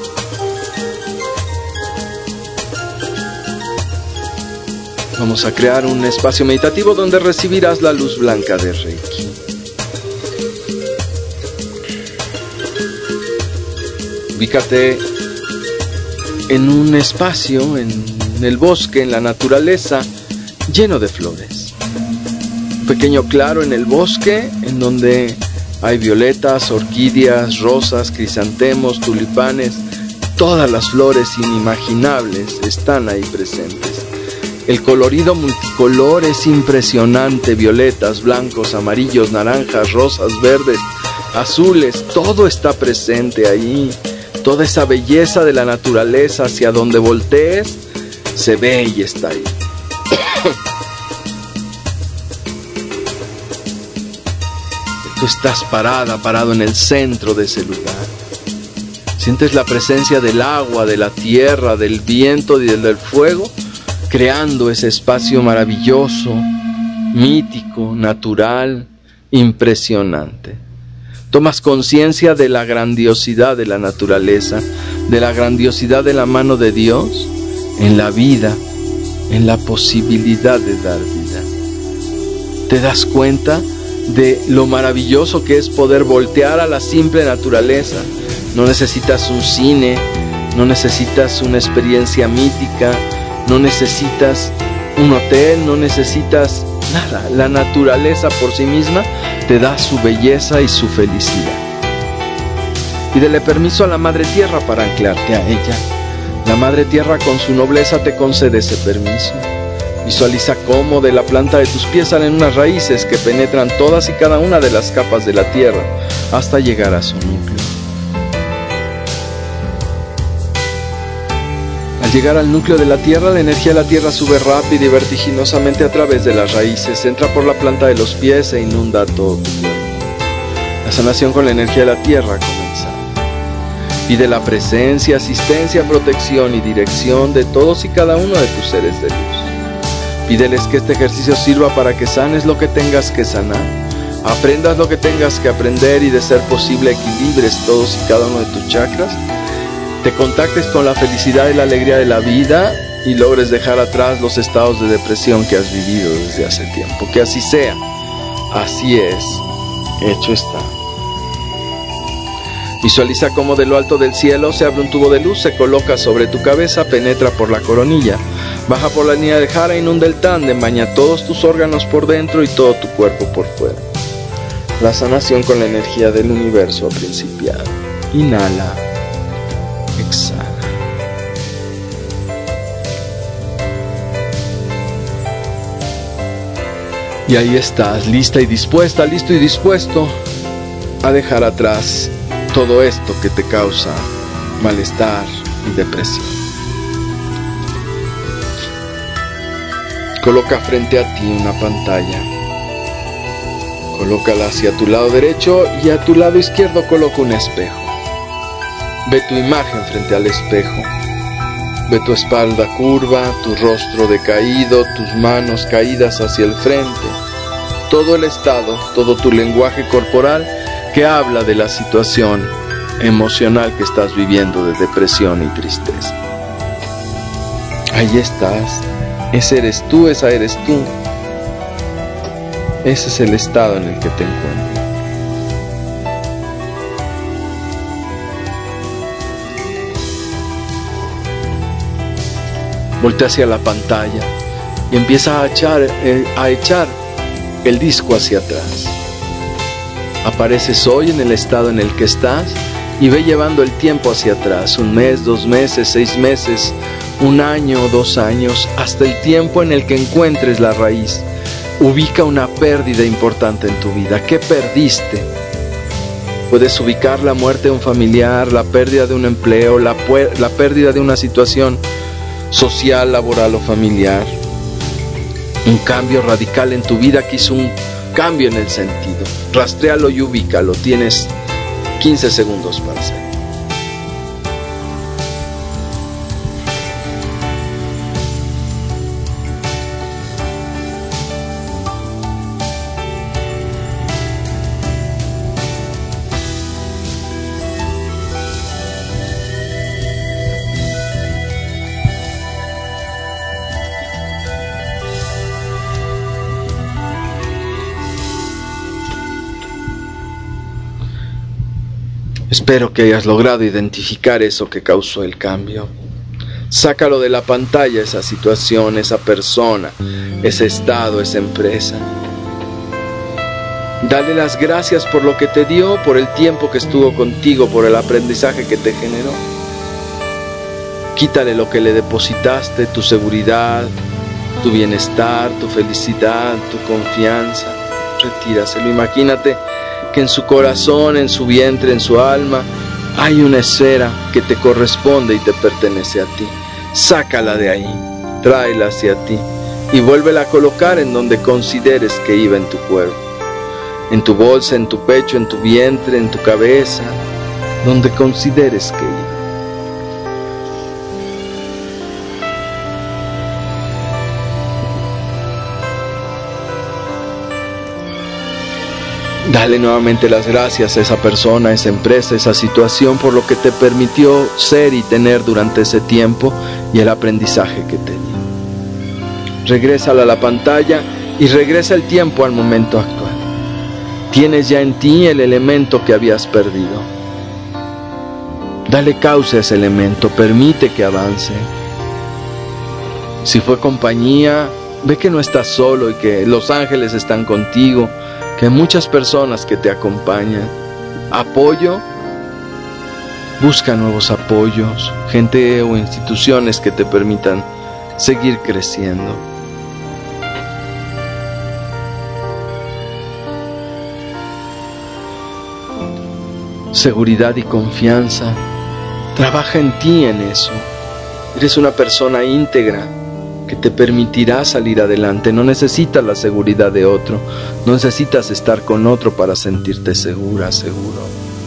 Vamos a crear un espacio meditativo donde recibirás la luz blanca de Reiki. Ubícate en un espacio, en el bosque, en la naturaleza, lleno de flores. Un pequeño claro en el bosque, en donde hay violetas, orquídeas, rosas, crisantemos, tulipanes. Todas las flores inimaginables están ahí presentes. El colorido multicolor es impresionante, violetas, blancos, amarillos, naranjas, rosas, verdes, azules, todo está presente ahí. Toda esa belleza de la naturaleza, hacia donde voltees, se ve y está ahí. Tú estás parada, parado en el centro de ese lugar. Sientes la presencia del agua, de la tierra, del viento y del fuego, creando ese espacio maravilloso, mítico, natural, impresionante. Tomas conciencia de la grandiosidad de la naturaleza, de la grandiosidad de la mano de Dios en la vida, en la posibilidad de dar vida. Te das cuenta de lo maravilloso que es poder voltear a la simple naturaleza. No necesitas un cine, no necesitas una experiencia mítica, no necesitas un hotel, no necesitas nada. La naturaleza por sí misma te da su belleza y su felicidad. Pídele permiso a la Madre Tierra para anclarte a ella. La Madre Tierra con su nobleza te concede ese permiso. Visualiza cómo de la planta de tus pies salen unas raíces que penetran todas y cada una de las capas de la tierra hasta llegar a su núcleo. Al llegar al núcleo de la tierra, la energía de la tierra sube rápida y vertiginosamente a través de las raíces, entra por la planta de los pies e inunda todo tu cuerpo. La sanación con la energía de la tierra ha comenzado. Pide la presencia, asistencia, protección y dirección de todos y cada uno de tus seres de luz. Pídeles que este ejercicio sirva para que sanes lo que tengas que sanar, aprendas lo que tengas que aprender y, de ser posible, equilibres todos y cada uno de tus chakras, te contactes con la felicidad y la alegría de la vida y logres dejar atrás los estados de depresión que has vivido desde hace tiempo. Que así sea. Así es. Hecho está. Visualiza cómo de lo alto del cielo se abre un tubo de luz, se coloca sobre tu cabeza, penetra por la coronilla, baja por la línea de Jara, inunda el tándem, baña todos tus órganos por dentro y todo tu cuerpo por fuera. La sanación con la energía del universo ha principiado. Inhala. Exhala. Y ahí estás, lista y dispuesta, listo y dispuesto a dejar atrás todo esto que te causa malestar y depresión. Coloca frente a ti una pantalla. Colócala hacia tu lado derecho y a tu lado izquierdo coloca un espejo. Ve tu imagen frente al espejo. Ve tu espalda curva, tu rostro decaído, tus manos caídas hacia el frente. Todo el estado, todo tu lenguaje corporal que habla de la situación emocional que estás viviendo de depresión y tristeza. Ahí estás. Ese eres tú, esa eres tú. Ese es el estado en el que te encuentras. Voltea hacia la pantalla y empieza a echar, eh, a echar el disco hacia atrás. Apareces hoy en el estado en el que estás y ve llevando el tiempo hacia atrás, un mes, dos meses, seis meses, un año, dos años, hasta el tiempo en el que encuentres la raíz. Ubica una pérdida importante en tu vida. ¿Qué perdiste? Puedes ubicar la muerte de un familiar, la pérdida de un empleo, la, la pérdida de una situación social, laboral o familiar. Un cambio radical en tu vida que hizo un cambio en el sentido. Rastréalo y ubícalo. Tienes quince segundos para hacerlo. Espero que hayas logrado identificar eso que causó el cambio. Sácalo de la pantalla, esa situación, esa persona, ese estado, esa empresa. Dale las gracias por lo que te dio, por el tiempo que estuvo contigo, por el aprendizaje que te generó. Quítale lo que le depositaste, tu seguridad, tu bienestar, tu felicidad, tu confianza. Retíraselo. Imagínate que en su corazón, en su vientre, en su alma, hay una esfera que te corresponde y te pertenece a ti. Sácala de ahí, tráela hacia ti y vuélvela a colocar en donde consideres que iba en tu cuerpo. En tu bolsa, en tu pecho, en tu vientre, en tu cabeza, donde consideres que iba. Dale nuevamente las gracias a esa persona, a esa empresa, a esa situación por lo que te permitió ser y tener durante ese tiempo y el aprendizaje que te dio. Regrésala a la pantalla y regresa el tiempo al momento actual. Tienes ya en ti el elemento que habías perdido. Dale causa a ese elemento, permite que avance. Si fue compañía, ve que no estás solo y que los ángeles están contigo, que hay muchas personas que te acompañan. Apoyo, busca nuevos apoyos, gente o instituciones que te permitan seguir creciendo. Seguridad y confianza, trabaja en ti en eso. Eres una persona íntegra que te permitirá salir adelante. No necesitas la seguridad de otro, no necesitas estar con otro para sentirte segura, seguro.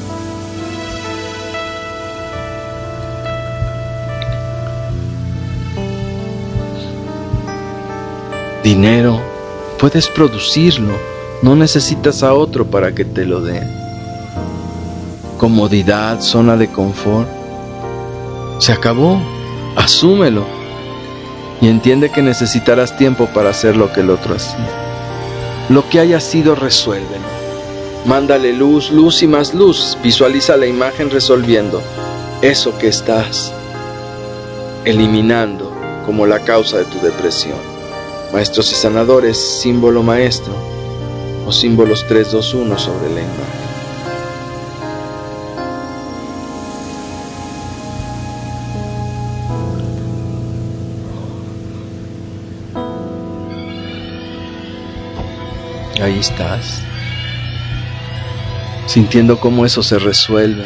Dinero, puedes producirlo, no necesitas a otro para que te lo dé. Comodidad, zona de confort, se acabó, asúmelo. Y entiende que necesitarás tiempo para hacer lo que el otro hacía. Lo que haya sido, resuélvelo. Mándale luz, luz y más luz. Visualiza la imagen resolviendo eso que estás eliminando como la causa de tu depresión. Maestros y sanadores, símbolo maestro o símbolos tres dos uno sobre la imagen. Ahí estás, sintiendo cómo eso se resuelve.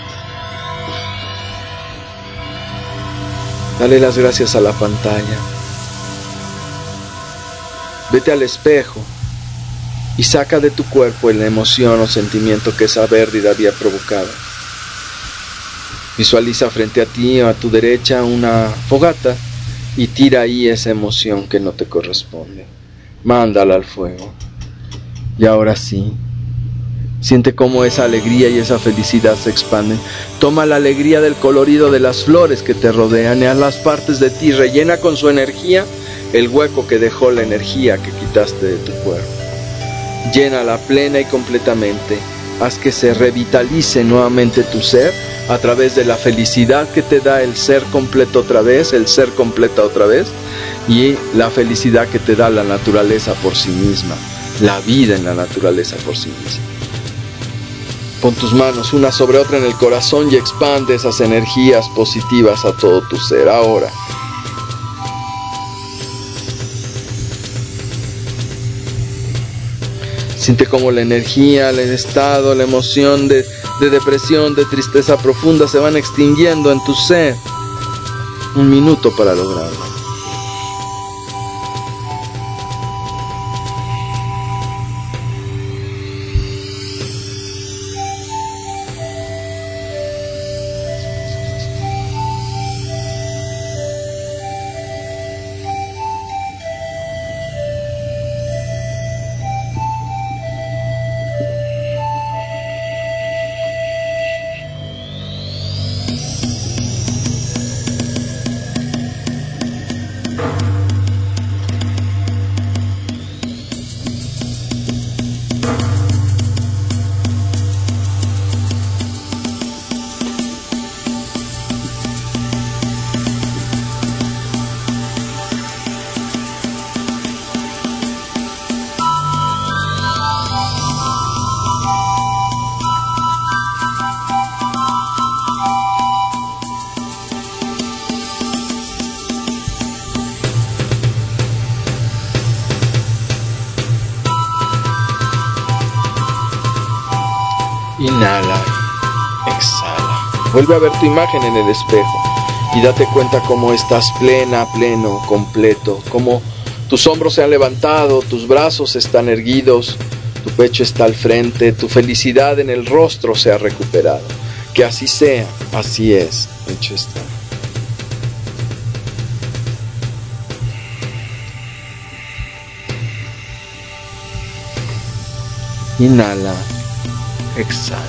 Dale las gracias a la pantalla. Vete al espejo y saca de tu cuerpo la emoción o sentimiento que esa pérdida había provocado. Visualiza frente a ti o a tu derecha una fogata y tira ahí esa emoción que no te corresponde. Mándala al fuego. Y ahora sí, siente cómo esa alegría y esa felicidad se expanden. Toma la alegría del colorido de las flores que te rodean y haz las partes de ti, rellena con su energía el hueco que dejó la energía que quitaste de tu cuerpo. Llénala plena y completamente. Haz que se revitalice nuevamente tu ser a través de la felicidad que te da el ser completo otra vez, el ser completa otra vez, y la felicidad que te da la naturaleza por sí misma, la vida en la naturaleza por sí misma. Pon tus manos una sobre otra en el corazón y expande esas energías positivas a todo tu ser. Ahora, siente como la energía, el estado, la emoción de, de depresión, de tristeza profunda se van extinguiendo en tu ser. Un minuto para lograrlo. Inhala, exhala. Vuelve a ver tu imagen en el espejo y date cuenta cómo estás plena, pleno, completo, cómo tus hombros se han levantado, tus brazos están erguidos, tu pecho está al frente, tu felicidad en el rostro se ha recuperado. Que así sea, así es, hecho está. Inhala, exhala.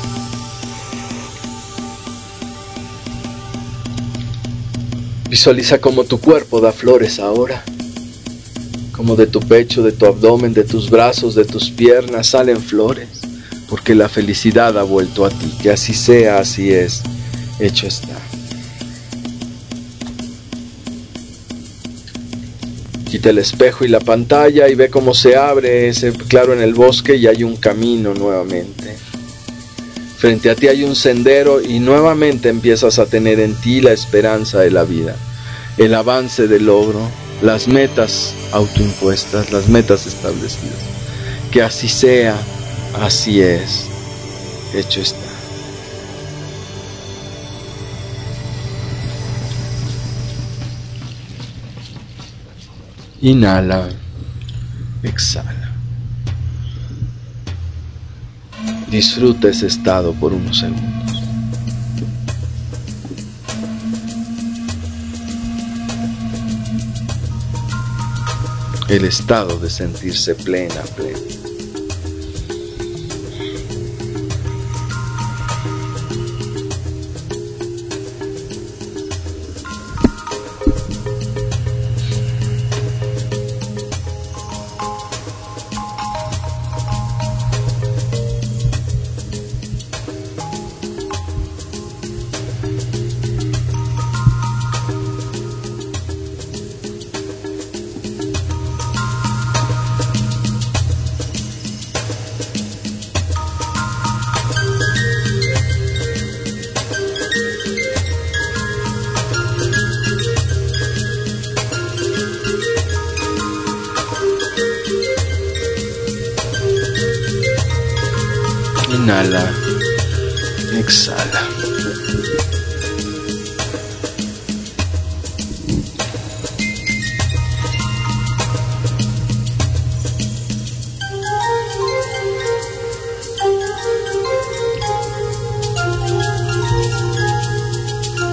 Visualiza cómo tu cuerpo da flores ahora. Como de tu pecho, de tu abdomen, de tus brazos, de tus piernas salen flores. Porque la felicidad ha vuelto a ti. Que así sea, así es. Hecho está. Quita el espejo y la pantalla y ve cómo se abre ese claro en el bosque y hay un camino nuevamente. Frente a ti hay un sendero y nuevamente empiezas a tener en ti la esperanza de la vida, el avance del logro, las metas autoimpuestas, las metas establecidas. Que así sea, así es, hecho está. Inhala, exhala. Disfruta ese estado por unos segundos. El estado de sentirse plena, plena. Inhala, exhala.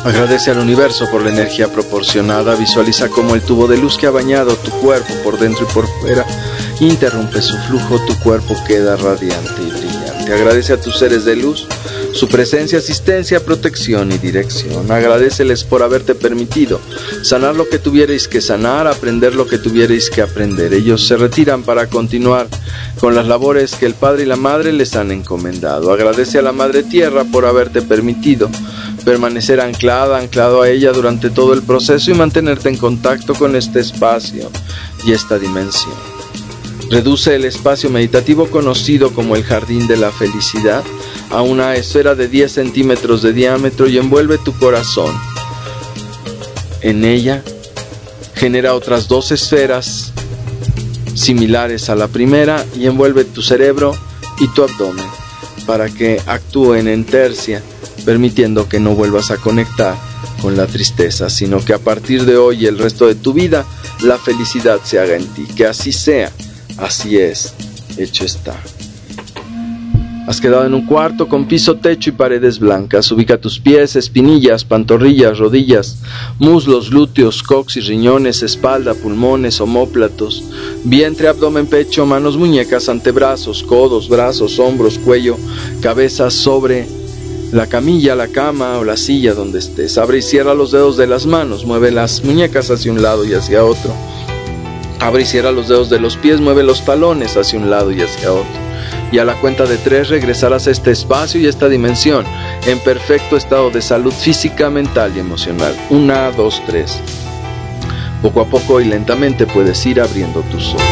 Agradece al universo por la energía proporcionada. Visualiza cómo el tubo de luz que ha bañado tu cuerpo por dentro y por fuera interrumpe su flujo. Tu cuerpo queda radiante y brillante. Agradece a tus seres de luz su presencia, asistencia, protección y dirección. Agradeceles por haberte permitido sanar lo que tuvierais que sanar, aprender lo que tuvierais que aprender. Ellos se retiran para continuar con las labores que el Padre y la Madre les han encomendado. Agradece a la Madre Tierra por haberte permitido permanecer anclada, anclado a ella durante todo el proceso y mantenerte en contacto con este espacio y esta dimensión. Reduce el espacio meditativo conocido como el Jardín de la Felicidad a una esfera de diez centímetros de diámetro y envuelve tu corazón. En ella genera otras dos esferas similares a la primera y envuelve tu cerebro y tu abdomen para que actúen en tercia, permitiendo que no vuelvas a conectar con la tristeza, sino que a partir de hoy y el resto de tu vida la felicidad se haga en ti. Que así sea, así es, hecho está. Has quedado en un cuarto con piso, techo y paredes blancas. Ubica tus pies, espinillas, pantorrillas, rodillas, muslos, glúteos, coxis, riñones, espalda, pulmones, omóplatos, vientre, abdomen, pecho, manos, muñecas, antebrazos, codos, brazos, hombros, cuello, cabeza sobre la camilla, la cama o la silla donde estés. Abre y cierra los dedos de las manos, mueve las muñecas hacia un lado y hacia otro. Abre y cierra los dedos de los pies, mueve los talones hacia un lado y hacia otro. Y a la cuenta de tres regresarás a este espacio y esta dimensión en perfecto estado de salud física, mental y emocional. Una, dos, tres. Poco a poco y lentamente puedes ir abriendo tus ojos.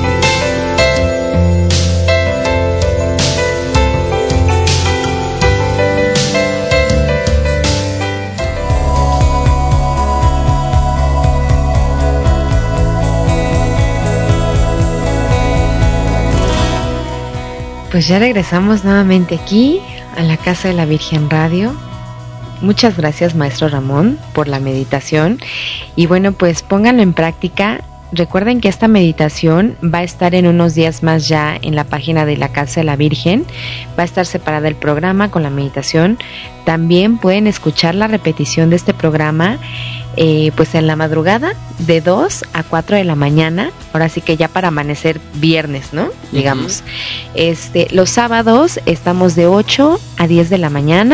Pues ya regresamos nuevamente aquí a la Casa de la Virgen Radio. Muchas gracias, maestro Ramón, por la meditación. Y bueno, pues pónganlo en práctica. Recuerden que esta meditación va a estar en unos días más ya en la página de la Casa de la Virgen. Va a estar separada el programa con la meditación. También pueden escuchar la repetición de este programa eh, pues en la madrugada de dos a cuatro de la mañana. Ahora sí que ya para amanecer viernes, ¿no? Digamos. Uh-huh. Este, los sábados estamos de ocho a diez de la mañana.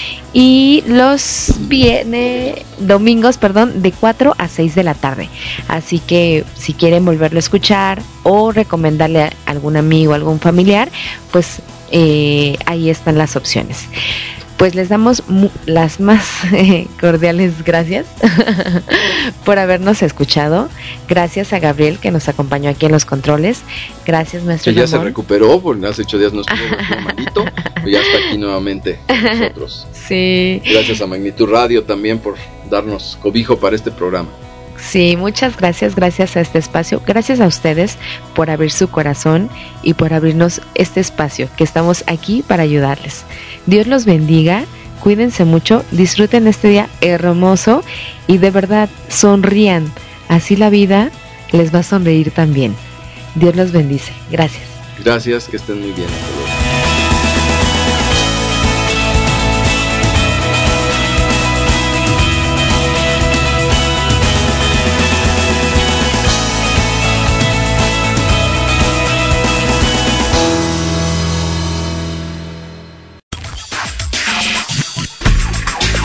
Y los viene, domingos, perdón, de cuatro a seis de la tarde. Así que si quieren volverlo a escuchar o recomendarle a algún amigo, algún familiar, pues eh, ahí están las opciones. Pues les damos mu- las más eh, cordiales gracias por habernos escuchado. Gracias a Gabriel que nos acompañó aquí en los controles. Gracias, maestro Que ya Ramón. Se recuperó, porque hace ocho días no estuvo malito, pero ya está aquí nuevamente con nosotros. Sí. Gracias a Magnitud Radio también por darnos cobijo para este programa. Sí, muchas gracias, gracias a este espacio, gracias a ustedes por abrir su corazón y por abrirnos este espacio, que estamos aquí para ayudarles. Dios los bendiga, cuídense mucho, disfruten este día hermoso y de verdad sonrían, así la vida les va a sonreír también. Dios los bendice, gracias. Gracias, que estén muy bien. Hasta luego.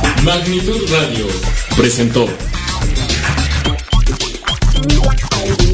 Magnitud Radio presentó